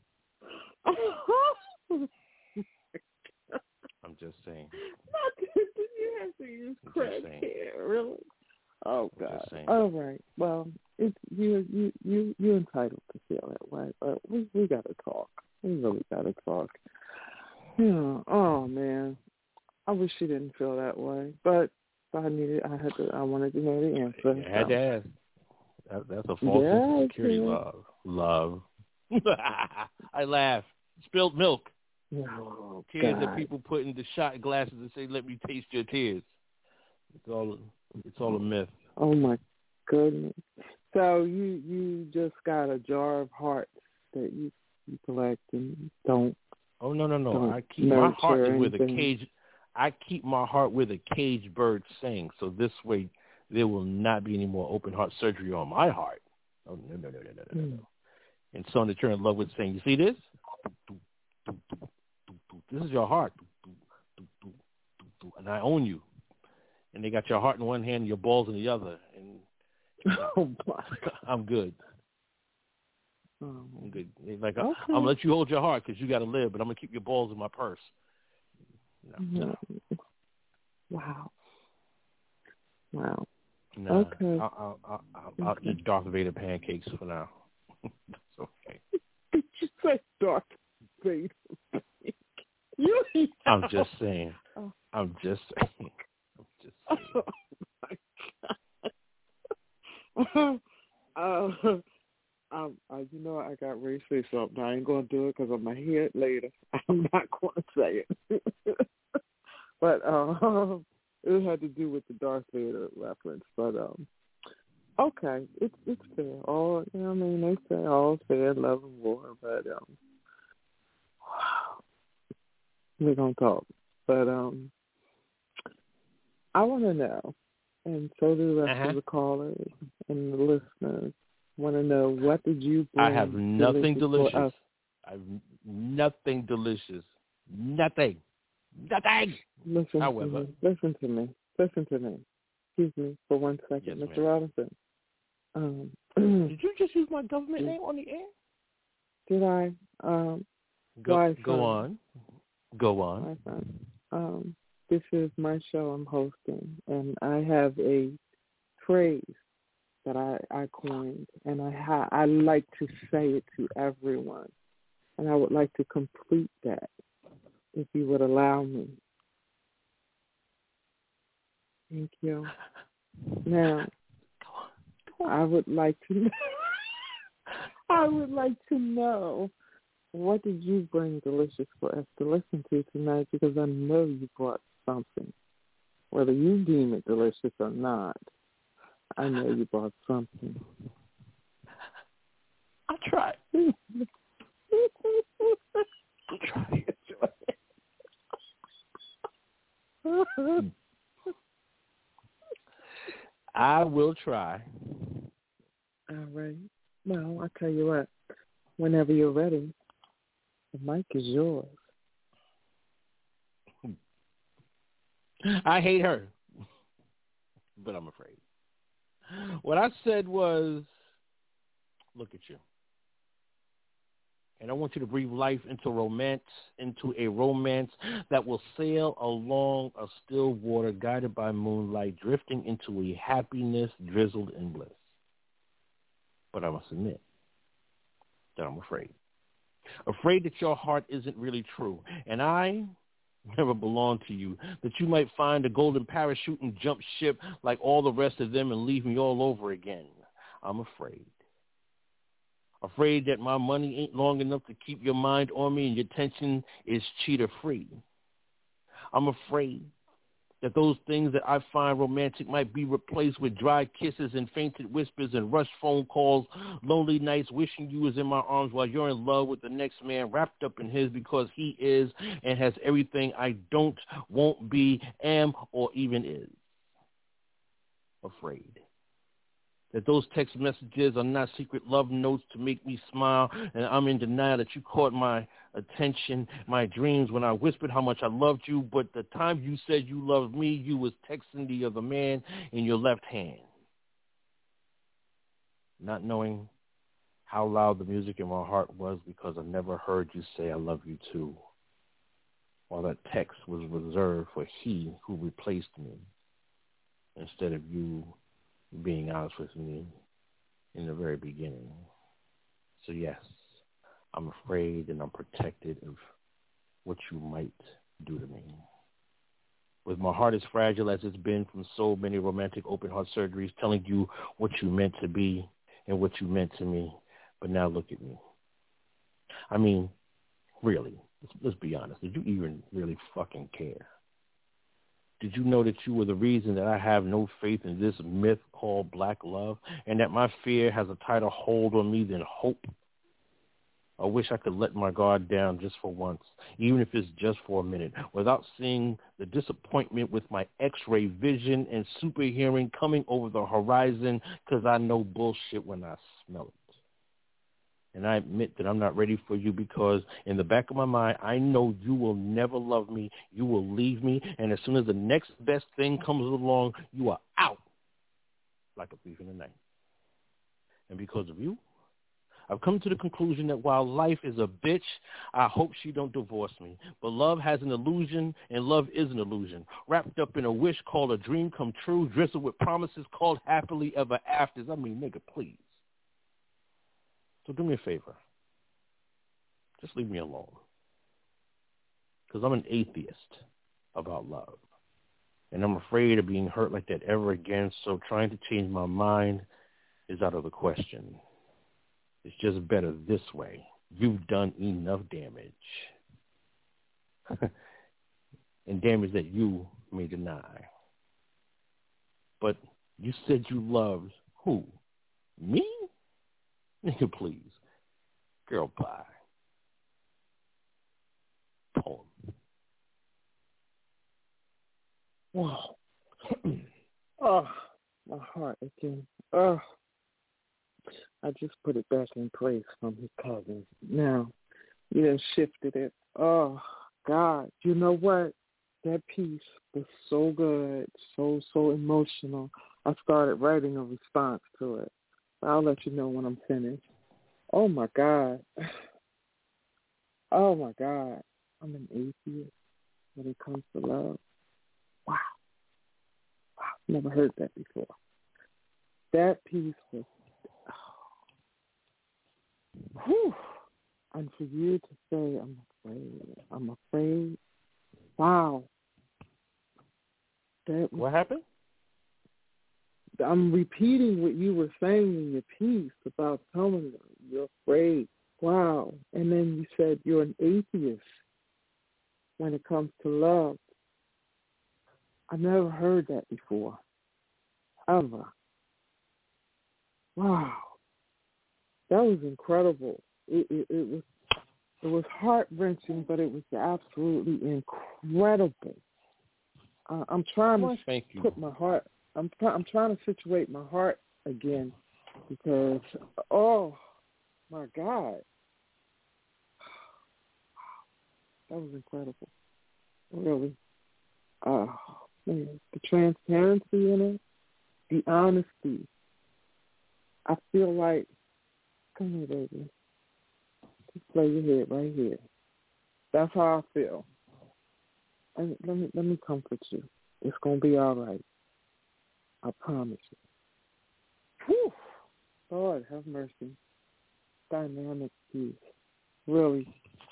I'm just saying. You have to use crackhead, really? Oh God! All right. Well, it's you entitled to feel that way, but we got to talk. We really got to talk. Yeah. Oh man, I wish she didn't feel that way, but I wanted to know the answer. You had to ask. That's a false sense of security. Love. I laugh. Spilled milk. Oh, tears that people put in the shot glasses and say, "Let me taste your tears." It's all a myth. Oh my goodness! So you just got a jar of hearts that you collect and don't. Oh no! I keep my heart with a cage. I keep my heart with a caged bird sings. So this way, there will not be any more open heart surgery on my heart. Oh no! And someone that you're in love with saying, "You see this? This is your heart, and I own you." And they got your heart in one hand and your balls in the other. And I'm good. I'm good. Like, okay. I'm going to let you hold your heart because you got to live, but I'm going to keep your balls in my purse. No. Wow. No. Okay. I'll eat Darth Vader pancakes for now. That's okay. Did you say Darth Vader pancakes? I'm just saying. I'm just saying. Oh my God. I got ready to say something. I ain't going to do it because I'm going to hear it later. I'm not going to say it. But it had to do with the Darth Vader reference. But okay, it's fair. They say all fair, love and war. But we're going to talk. But I want to know, and so do the rest of the callers and the listeners want to know, what did you bring? I have nothing delicious. I have nothing delicious. Nothing. Listen However. to me. Excuse me for 1 second, yes, Mr. Robinson. Did you just use my government name on the air? Did I? Go on. My son. This is my show I'm hosting, and I have a phrase that I coined, and I like to say it to everyone, and I would like to complete that, if you would allow me. Thank you. Now, I would like to know, what did you bring delicious for us to listen to tonight? Because I know you brought something. Whether you deem it delicious or not, I know you brought something. Try it. I will try. All right. Well, I'll tell you what. Whenever you're ready, the mic is yours. I hate her, but I'm afraid. What I said was, look at you. And I want you to breathe life into a romance that will sail along a still water guided by moonlight, drifting into a happiness drizzled in bliss. But I must admit that I'm afraid. Afraid that your heart isn't really true. And I never belonged to you, that you might find a golden parachute and jump ship like all the rest of them and leave me all over again. I'm afraid. Afraid that my money ain't long enough to keep your mind on me and your attention is cheater-free. I'm afraid that those things that I find romantic might be replaced with dry kisses and fainted whispers and rushed phone calls, lonely nights wishing you was in my arms while you're in love with the next man wrapped up in his because he is and has everything I don't, won't be, am, or even is. Afraid that those text messages are not secret love notes to make me smile, and I'm in denial that you caught my attention, my dreams when I whispered how much I loved you, but the time you said you loved me, you was texting the other man in your left hand. Not knowing how loud the music in my heart was because I never heard you say I love you too, while that text was reserved for he who replaced me instead of you being honest with me in the very beginning. So yes, I'm afraid and I'm protected of what you might do to me. With my heart as fragile as it's been from so many romantic open heart surgeries telling you what you meant to be and what you meant to me, but now look at me. I mean, really, let's be honest. Did you even really fucking care? Did you know that you were the reason that I have no faith in this myth called black love and that my fear has a tighter hold on me than hope? I wish I could let my guard down just for once, even if it's just for a minute, without seeing the disappointment with my x-ray vision and super hearing coming over the horizon because I know bullshit when I smell it. And I admit that I'm not ready for you because in the back of my mind, I know you will never love me. You will leave me. And as soon as the next best thing comes along, you are out like a thief in the night. And because of you, I've come to the conclusion that while life is a bitch, I hope she don't divorce me. But love has an illusion, and love is an illusion. Wrapped up in a wish called a dream come true, drizzled with promises called happily ever afters. I mean, nigga, please. So do me a favor. Just leave me alone. Because I'm an atheist about love. And I'm afraid of being hurt like that ever again, so trying to change my mind is out of the question. It's just better this way. You've done enough damage. And damage that you may deny. But you said you loved who? Me? Nigga, please. Girl, bye. Poem. Wow. Oh, my heart again. Oh. I just put it back in place from his cousins. Now, you done shifted it. Oh, God. You know what? That piece was so good, so emotional. I started writing a response to it. I'll let you know when I'm finished. Oh, my God. Oh, my God. I'm an atheist when it comes to love. Wow. Never heard that before. That piece was, whew. And for you to say, I'm afraid. Wow. What happened? I'm repeating what you were saying in your piece about telling them you're afraid. Wow. And then you said you're an atheist when it comes to love. I never heard that before. Ever. Wow. That was incredible. it was heart-wrenching, but it was absolutely incredible. I'm trying to put my heart. I'm trying to situate my heart again because oh my God, that was incredible. Really, man, the transparency in it, the honesty. I feel like, come here, baby. Just lay your head right here. That's how I feel. And let me comfort you. It's gonna be all right. I promise you. Whew. Lord have mercy. Dynamic peace. Really.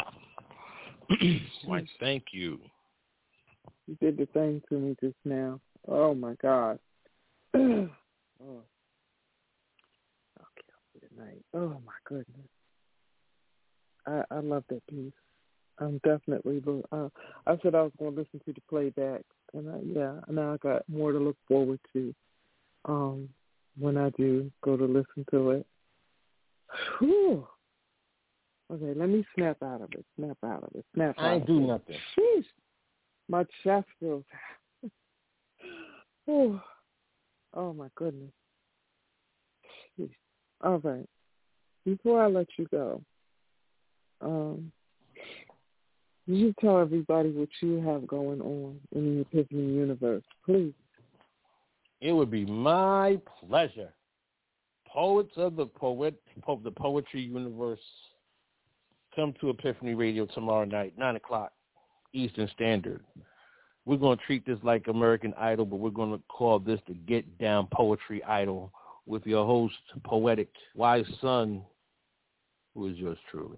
Why, thank you. You did the thing to me just now. Oh my God. Oh. Okay, good night. Oh my goodness. I love that piece. I'm definitely. I said I was going to listen to the playback, and now I got more to look forward to when I do go to listen to it. Whew. Okay, let me snap out of it. I ain't do nothing. Sheesh. My chest feels. Oh my goodness. Sheesh. All right. Before I let you go, you tell everybody what you have going on in the Epiphany universe, please. It would be my pleasure. Poets of the poetry universe, come to Epiphany Radio tomorrow night, 9 o'clock Eastern Standard. We're going to treat this like American Idol, but we're going to call this the Get Down Poetry Idol with your host, Poetic Wise Son, who is yours truly.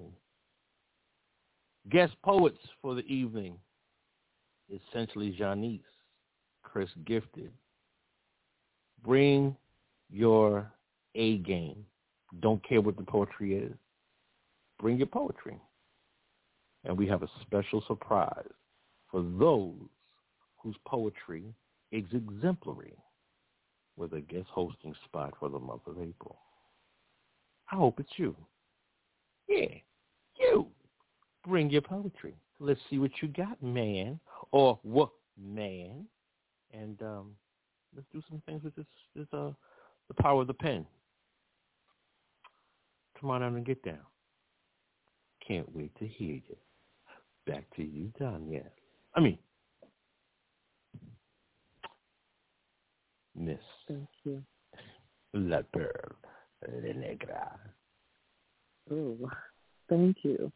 Guest poets for the evening, essentially Janice, Chris Gifted. Bring your A game. Don't care what the poetry is. Bring your poetry. And we have a special surprise for those whose poetry is exemplary with a guest hosting spot for the month of April. I hope it's you. Yeah, you. Bring your poetry. Let's see what you got, man, or what, man. And let's do some things with this the power of the pen. Come on out and get down. Can't wait to hear you. Back to you, Danielle. Miss. Thank you. La Perle, Le Negra. Oh, thank you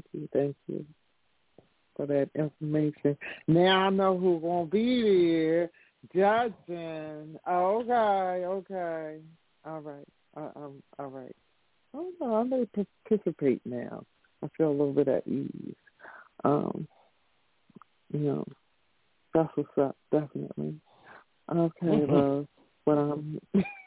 for that information. Now I know who's going to be there judging. Okay. All right. All right. Oh, no, I'm going to participate now. I feel a little bit at ease. That's what's up, definitely. Okay, love. What I'm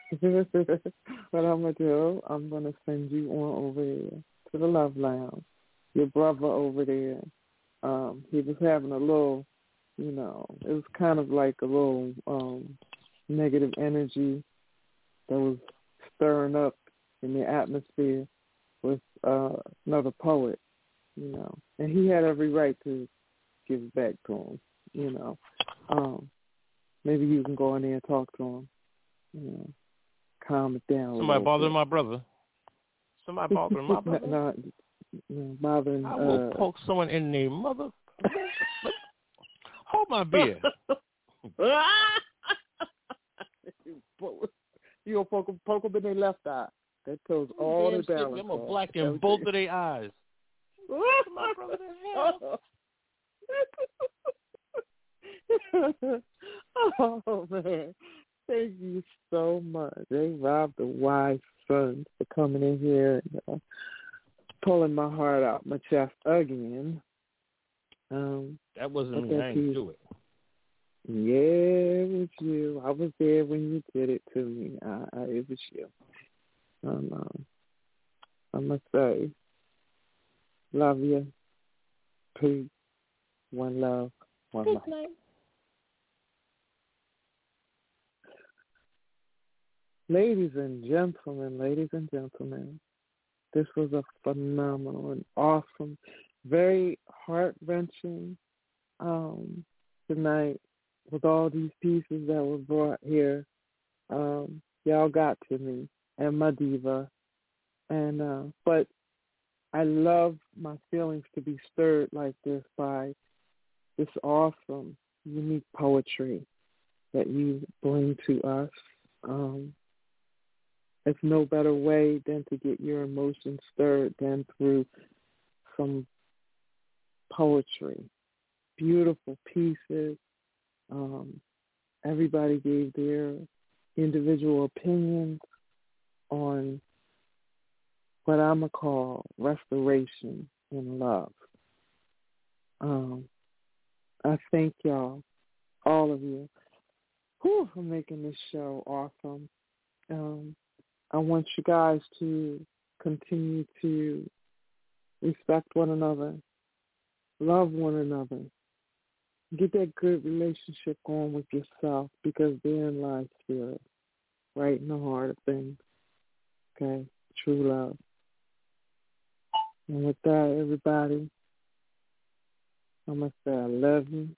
gonna do, I'm gonna send you on over there to the Love Lounge. Your brother over there, he was having a little, it was kind of like a little negative energy that was stirring up in the atmosphere with another poet, and he had every right to give it back to him, maybe you can go in there and talk to him, calm it down. Somebody bothering my brother. Somebody bothering my brother. Bothering. I will poke someone in their mother. Hold my beer. You gonna poke them in their left eye. That tells all the balance. I'm gonna blacken both of their eyes. My brother hell. Oh man, thank you so much. They robbed the wise son for coming in here and pulling my heart out my chest again. That wasn't me. I didn't do it. Yeah, it was you. I was there when you did it to me. It was you. I must say, love you. Peace. One love. One life. Ladies and gentlemen, This was a phenomenal and awesome, very heart-wrenching tonight with all these pieces that were brought here. Y'all got to me and my diva. And but I love my feelings to be stirred like this by this awesome, unique poetry that you bring to us. There's no better way than to get your emotions stirred than through some poetry. Beautiful pieces. Everybody gave their individual opinions on what I'm going to call restoration in love. I thank y'all, all of you, for making this show awesome. I want you guys to continue to respect one another, love one another, get that good relationship going with yourself, because therein lies spirit, right in the heart of things. Okay, true love. And with that, everybody, I'm going to say I love you.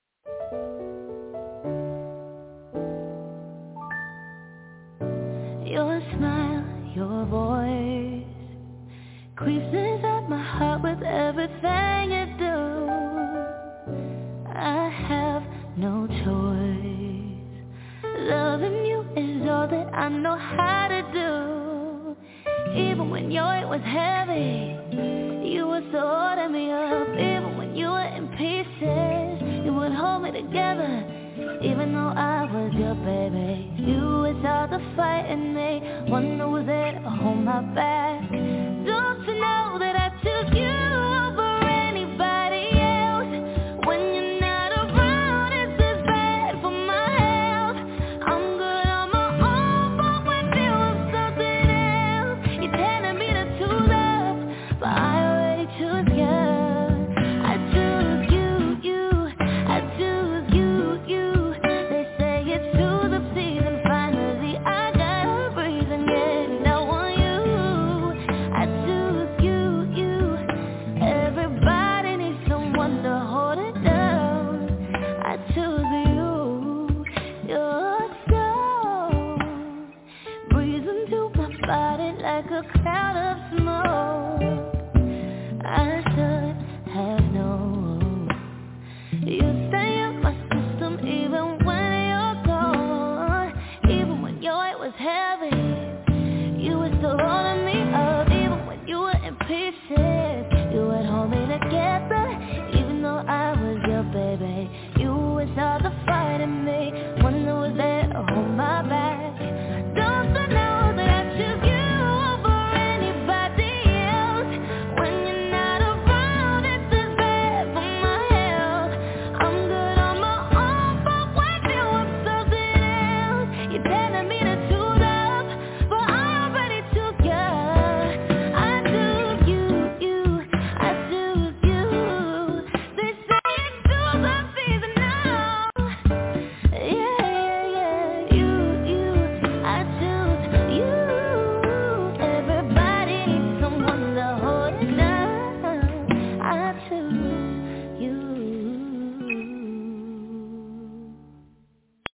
Your smile, your voice creeps inside my heart with everything you do. I have no choice. Loving you is all that I know how to do. Even when your weight was heavy, you would still hold me up. Even when you were in pieces, you would hold me together. Even though I was your baby, you was all the fight in me. One who was there to hold my back. Don't you know that I took you over anybody else? When you're not around, it's just bad for my health. I'm good on my own, but when you want something else, you're telling me to choose up, but I already choose you. I choose you, I choose you. They say it's true, the season finally I got a reason, yeah, I want you. I choose you. Everybody needs someone to hold it down. I choose you. Your soul breathes into my body like a cloud.